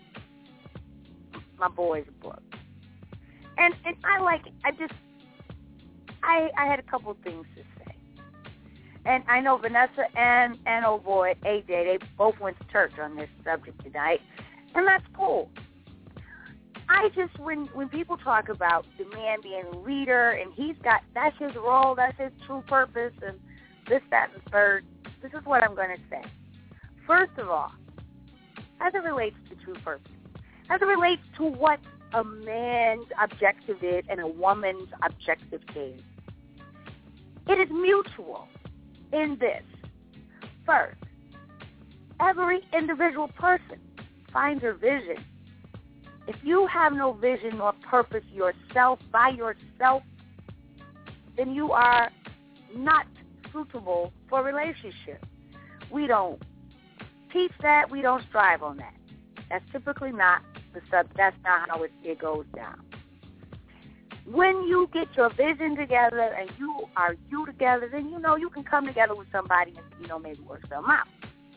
my boy's book. And and I like I just I I had a couple of things to say. And I know Vanessa and and oh boy, A J, they both went to church on this subject tonight. And that's cool. I just, when when people talk about the man being a leader and he's got, that's his role, that's his true purpose, and this, that, and third, this is what I'm going to say. First of all, as it relates to true purpose, as it relates to what a man's objective is and a woman's objective is, it is mutual in this. First, every individual person finds their vision. If you have no vision or purpose yourself, by yourself, then you are not suitable for a relationship. We don't teach that. We don't strive on that. That's typically not the sub. That's not how it, it goes down. When you get your vision together and you are you together, then you know you can come together with somebody and, you know, maybe work something out.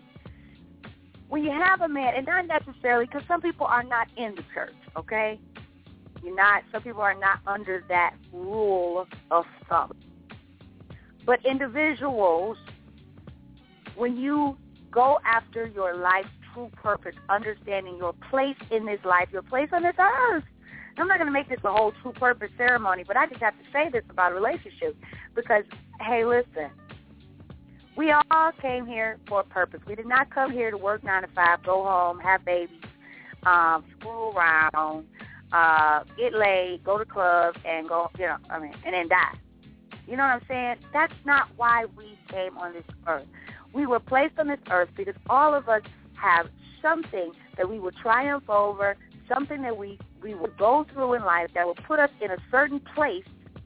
When you have a man, and not necessarily, because some people are not in the church, okay? You're not, some people are not under that rule of thumb. But individuals, when you go after your life's true purpose, understanding your place in this life, your place on this earth. I'm not going to make this a whole true purpose ceremony, but I just have to say this about relationships because, hey, listen, we all came here for a purpose. We did not come here to work nine to five, go home, have babies, um, screw around, uh, get laid, go to clubs, and go, you know, I mean, and then die. You know what I'm saying? That's not why we came on this earth. We were placed on this earth because all of us have something that we will triumph over, something that we, we will go through in life that will put us in a certain place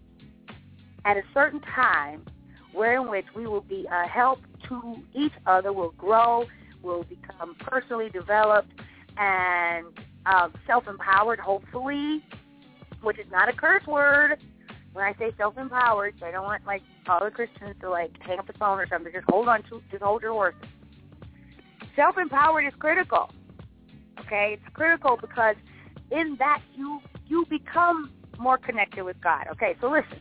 at a certain time where in which we will be a help to each other, will grow, will become personally developed and uh, self-empowered, hopefully, which is not a curse word. When I say self-empowered, I don't want, like, all the Christians to, like, hang up the phone or something. Just hold on to, just hold your horses. Self-empowered is critical, okay? It's critical because in that you you become more connected with God. Okay, so listen.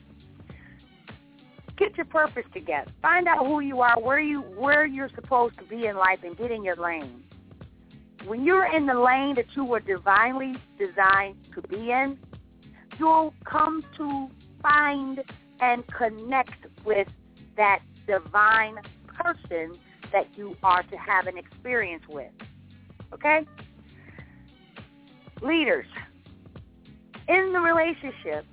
Get your purpose together. Find out who you are, where you where you're supposed to be in life, and get in your lane. When you're in the lane that you were divinely designed to be in, you'll come to find and connect with that divine person that you are to have an experience with. Okay? Leaders, in the relationship,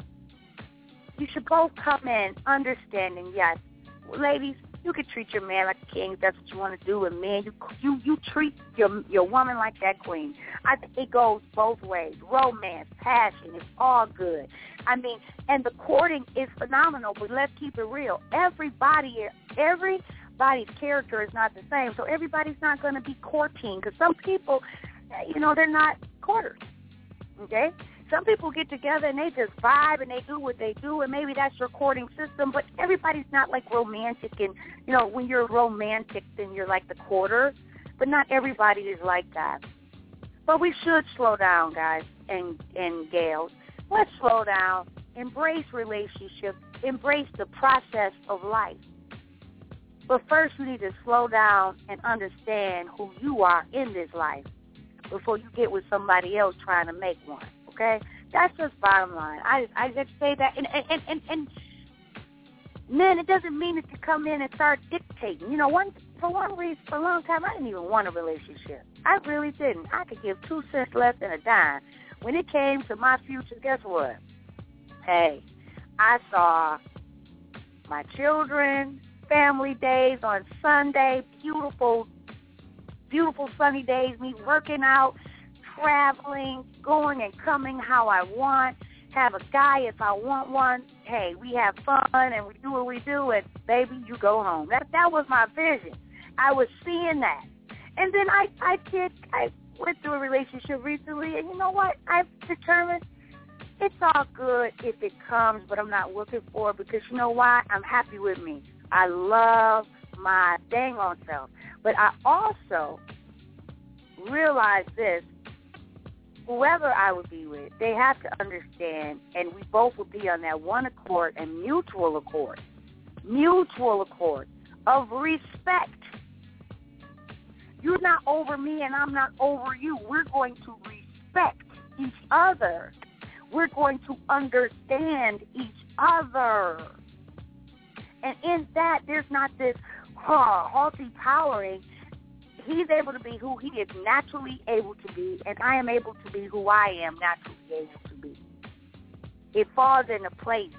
you should both come in understanding, yes, ladies, you can treat your man like a king if that's what you want to do, and man, you you you treat your your woman like that queen. I think it goes both ways. Romance, passion, it's all good. I mean, and the courting is phenomenal, but let's keep it real. Everybody, everybody's character is not the same, so everybody's not going to be courting, because some people, you know, they're not courters, okay? Some people get together and they just vibe and they do what they do, and maybe that's your courting system, but everybody's not like romantic. And, you know, when you're romantic, then you're like the courter, but not everybody is like that. But we should slow down, guys and, and gals. Let's slow down, embrace relationships, embrace the process of life. But first you need to slow down and understand who you are in this life before you get with somebody else trying to make one. Okay, that's just bottom line. I I just say that, and and and, and man, it doesn't mean that you come in and start dictating. You know, one for one reason, for a long time, I didn't even want a relationship. I really didn't. I could give two cents less than a dime. When it came to my future, guess what? Hey, I saw my children, family days on Sunday, beautiful, beautiful sunny days, me working out, traveling, going and coming how I want, have a guy if I want one. Hey, we have fun and we do what we do, and baby, you go home. That that was my vision. I was seeing that. And then I, I did, I went through a relationship recently, and you know what? I've determined it's all good if it comes, but I'm not looking for it because you know why? I'm happy with me. I love my dang on self. But I also realized this. Whoever I would be with, they have to understand, and we both will be on that one accord and mutual accord, mutual accord of respect. You're not over me and I'm not over you. We're going to respect each other. We're going to understand each other. And in that, there's not this uh, haughty powering. He's able to be who he is naturally able to be, and I am able to be who I am naturally able to be. It falls into place.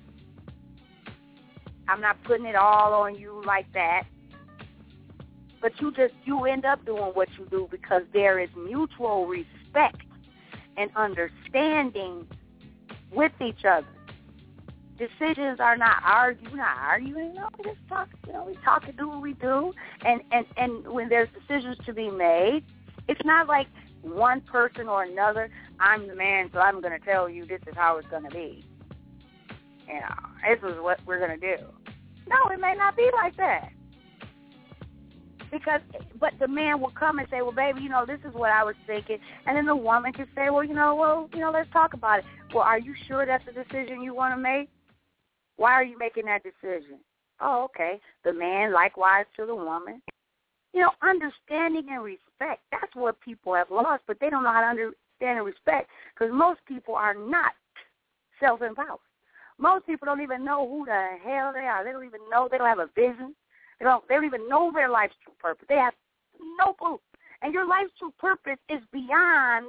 I'm not putting it all on you like that, but you just, you end up doing what you do because there is mutual respect and understanding with each other. Decisions are not arguing, we're not arguing, no, we just talk, you know, we talk and do what we do. And, and, and when there's decisions to be made, it's not like one person or another, I'm the man, so I'm going to tell you this is how it's going to be. You know, this is what we're going to do. No, it may not be like that. Because, but the man will come and say, well, baby, you know, this is what I was thinking. And then the woman can say, well, you know, well, you know, let's talk about it. Well, are you sure that's the decision you want to make? Why are you making that decision? Oh, okay. The man, likewise to the woman. You know, understanding and respect, that's what people have lost, but they don't know how to understand and respect because most people are not self-empowered. Most people don't even know who the hell they are. They don't even know. They don't have a vision. They don't, they don't even know their life's true purpose. They have no clue. And your life's true purpose is beyond,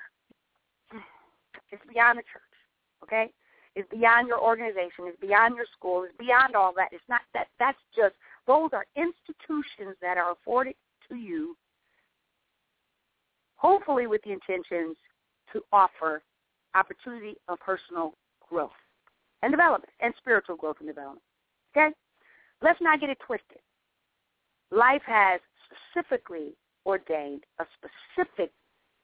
it's beyond the church, okay? It's beyond your organization. It's beyond your school. It's beyond all that. It's not that. That's just, those are institutions that are afforded to you, hopefully with the intentions to offer opportunity of personal growth and development and spiritual growth and development, okay? Let's not get it twisted. Life has specifically ordained a specific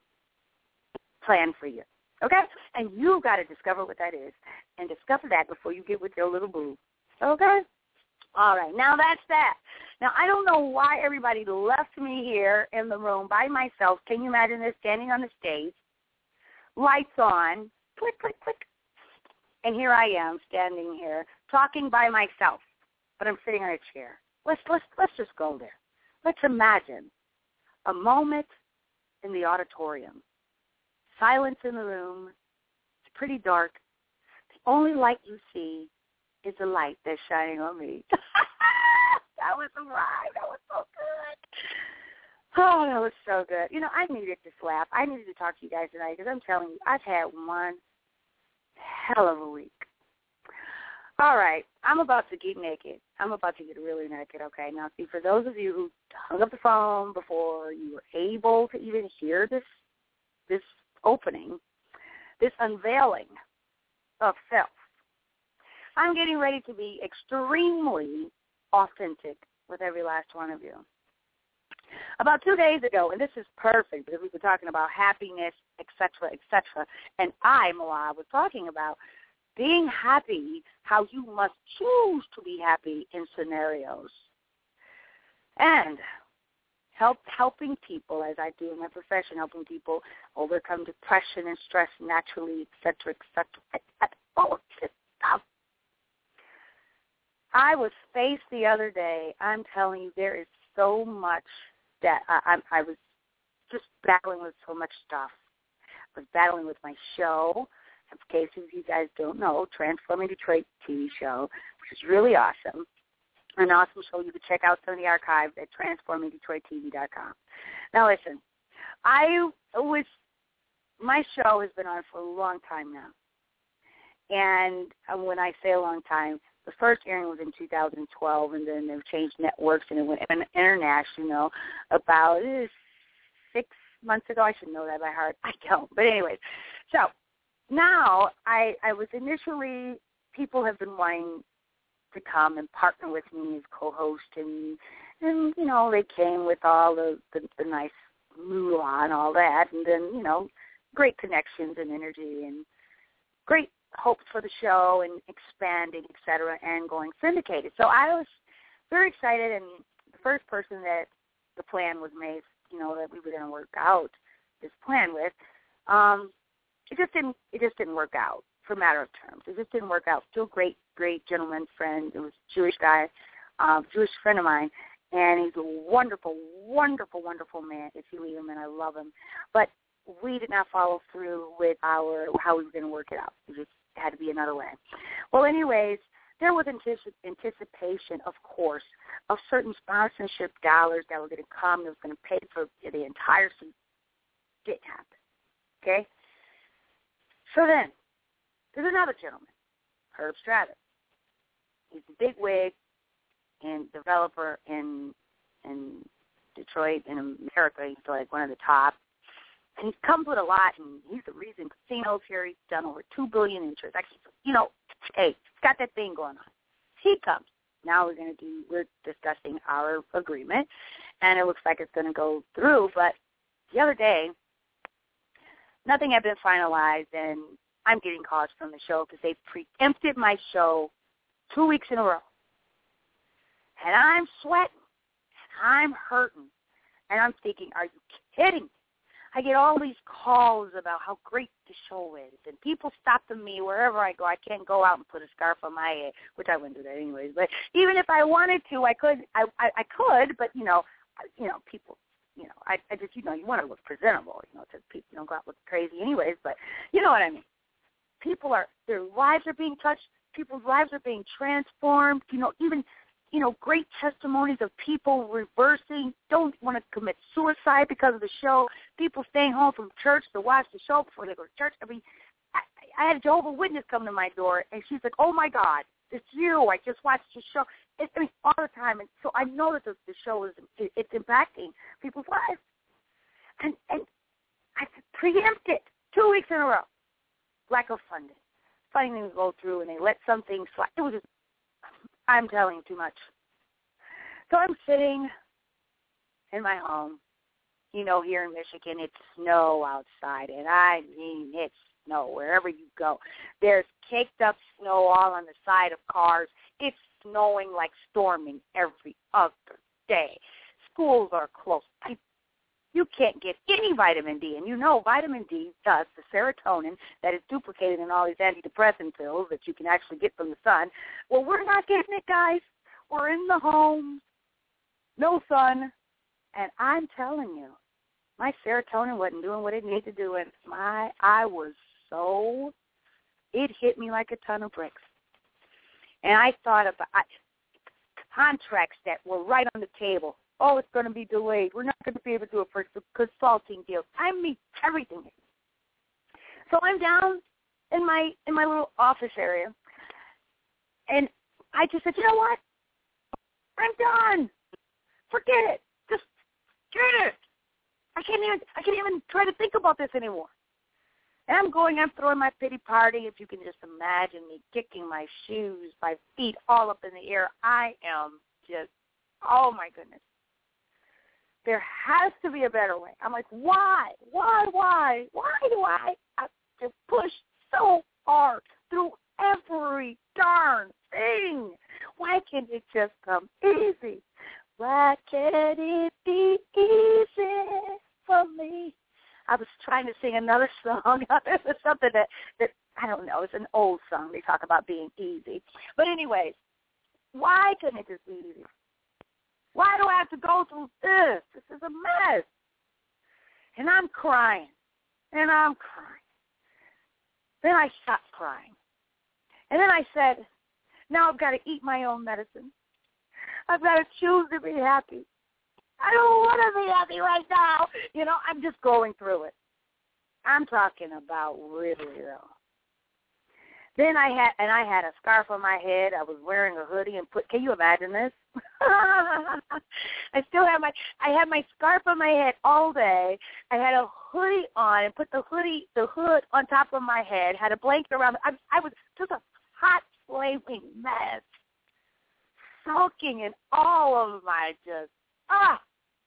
plan for you, okay? And you've got to discover what that is and discover that before you get with your little boo, okay? All right, now that's that. Now, I don't know why everybody left me here in the room by myself. Can you imagine this, standing on the stage, lights on, click, click, click, and here I am standing here talking by myself. But I'm sitting on a chair. Let's let's let's just go there. Let's imagine a moment in the auditorium. Silence in the room. It's pretty dark. The only light you see is the light that's shining on me. That was a ride. That was so good. Oh, that was so good. You know, I needed to slap. I needed to talk to you guys tonight because I'm telling you, I've had one hell of a week. All right, I'm about to get naked. I'm about to get really naked, okay? Now, see, for those of you who hung up the phone before you were able to even hear this this opening, this unveiling of self, I'm getting ready to be extremely authentic with every last one of you. About two days ago, and this is perfect because we've been talking about happiness, et cetera, et cetera, and I, Moa, was talking about being happy, how you must choose to be happy in scenarios. And help helping people, as I do in my profession, helping people overcome depression and stress naturally, et cetera, et cetera. All this stuff. I was faced the other day, I'm telling you, there is so much that I, I, I was just battling with so much stuff. I was battling with my show. In case if you guys don't know, Transforming Detroit T V show, which is really awesome. An awesome show you can check out some of the archives at transforming detroit t v dot com. Now listen, I was, my show has been on for a long time now. And when I say a long time, the first airing was in two thousand twelve, and then they've changed networks, and it went international about uh, six months ago. I should know that by heart. I don't. But anyways, so now, I, I was initially, people have been wanting to come and partner with me as co-host, and, and you know, they came with all the, the, the nice moolah and all that, and then, you know, great connections and energy and great hopes for the show and expanding, et cetera, and going syndicated. So I was very excited, and the first person that the plan was made, you know, that we were going to work out this plan with, um, It just didn't. It just didn't work out for a matter of terms. It just didn't work out. Still great, great gentleman friend. It was a Jewish guy, um, Jewish friend of mine, and he's a wonderful, wonderful, wonderful man. If you meet him, and I love him. But we did not follow through with our how we were going to work it out. It just had to be another way. Well, anyways, there was anticipation, of course, of certain sponsorship dollars that were going to come. That was going to pay for the entire season. Didn't happen. Okay. So then, there's another gentleman, Herb Stratus. He's a big wig and developer in in Detroit, in America. He's like one of the top. And he comes with a lot, and he's the reason casinos here. He's done over two billion dollars interest. Actually, you know, hey, he's got that thing going on. He comes. Now we're going to do, we're discussing our agreement, and it looks like it's going to go through. But the other day, nothing had been finalized, and I'm getting calls from the show because they preempted my show two weeks in a row. And I'm sweating, and I'm hurting, and I'm thinking, are you kidding me? I get all these calls about how great the show is, and people stop to me wherever I go. I can't go out and put a scarf on my head, which I wouldn't do that anyways. But even if I wanted to, I could. I I, I could, but you know, you know, people, you know, I, I just, you know, you want to look presentable, you know, so people don't go out looking crazy anyways. But you know what I mean. People are, their lives are being touched. People's lives are being transformed. You know, even. You know, great testimonies of people reversing, don't want to commit suicide because of the show, people staying home from church to watch the show before they go to church. I mean, I, I had a Jehovah's Witness come to my door, and she's like, oh, my God, it's you. I just watched your show. It, I mean, all the time. And so I know that the, the show is it, it's impacting people's lives. And, and I preempted two weeks in a row. Lack of funding. Funding things go through, and they let some things slide. It was just, I'm telling you too much. So I'm sitting in my home. You know, here in Michigan, it's snow outside, and I mean it's snow wherever you go. There's caked up snow all on the side of cars. It's snowing like storming every other day. Schools are closed. I, you can't get any vitamin D, and you know vitamin D does the serotonin that is duplicated in all these antidepressant pills that you can actually get from the sun. Well, we're not getting it, guys. We're in the home, no sun, and I'm telling you, my serotonin wasn't doing what it needed to do, and my I was so, it hit me like a ton of bricks. And I thought about I, contracts that were right on the table. Oh, it's going to be delayed. We're not going to be able to do it for consulting deals. I mean, everything. So I'm down in my in my little office area, and I just said, you know what? I'm done. Forget it. Just get it. I can't even I can't even try to think about this anymore. And I'm going, I'm throwing my pity party. If you can just imagine me kicking my shoes, my feet all up in the air. I am just, oh my goodness. There has to be a better way. I'm like, why? Why, why? Why do I have to push so hard through every darn thing? Why can't it just come easy? Why can't it be easy for me? I was trying to sing another song. This is something that, that, I don't know, it's an old song. They talk about being easy. But anyways, why couldn't it just be easy? Why do I have to go through this? This is a mess. And I'm crying. And I'm crying. Then I stopped crying. And then I said, now I've got to eat my own medicine. I've got to choose to be happy. I don't want to be happy right now. You know, I'm just going through it. I'm talking about really real. Then I had, and I had a scarf on my head. I was wearing a hoodie and put, can you imagine this? I still have my, I had my scarf on my head all day. I had a hoodie on and put the hoodie, the hood on top of my head, had a blanket around. I, I was just a hot, flaming mess, soaking in all of my just, ah.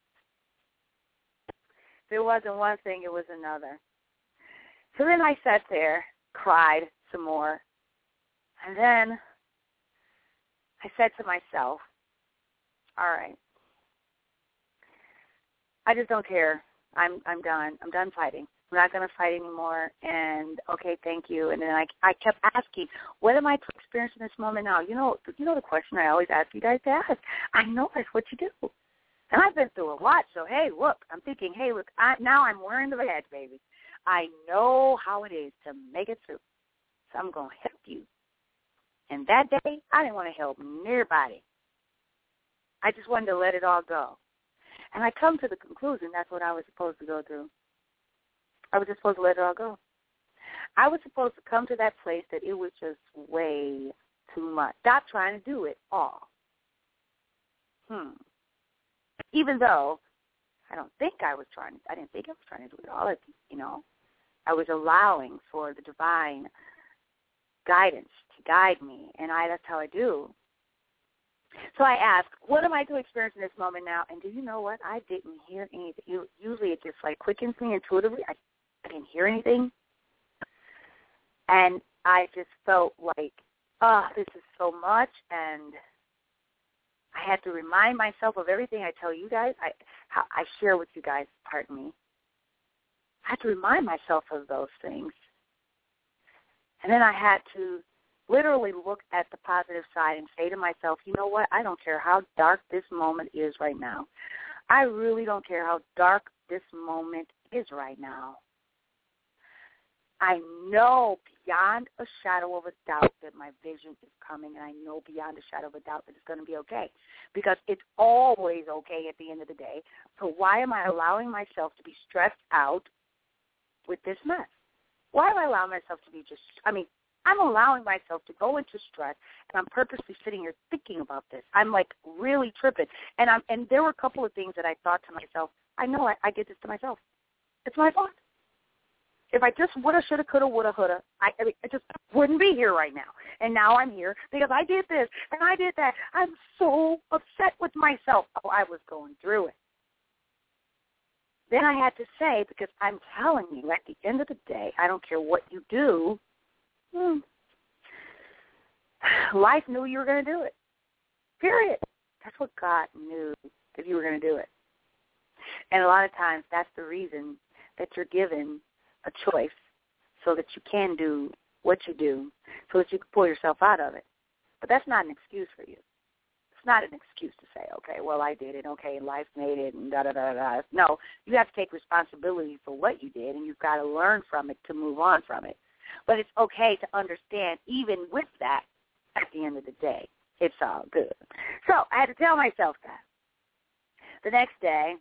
If it wasn't one thing, it was another. So then I sat there, cried some more, and then I said to myself, all right, I just don't care. I'm I'm done. I'm done fighting. I'm not going to fight anymore, and okay, thank you. And then I, I kept asking, what am I to experience in this moment now? You know, you know the question I always ask you guys to ask. I know that's what you do. And I've been through a lot, so hey, look, I'm thinking, hey, look, I, now I'm wearing the badge, baby. I know how it is to make it through. So I'm going to help you. And that day, I didn't want to help nobody. I just wanted to let it all go. And I come to the conclusion that's what I was supposed to go through. I was just supposed to let it all go. I was supposed to come to that place that it was just way too much. Stop trying to do it all. Hmm. Even though I don't think I was trying, I didn't think I was trying to do it all, you know. I was allowing for the divine guidance to guide me, and I that's how I do. So I asked, what am I to experience in this moment now? And do you know what? I didn't hear anything. Usually it just like quickens me intuitively. I, I didn't hear anything. And I just felt like, oh, this is so much, and I had to remind myself of everything I tell you guys, I how I share with you guys, pardon me. I had to remind myself of those things. And then I had to literally look at the positive side and say to myself, you know what, I don't care how dark this moment is right now. I really don't care how dark this moment is right now. I know beyond a shadow of a doubt that my vision is coming, and I know beyond a shadow of a doubt that it's going to be okay, because it's always okay at the end of the day. So why am I allowing myself to be stressed out with this mess? Why am I allowing myself to be just, I mean, I'm allowing myself to go into stress, and I'm purposely sitting here thinking about this. I'm, like, really tripping. And I'm, and there were a couple of things that I thought to myself, I know I, I did this to myself. It's my fault. If I just woulda, shoulda, coulda, woulda, woulda, I, I, mean, I just wouldn't be here right now. And now I'm here because I did this and I did that. I'm so upset with myself. Oh, I was going through it. Then I had to say, because I'm telling you, at the end of the day, I don't care what you do, hmm, life knew you were going to do it. Period. That's what God knew, that you were going to do it. And a lot of times that's the reason that you're given a choice, so that you can do what you do, so that you can pull yourself out of it. But that's not an excuse for you. It's not an excuse to say, okay, well, I did it, okay, life made it, and da-da-da-da. No, you have to take responsibility for what you did, and you've got to learn from it to move on from it. But it's okay to understand, even with that, at the end of the day, it's all good. So I had to tell myself that. The next day,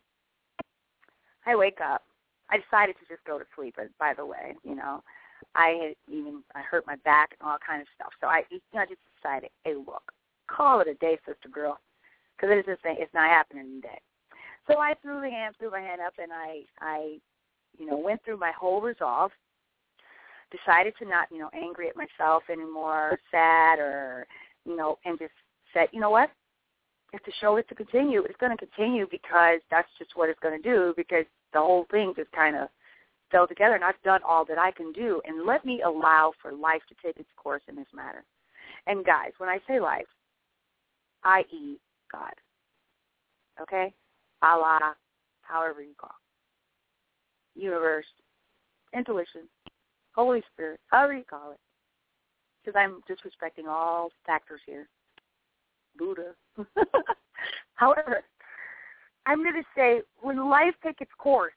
I wake up. I decided to just go to sleep, by the way, you know. I had even, I hurt my back and all kind of stuff. So I, you know, I just decided, hey, look, call it a day, sister girl, because it's just, it's not happening today. So I threw the hand, threw my hand up, and I, I, you know, went through my whole resolve, decided to not, you know, angry at myself anymore, sad, or, you know, and just said, you know what? If the show is to continue, it's going to continue because that's just what it's going to do, because the whole thing just kind of fell together, and I've done all that I can do, and let me allow for life to take its course in this matter. And, guys, when I say life, that is. God, okay? Allah, however you call it. Universe, intuition, Holy Spirit, however you call it, because I'm disrespecting all factors here. Buddha. However, I'm going to say, when life takes its course,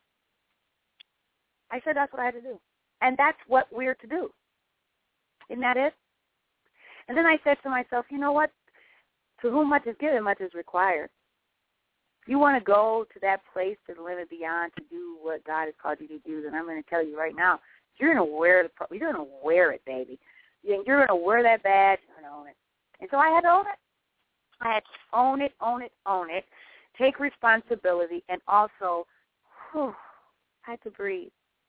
I said that's what I had to do. And that's what we're to do. Isn't that it? And then I said to myself, you know what? To whom much is given, much is required. If you want to go to that place, to the limit beyond, to do what God has called you to do, then I'm going to tell you right now, you're going to wear the, you're going to wear it, baby. You're going to wear that badge. You're going to own it. And so I had to own it. I had to own it, own it, own it, take responsibility, and also, whew, I had to breathe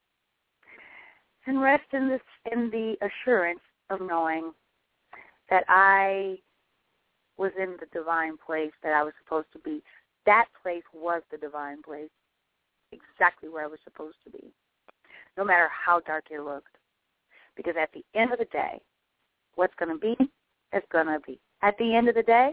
and rest in this, in the assurance of knowing that I was in the divine place that I was supposed to be. That place was the divine place, exactly where I was supposed to be, no matter how dark it looked. Because at the end of the day, what's going to be, it's going to be. At the end of the day,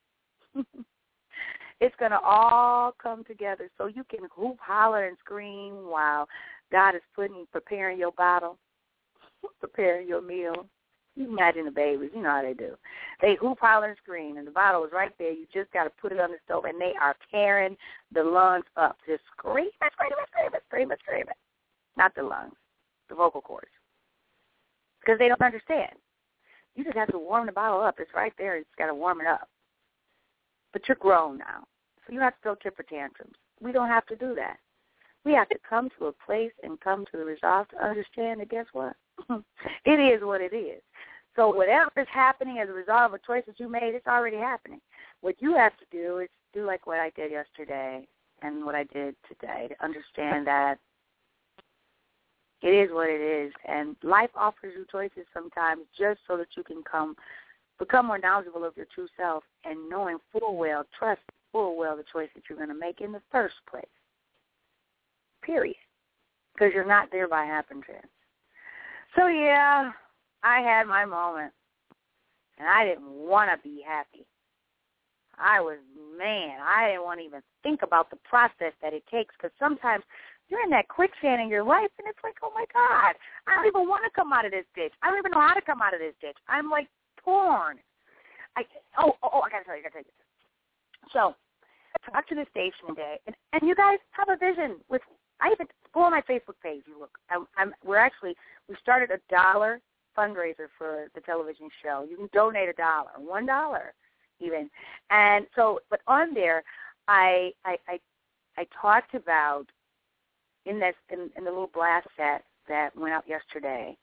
it's going to all come together so you can hoop, holler, and scream while God is putting, preparing your bottle, preparing your meal. You imagine the babies, you know how they do. They hoop, holler, and scream, and the bottle is right there. You just got to put it on the stove, and they are tearing the lungs up. Just scream, scream, scream, scream, scream. Not the lungs, the vocal cords. Because they don't understand. You just have to warm the bottle up. It's right there. It's got to warm it up. But you're grown now, so you have to throw temper tantrums. We don't have to do that. We have to come to a place and come to the resolve to understand that, guess what? It is what it is. So whatever is happening as a result of a choice that you made, it's already happening. What you have to do is do like what I did yesterday and what I did today, to understand that it is what it is. And life offers you choices sometimes just so that you can come become more knowledgeable of your true self and knowing full well, trust full well the choice that you're going to make in the first place. Period. because you're not there by happen chance. So, yeah, I had my moment, and I didn't want to be happy. I was, man, I didn't want to even think about the process that it takes, because sometimes you're in that quicksand in your life, and it's like, oh, my God, I don't even want to come out of this ditch. I don't even know how to come out of this ditch. I'm, like, torn. I, oh, oh, oh, I got to tell you, I got to tell you. So, I talked to the station today, and, and you guys have a vision with, I even, go on my Facebook page, you look. I'm, I'm, we're actually, we started a dollar fundraiser for the television show. You can donate a dollar, one dollar even. And so, but on there, I, I, I, I talked about, in this, in, in the little blast set that went out yesterday,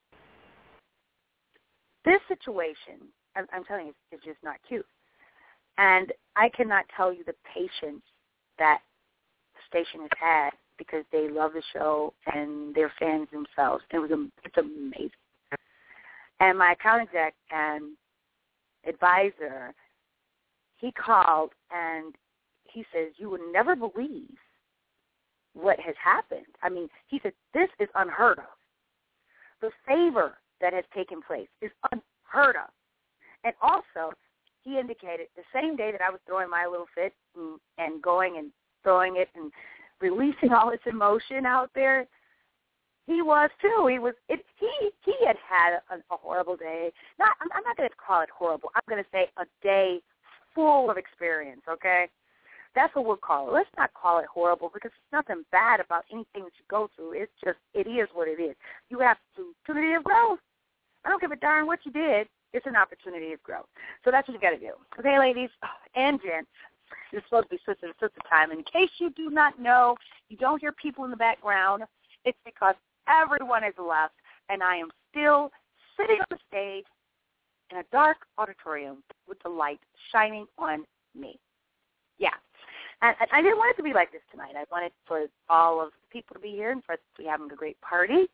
this situation, I'm, I'm telling you, is just not cute. And I cannot tell you the patience that the station has had, because they love the show and they're fans themselves. It was it's amazing. And my account exec and advisor, he called and he says, you would never believe what has happened. I mean, he said, this is unheard of. The favor that has taken place is unheard of. And also, he indicated the same day that I was throwing my little fit and, and going and throwing it and releasing all this emotion out there, he was too. He was. It, he he had had a, a horrible day. Not. I'm, I'm not going to call it horrible. I'm going to say a day full of experience. Okay, that's what we'll call it. Let's not call it horrible, because there's nothing bad about anything that you go through. It's just it is what it is. You have the opportunity of growth. I don't give a darn what you did. It's an opportunity of growth. So that's what you got to do. Okay, ladies and gents. It's supposed to be sister to sister time. In case you do not know, you don't hear people in the background, it's because everyone has left, and I am still sitting on the stage in a dark auditorium with the light shining on me. Yeah. And, and I didn't want it to be like this tonight. I wanted for all of the people to be here and for us to be having a great party.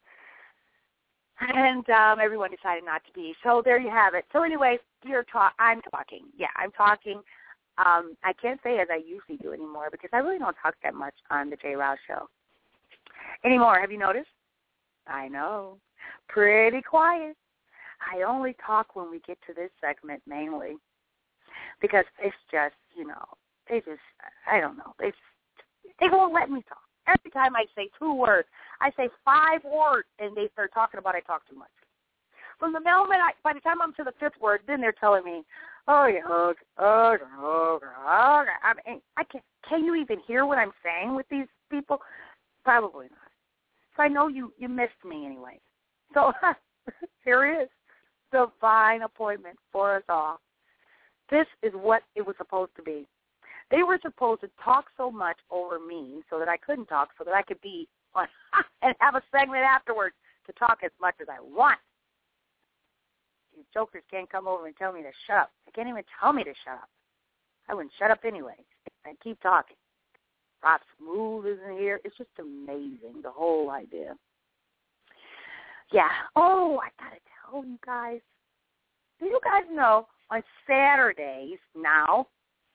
And um, everyone decided not to be. So there you have it. So anyway, you're talk- I'm talking. Yeah, I'm talking. Um, I can't say as I usually do anymore, because I really don't talk that much on the J. Rouse Show anymore. Have you noticed? I know. Pretty quiet. I only talk when we get to this segment mainly, because it's just, you know, they just, I don't know. They they won't let me talk. Every time I say two words, I say five words, and they start talking about I talk too much. From the moment, I, by the time I'm to the fifth word, then they're telling me, oh, yeah, okay, okay, okay, okay. I mean, I can, can you even hear what I'm saying with these people? Probably not. So I know you, you missed me anyway. So here it is, divine appointment for us all. This is what it was supposed to be. They were supposed to talk so much over me so that I couldn't talk, so that I could be on and have a segment afterwards to talk as much as I want. These jokers can't come over and tell me to shut up. They can't even tell me to shut up. I wouldn't shut up anyway. I keep talking. Rob Smooth is in here. It's just amazing, the whole idea. Yeah. Oh, I got to tell you guys. Do you guys know on Saturdays now,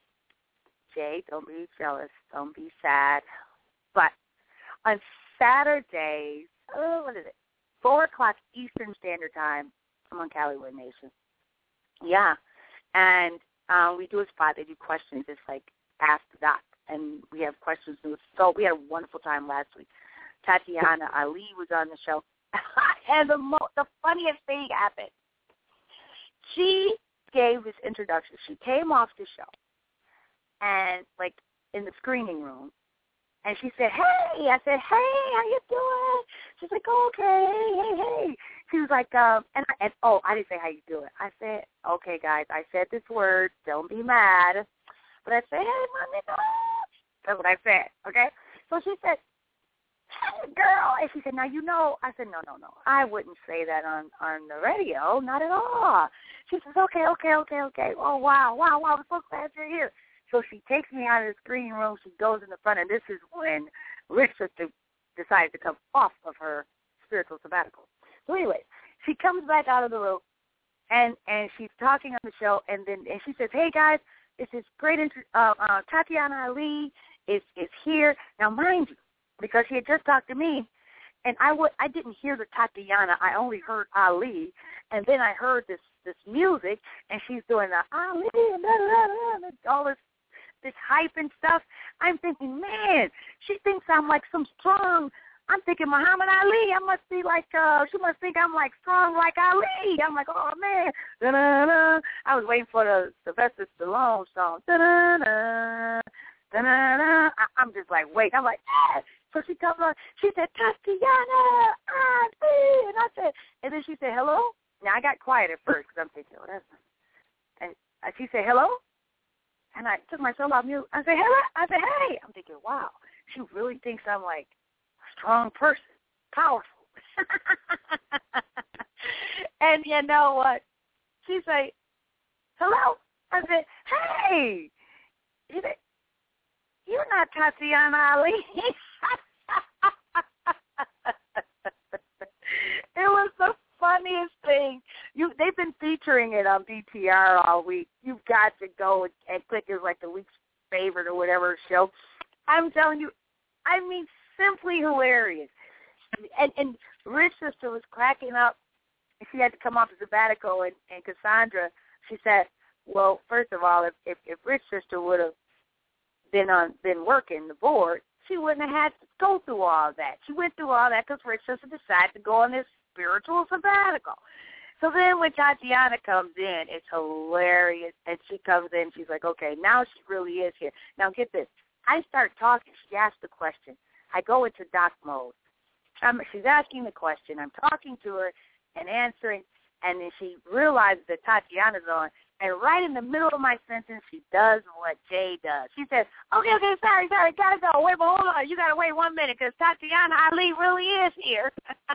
Jay, don't be jealous. Don't be sad. But on Saturdays, oh, what is it? four o'clock Eastern Standard Time, I'm on Callaway Nation. Yeah. And um, we do a spot. They do questions. It's like Ask the Doc. And we have questions. So we had a wonderful time last week. Tatiana Ali was on the show. And the, mo- the funniest thing happened. She gave this introduction. She came off the show. And, like, in the screening room, and she said, hey. I said, hey, how you doing? She's like, oh, okay, hey, hey, hey. She was like, um, and, I, and, oh, I didn't say how you do it. I said, okay, guys, I said this word. Don't be mad. But I said, hey, mommy, no. That's what I said, okay? So she said, hey, girl. And she said, now, you know. I said, no, no, no. I wouldn't say that on, on the radio. Not at all. She says, okay, okay, okay, okay. Oh, wow, wow, wow. I'm so glad you're here. So she takes me out of the screening room. She goes in the front, and this is when Richard decided to come off of her spiritual sabbatical. So anyway, she comes back out of the room, and, and she's talking on the show, and then and she says, hey, guys, this is great. Inter- uh, uh, Tatiana Ali is, is here. Now, mind you, because she had just talked to me, and I would I didn't hear the Tatiana. I only heard Ali, and then I heard this this music, and she's doing the Ali, blah, blah, blah, all this this hype and stuff. I'm thinking, man, she thinks I'm like some strong. I'm thinking Muhammad Ali. I must be like, uh, she must think I'm like strong like Ali. I'm like, oh man, da-da-da. I was waiting for the Sylvester Stallone song. Da-da-da. Da-da-da. I, I'm just like, wait. I'm like, ah. So she comes on. She said, Tatiana, Auntie. And I said, and then she said, hello. Now I got quiet at first because I'm thinking, oh, that's. And she said, hello. And I took myself off mute. I said, hello. I said, hey. I'm thinking, wow, she really thinks I'm like a strong person, powerful. And you know what? She said, hello. I said, hey. You said, you're not Tatiana Ali. It was the funniest thing. You, they've been featuring it on B T R all week. You've got to go and, and click it like the week's favorite or whatever show. I'm telling you, I mean, simply hilarious. And, and Rich Sister was cracking up. She had to come off the sabbatical, and, and Cassandra, she said, well, first of all, if, if, if Rich Sister would have been on been working the board, she wouldn't have had to go through all that. She went through all that because Rich Sister decided to go on this spiritual sabbatical. So then when Tatiana comes in, it's hilarious. And she comes in, she's like, okay, now she really is here. Now get this. I start talking. She asks the question. I go into doc mode. I'm, she's asking the question. I'm talking to her and answering. And then she realizes that Tatiana's on. And right in the middle of my sentence, she does what Jay does. She says, okay, okay, sorry, sorry, gotta go. Wait, but hold on. You gotta wait one minute because Tatiana Ali really is here.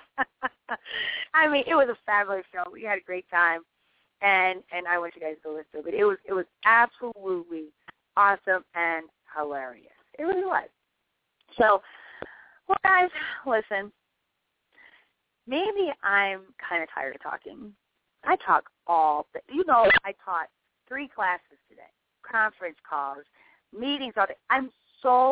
I mean, it was a fabulous show. We had a great time. And and I want you guys to listen to it. It was, it was absolutely awesome and hilarious. It really was. So, well, guys, listen. Maybe I'm kind of tired of talking. I talk all the, you know, I taught three classes today, conference calls, meetings all day. I'm so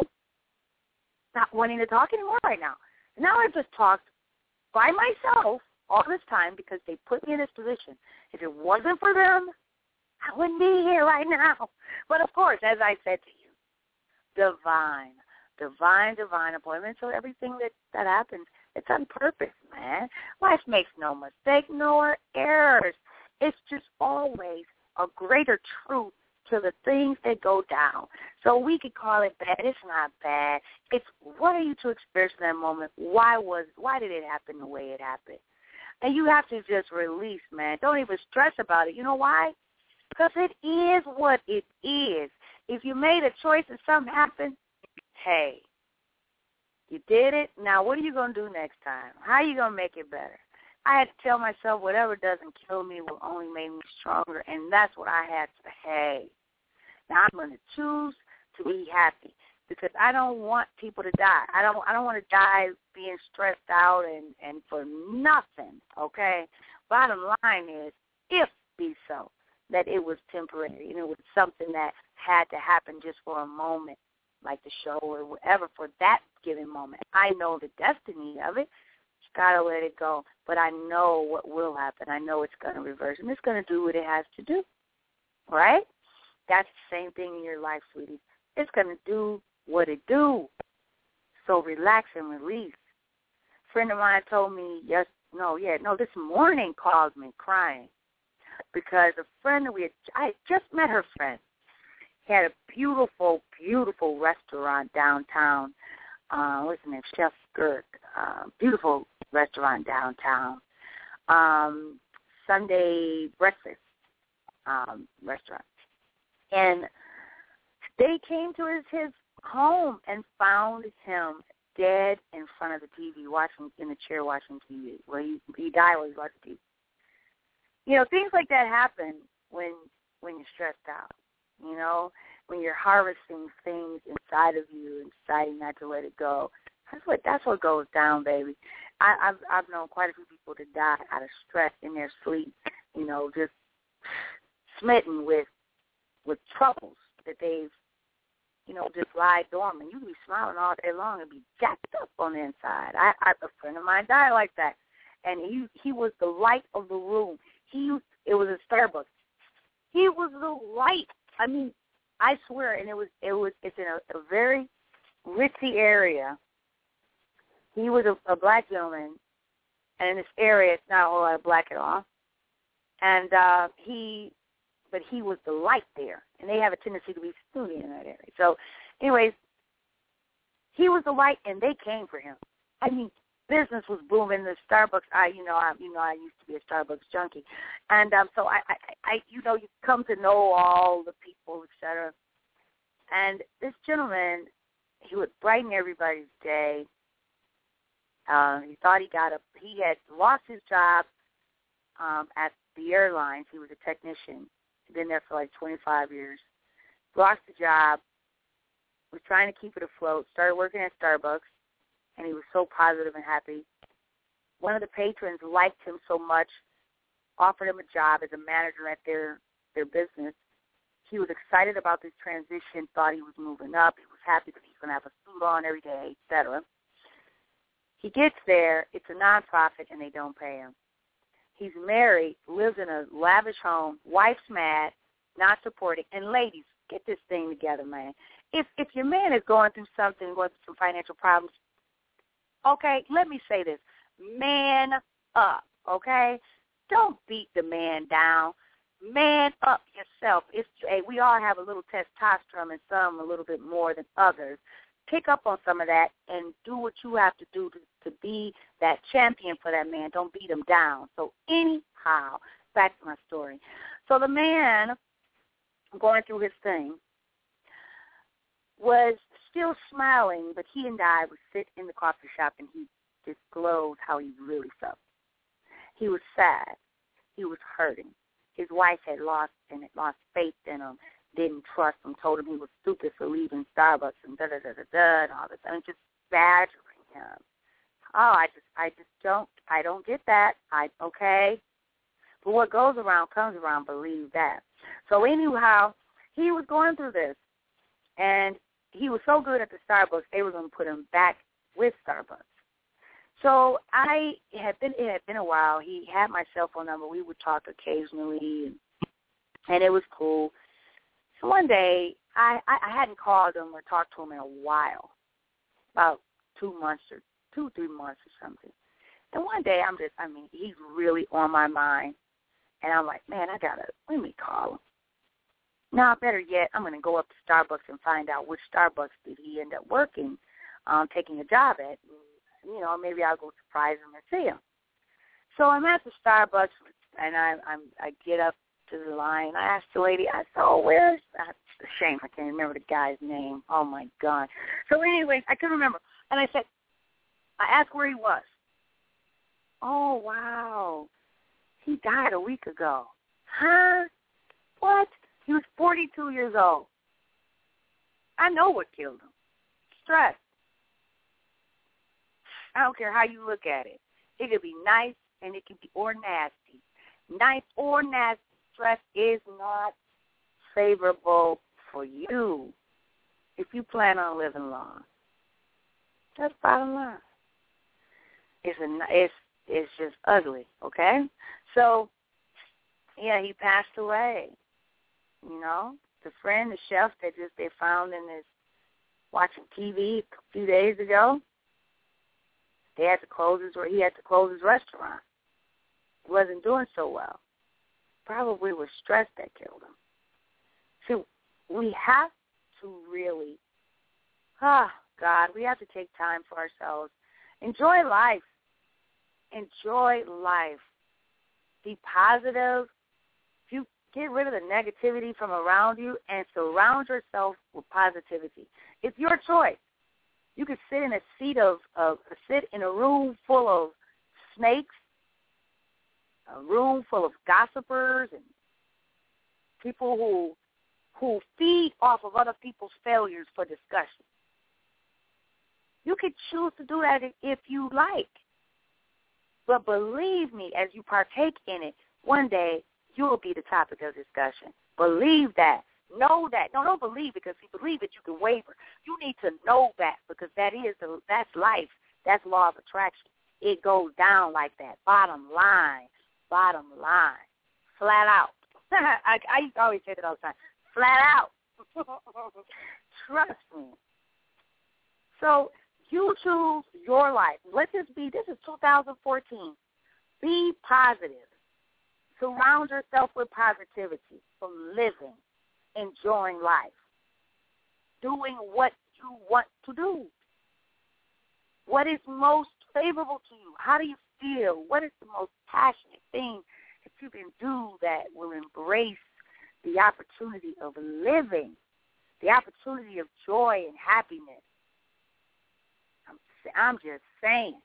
not wanting to talk anymore right now. Now I've just talked by myself all this time because they put me in this position. If it wasn't for them, I wouldn't be here right now. But, of course, as I said to you, divine, divine, divine appointment. So everything that, that happens, it's on purpose, man. Life makes no mistake, no errors. It's just always a greater truth to the things that go down. So we could call it bad. It's not bad. It's what are you to experience in that moment? Why was? Why did it happen the way it happened? And you have to just release, man. Don't even stress about it. You know why? Because it is what it is. If you made a choice and something happened, hey, you did it. Now what are you going to do next time? How are you going to make it better? I had to tell myself whatever doesn't kill me will only make me stronger, and that's what I had to say. Now I'm going to choose to be happy because I don't want people to die. I don't I don't want to die being stressed out and, and for nothing, okay? Bottom line is, if be so, that it was temporary and it was something that had to happen just for a moment, like the show or whatever, for that given moment. I know the destiny of it. Just got to let it go. But I know what will happen. I know it's going to reverse, and it's going to do what it has to do, right? That's the same thing in your life, sweetie. It's going to do what it do. So relax and release. A friend of mine told me, yes, no, yeah, no, this morning called me crying because a friend that we had, I just met her friend. He had a beautiful, beautiful restaurant downtown. Uh, what's his name? Chef Gert. Uh, beautiful restaurant downtown. Um, Sunday breakfast um, restaurant. And they came to his, his home and found him dead in front of the T V, watching in the chair watching T V. Where he, he died while he was watching T V. You know, things like that happen when when you're stressed out. You know, when you're harvesting things inside of you and deciding not to let it go. That's what that's what goes down, baby. I, I've I've known quite a few people to die out of stress in their sleep. You know, just smitten with with troubles that they've you know, just lie dormant. You can be smiling all day long and be jacked up on the inside. I, I a friend of mine died like that, and he he was the light of the room. He used, it was a Starbucks. He was the light. I mean, I swear, and it was it was it's in a, a very ritzy area. He was a, a black gentleman, and in this area, it's not a whole lot of black at all. And uh, he, but he was the light there, and they have a tendency to be snooty in that area. So, anyways, he was the light, and they came for him. I mean, business was booming. The Starbucks, I, you know, I, you know, I used to be a Starbucks junkie, and um, so I, I, I, you know, you come to know all the people, et cetera. And this gentleman, he would brighten everybody's day. Uh, he thought he got a, he had lost his job um, at the airlines. He was a technician. He'd been there for like twenty-five years. Lost the job. Was trying to keep it afloat. Started working at Starbucks, and he was so positive and happy. One of the patrons liked him so much, offered him a job as a manager at their, their business. He was excited about this transition, thought he was moving up. He was happy that he's going to have a suit on every day, et cetera. He gets there. It's a nonprofit, and they don't pay him. He's married, lives in a lavish home. Wife's mad, not supporting. And ladies, get this thing together, man. If if your man is going through something, going through some financial problems, okay, let me say this. Man up, okay? Don't beat the man down. Man up yourself. It's, hey, we all have a little testosterone and some a little bit more than others. Pick up on some of that and do what you have to do to, to be that champion for that man. Don't beat him down. So anyhow, back to my story. So the man going through his thing was still smiling, but he and I would sit in the coffee shop and he disclosed how he really felt. He was sad. He was hurting. His wife had lost and had lost faith in him, didn't trust him, told him he was stupid for leaving Starbucks and da da da da da and all this. I mean, just badgering him. Oh, I just, I just don't, I don't get that. I okay, but what goes around comes around. Believe that. So anyhow, he was going through this, and he was so good at the Starbucks, they were going to put him back with Starbucks. So I had been, it had been a while. He had my cell phone number. We would talk occasionally, and, and it was cool. So one day, I, I, I hadn't called him or talked to him in a while, about two months or two, three months or something. And one day, I'm just, I mean, he's really on my mind. And I'm like, man, I got to, let me call him. Now, better yet, I'm going to go up to Starbucks and find out which Starbucks did he end up working, um, taking a job at. And, you know, maybe I'll go surprise him and see him. So I'm at the Starbucks, and I, I'm, I get up to the line. I asked the lady, I said, oh, where's that? It's a shame I can't remember the guy's name. Oh, my God. So anyways, I couldn't remember. And I said, I asked where he was. Oh, wow. He died a week ago. Huh? What? He was forty-two years old. I know what killed him. Stress. I don't care how you look at it. It could be nice and it could be or nasty. Nice or nasty. Stress is not favorable for you if you plan on living long. That's bottom line. It's a, it's it's just ugly, okay? So, yeah, he passed away. You know, the friend, the chef that just they found in his watching T V a few days ago, they had to close his he had to close his restaurant. He wasn't doing so well. Probably was stress that killed him. So we have to really, ah, God, we have to take time for ourselves. Enjoy life. Enjoy life. Be positive. You get rid of the negativity from around you and surround yourself with positivity. It's your choice. You could sit in a seat of, of sit in a room full of snakes, a room full of gossipers and people who who feed off of other people's failures for discussion. You could choose to do that if you like. But believe me, as you partake in it, one day you will be the topic of discussion. Believe that. Know that. No, don't believe it, because if you believe it, you can waver. You need to know that, because that is the, that's life. That's law of attraction. It goes down like that. Bottom line. Bottom line. Flat out. I, I used to always say that all the time. Flat out. Trust me. So you choose your life. Let this be, this is two thousand fourteen. Be positive. Surround yourself with positivity from living, enjoying life, doing what you want to do. What is most favorable to you? How do you feel? What is the most passionate thing that you can do that will embrace the opportunity of living, the opportunity of joy and happiness? I'm, I'm just saying.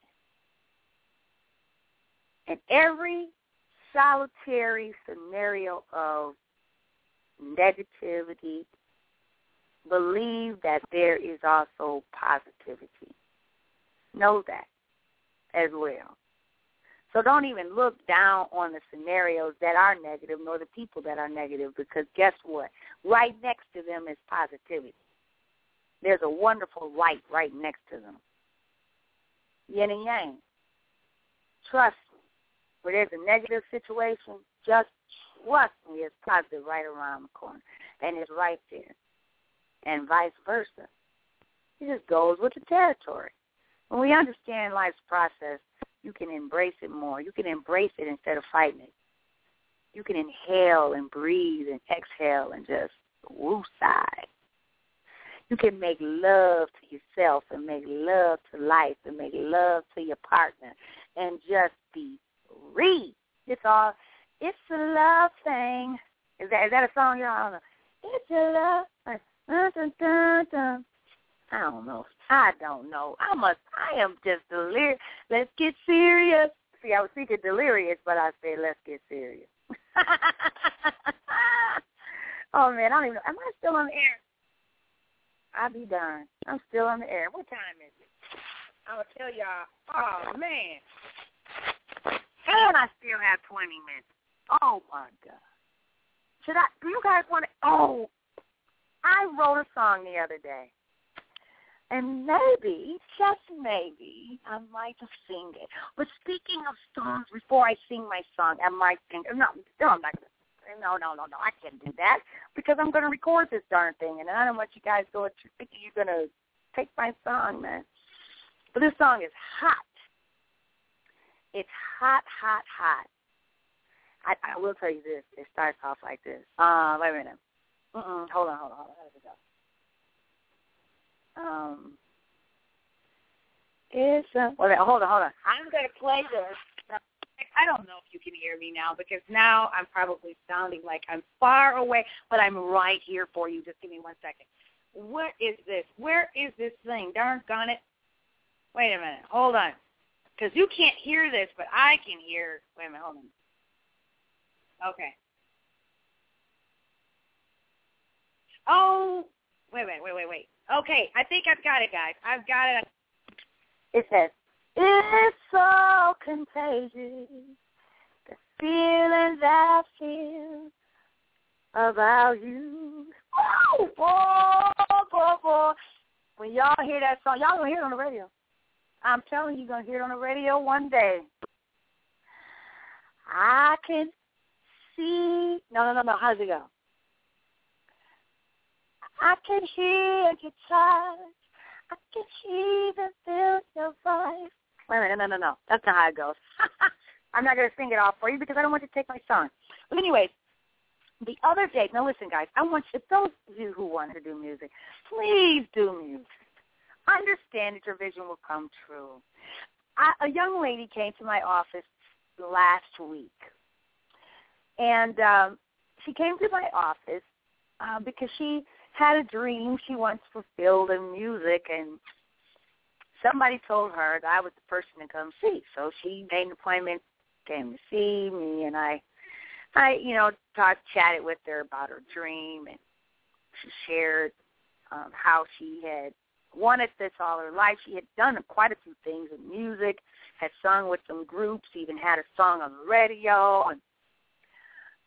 In every solitary scenario of negativity, believe that there is also positivity. Know that as well. So don't even look down on the scenarios that are negative nor the people that are negative, because guess what? Right next to them is positivity. There's a wonderful light right next to them. Yin and yang. Trust me. Where there's a negative situation, just trust me, it's positive right around the corner. And it's right there. And vice versa. It just goes with the territory. When we understand life's process, you can embrace it more. You can embrace it instead of fighting it. You can inhale and breathe and exhale and just woo-sigh. You can make love to yourself and make love to life and make love to your partner and just be free. It's all, it's a love thing. Is that is that a song, y'all? I don't know. It's a love thing. Dun, dun, dun, dun. I don't know. I don't know. I must. I am just delirious. Let's get serious. See, I was thinking delirious, but I said let's get serious. Oh man, I don't even know. Am I still on the air? I'll be darned. I'm still on the air. What time is it? I'm gonna tell y'all. Oh man. And I still have twenty minutes. Oh my God. Should I? Do you guys want to? Oh, I wrote a song the other day. And maybe, just maybe, I might have sing it. But speaking of songs, before I sing my song, I might sing. No, no, I'm not going to. No, no, no, no. I can't do that because I'm going to record this darn thing. And I don't want you guys going to think you're going to take my song, man. But this song is hot. It's hot, hot, hot. I, I will tell you this. It starts off like this. Uh, wait a minute. Mm-mm. Hold on, hold on, hold on. How does it go? Um, it's uh, wait, hold on, hold on. I'm going to play this. I don't know if you can hear me now because now I'm probably sounding like I'm far away, but I'm right here for you. Just give me one second. What is this? Where is this thing? Darn gun it. Wait a minute. Hold on. Because you can't hear this, but I can hear. Wait a minute. Hold on. Okay. Oh, wait, wait, wait, wait, wait. Okay, I think I've got it, guys. I've got it. It says, it's so contagious, the feeling that I feel about you. Oh, boy, boy, boy. When y'all hear that song, y'all going to hear it on the radio. I'm telling you, you're going to hear it on the radio one day. I can see. No, no, no, no. How does it go? I can hear your touch. I can even feel your voice. Wait a minute, no, no, no. That's not how it goes. I'm not going to sing it all for you because I don't want you to take my song. But anyways, the other day, now listen, guys, I want you, those of you who want to do music, please do music. Understand that your vision will come true. I, a young lady came to my office last week, and um, she came to my office uh, because she had a dream she wants fulfilled in music, and somebody told her that I was the person to come see. So she made an appointment, came to see me, and I, I, you know, talked, chatted with her about her dream, and she shared um, how she had wanted this all her life. She had done quite a few things in music, had sung with some groups, even had a song on the radio. And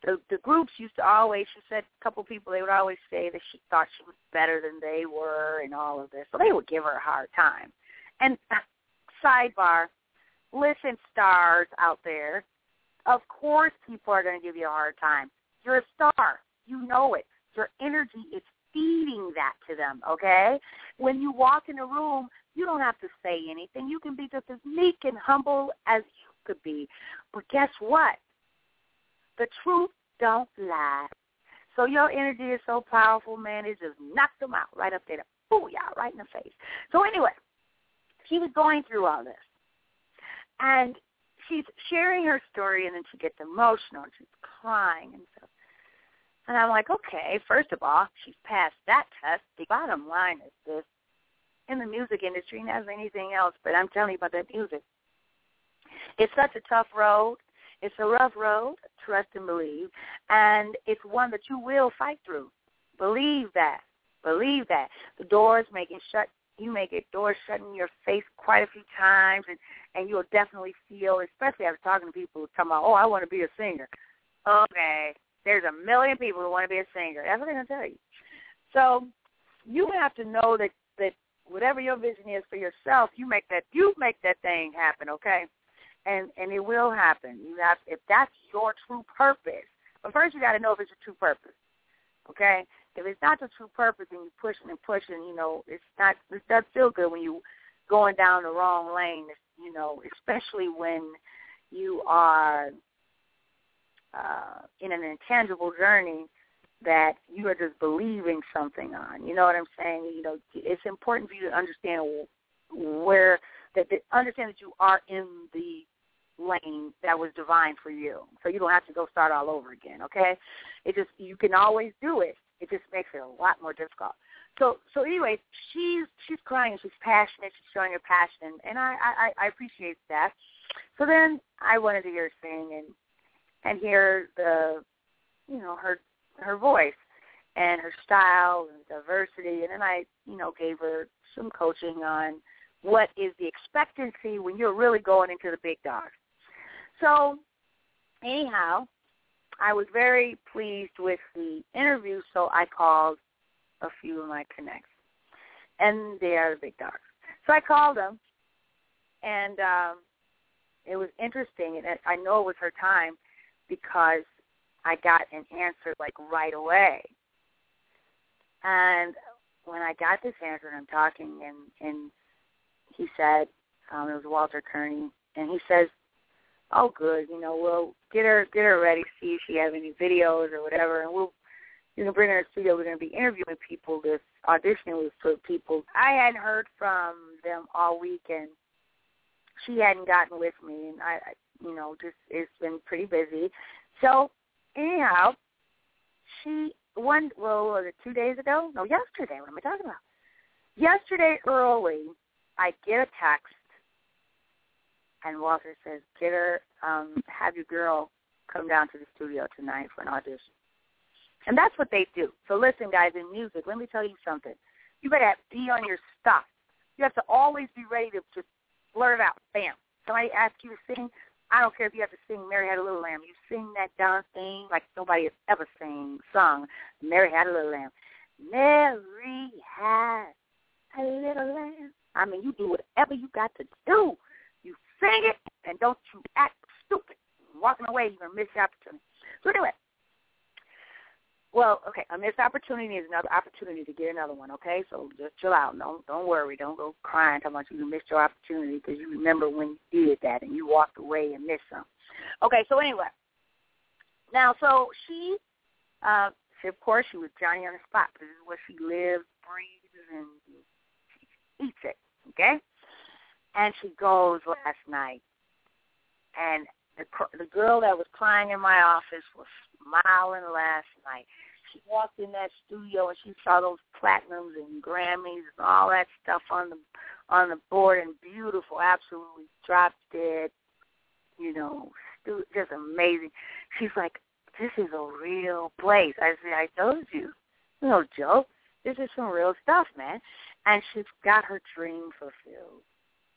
the the groups used to always, she said a couple people, they would always say that she thought she was better than they were and all of this. So they would give her a hard time. And uh, sidebar, listen, stars out there, of course people are going to give you a hard time. You're a star. You know it. Your energy is feeding that to them, okay? When you walk in a room, you don't have to say anything. You can be just as meek and humble as you could be. But guess what? The truth don't lie. So your energy is so powerful, man, it just knocked them out right up there. Booyah, right in the face. So anyway, she was going through all this. And she's sharing her story, and then she gets emotional, and she's crying and stuff. And I'm like, okay, first of all, she's passed that test. The bottom line is this. In the music industry, not as anything else, but I'm telling you about that music. It's such a tough road. It's a rough road, trust and believe, and it's one that you will fight through. Believe that. Believe that. The doors may get shut. You may get doors shut in your face quite a few times, and, and you'll definitely feel, especially I was talking to people who come out, oh, I want to be a singer. Okay, there's a million people who want to be a singer. That's what they're going to tell you. So you have to know that, that whatever your vision is for yourself, you make that you make that thing happen, okay? And and it will happen. You have if that's your true purpose. But first you got to know if it's your true purpose, okay? If it's not the true purpose and you're pushing and pushing, you know, it's not. It does feel good when you going down the wrong lane, you know, especially when you are uh, in an intangible journey that you are just believing something on. You know what I'm saying? You know, it's important for you to understand where that, that understand that you are in the lane that was divine for you, so you don't have to go start all over again. Okay? It just you can always do it. It just makes it a lot more difficult. So, so anyway, she's she's crying. She's passionate. She's showing her passion, and I, I, I appreciate that. So then I wanted to hear her sing and and hear the, you know, her her voice and her style and diversity, and then I, you know, gave her some coaching on what is the expectancy when you're really going into the big dogs. So, anyhow, I was very pleased with the interview, so I called a few of my connects, and they are the big dogs. So I called them, and um, it was interesting, and I know it was her time because I got an answer, like, right away. And when I got this answer, and I'm talking, and, and he said, um, it was Walter Kearney, and he says, oh, good, you know, we'll get her get her ready, see if she has any videos or whatever, and we'll, you can bring her in the studio. We're going to be interviewing people, this auditioning with for people. I hadn't heard from them all week, and she hadn't gotten with me, and I, you know, just it's been pretty busy. So, anyhow, she, one, well, was it two days ago? No, yesterday. What am I talking about? Yesterday early, I get a text, and Walter says, get her, um, have your girl come down to the studio tonight for an audition. And that's what they do. So listen, guys, in music, let me tell you something. You better have, be on your stuff. You have to always be ready to just blurt it out. Bam. Somebody asks you to sing. I don't care if you have to sing Mary Had a Little Lamb. You sing that darn thing like nobody has ever sing, sung Mary Had a Little Lamb. Mary had a little lamb. I mean, you do whatever you got to do. You sing it, and don't you act stupid. Walking away, you're going to miss the opportunity. So anyway, well, okay, a missed opportunity is another opportunity to get another one, okay? So just chill out. Don't don't worry. Don't go crying talking about you missed your opportunity because you remember when you did that and you walked away and missed some. Okay, so anyway. Now, so she, uh, she, of course, she was Johnny on the spot. This is where she lives, breathes, and she eats it, okay? And she goes last night, and the the girl that was crying in my office was smiling last night. She walked in that studio and she saw those platinums and Grammys and all that stuff on the on the board, and beautiful, absolutely drop dead, you know, just amazing. She's like, this is a real place. I said, I told you, no joke. This is some real stuff, man. And she's got her dream fulfilled.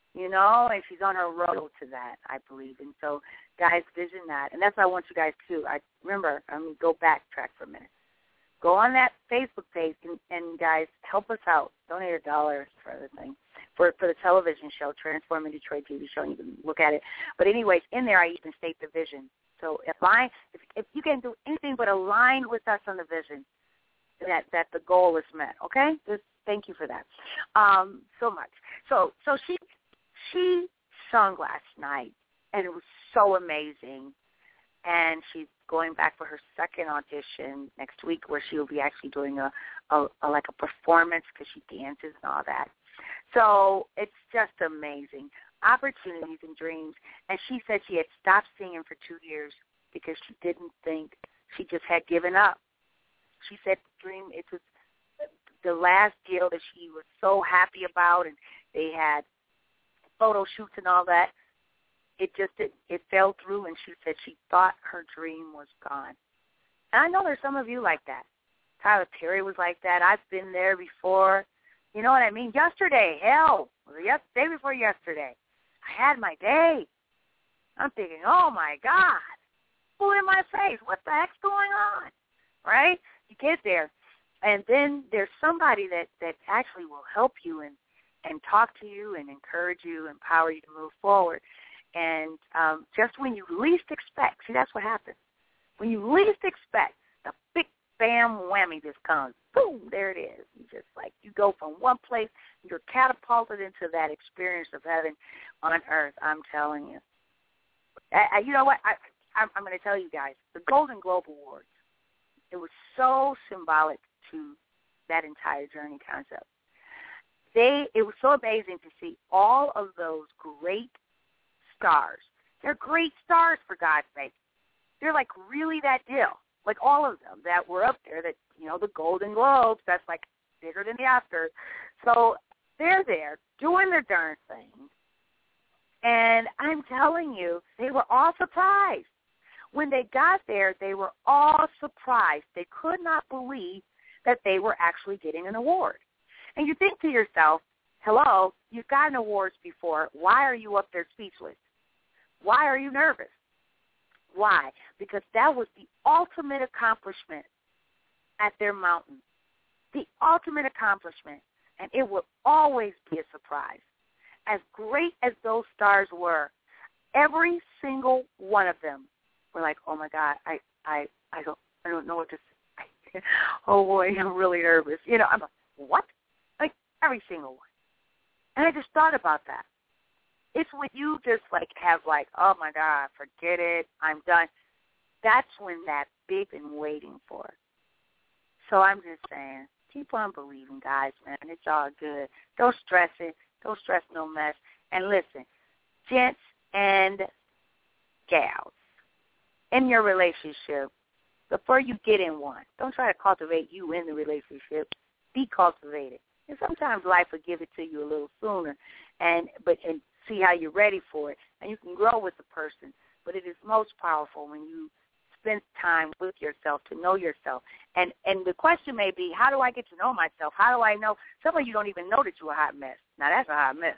you know, and she's on her road to that, I believe. And so, guys, vision that. And that's what I want you guys to. I remember, I'm going to go backtrack for a minute. Go on that Facebook page and, and, guys, help us out. Donate a dollar for the thing, for for the television show, Transforming Detroit T V show, and you can look at it. But anyways, in there I even state the vision. So if I, if, if you can do anything but align with us on the vision, that that the goal is met. Okay, just thank you for that, um, so much. So so she she sung last night, and it was so amazing. And she's going back for her second audition next week, where she will be actually doing a, a, a like a performance because she dances and all that. So it's just amazing. Opportunities and dreams. And she said she had stopped singing for two years because she didn't think, she just had given up. She said the dream, it was the last deal that she was so happy about, and they had photo shoots and all that. It just, it, it fell through, and she said she thought her dream was gone. And I know there's some of you like that. Tyler Perry was like that. I've been there before. You know what I mean? Yesterday, hell, was it yes, day before yesterday, I had my day. I'm thinking, oh, my God, food in my face. What the heck's going on? Right? You get there, and then there's somebody that, that actually will help you and, and talk to you and encourage you, empower you to move forward. And um, just when you least expect, see, that's what happens. When you least expect, the big bam whammy just comes. Boom, there it is. You just like, you go from one place, you're catapulted into that experience of heaven on earth, I'm telling you. I, I, you know what? I, I'm, I'm going to tell you guys, the Golden Globe Awards, it was so symbolic to that entire journey concept. They, it was so amazing to see all of those great stars. They're great stars, for God's sake. They're like really that deal. Like all of them that were up there, that, you know, the Golden Globes, that's like bigger than the Oscars. So they're there doing their darn thing. And I'm telling you, they were all surprised. When they got there, they were all surprised. They could not believe that they were actually getting an award. And you think to yourself, hello, you've gotten awards before. Why are you up there speechless? Why are you nervous? Why? Because that was the ultimate accomplishment at their mountain. The ultimate accomplishment. And it will always be a surprise. As great as those stars were, every single one of them were like, oh, my God, I I, I don't I don't know what to say. Oh, boy, I'm really nervous. You know, I'm like, what? Like, every single one. And I just thought about that. It's when you just, like, have, like, oh, my God, forget it, I'm done. That's when that big been waiting for. So I'm just saying, keep on believing, guys, man. It's all good. Don't stress it. Don't stress no mess. And listen, gents and gals, in your relationship, before you get in one, don't try to cultivate you in the relationship. Be cultivated. And sometimes life will give it to you a little sooner, and but and see how you're ready for it. And you can grow with the person, but it is most powerful when you spend time with yourself to know yourself. And and the question may be, how do I get to know myself? How do I know? Some of you don't even know that you're a hot mess. Now, that's a hot mess.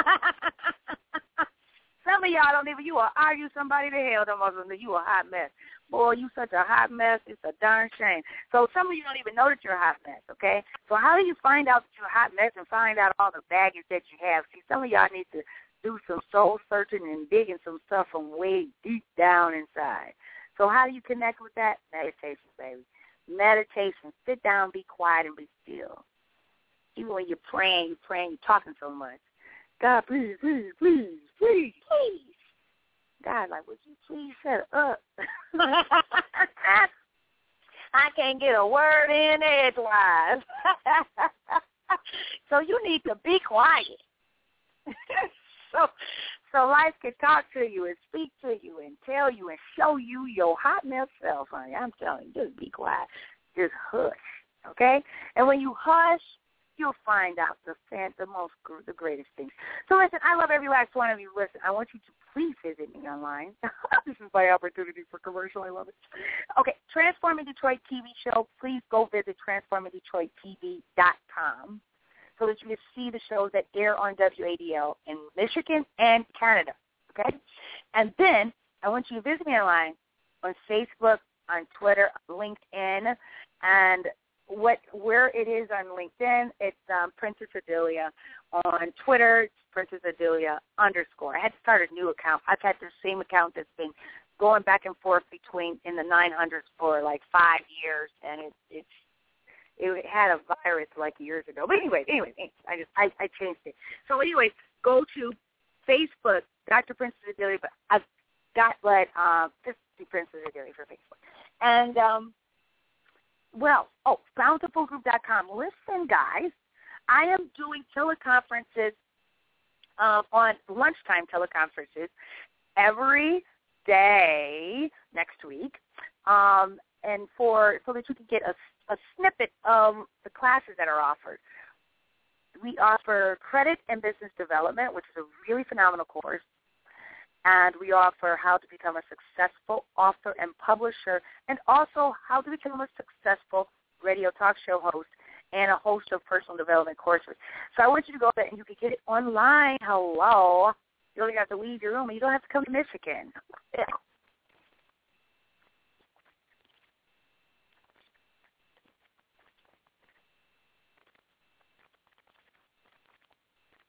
Some of y'all don't even, you will argue somebody to hell, them others, that you a hot mess. Boy, you such a hot mess, it's a darn shame. So some of you don't even know that you're a hot mess, okay? So how do you find out that you're a hot mess and find out all the baggage that you have? See, some of y'all need to do some soul searching and digging some stuff from way deep down inside. So how do you connect with that? Meditation, baby. Meditation. Sit down, be quiet, and be still. Even when you're praying, you're praying, you're talking so much. God, please, please, please, please, please. God, like, would you please shut up? I can't get a word in edgewise. So you need to be quiet. so, so life can talk to you and speak to you and tell you and show you your hot mess self, honey. I'm telling you, just be quiet. Just hush, okay? And when you hush, you'll find out the the most the greatest things. So listen, I love every last one of you. Listen, I want you to please visit me online. This is my opportunity for commercial. I love it. Okay, Transforming Detroit T V show. Please go visit transforming detroit t v dot com. so that you can see the shows that air on W A D L in Michigan and Canada, okay? And then I want you to visit me online on Facebook, on Twitter, LinkedIn, and what where it is on LinkedIn, it's um, Princess Adelia. On Twitter, it's Princess Adelia underscore. I had to start a new account. I've had the same account that's been going back and forth between in the nine hundreds for like five years, and it, it's it had a virus like years ago. But anyway, anyway, I just I, I changed it. So anyway, go to Facebook, Doctor Princess Adelia. But I've got let uh, just do Princess Adelia for Facebook, and um, well, oh, bountiful group dot com. Listen, guys, I am doing teleconferences uh, on lunchtime teleconferences every day next week, um, and for so that you can get a, a snippet of the classes that are offered. We offer credit and business development, which is a really phenomenal course, and we offer how to become a successful author and publisher, and also how to become a successful radio talk show host and a host of personal development courses. So I want you to go there and you can get it online. Hello. You don't have to leave your room. You don't have to come to Michigan. Yeah.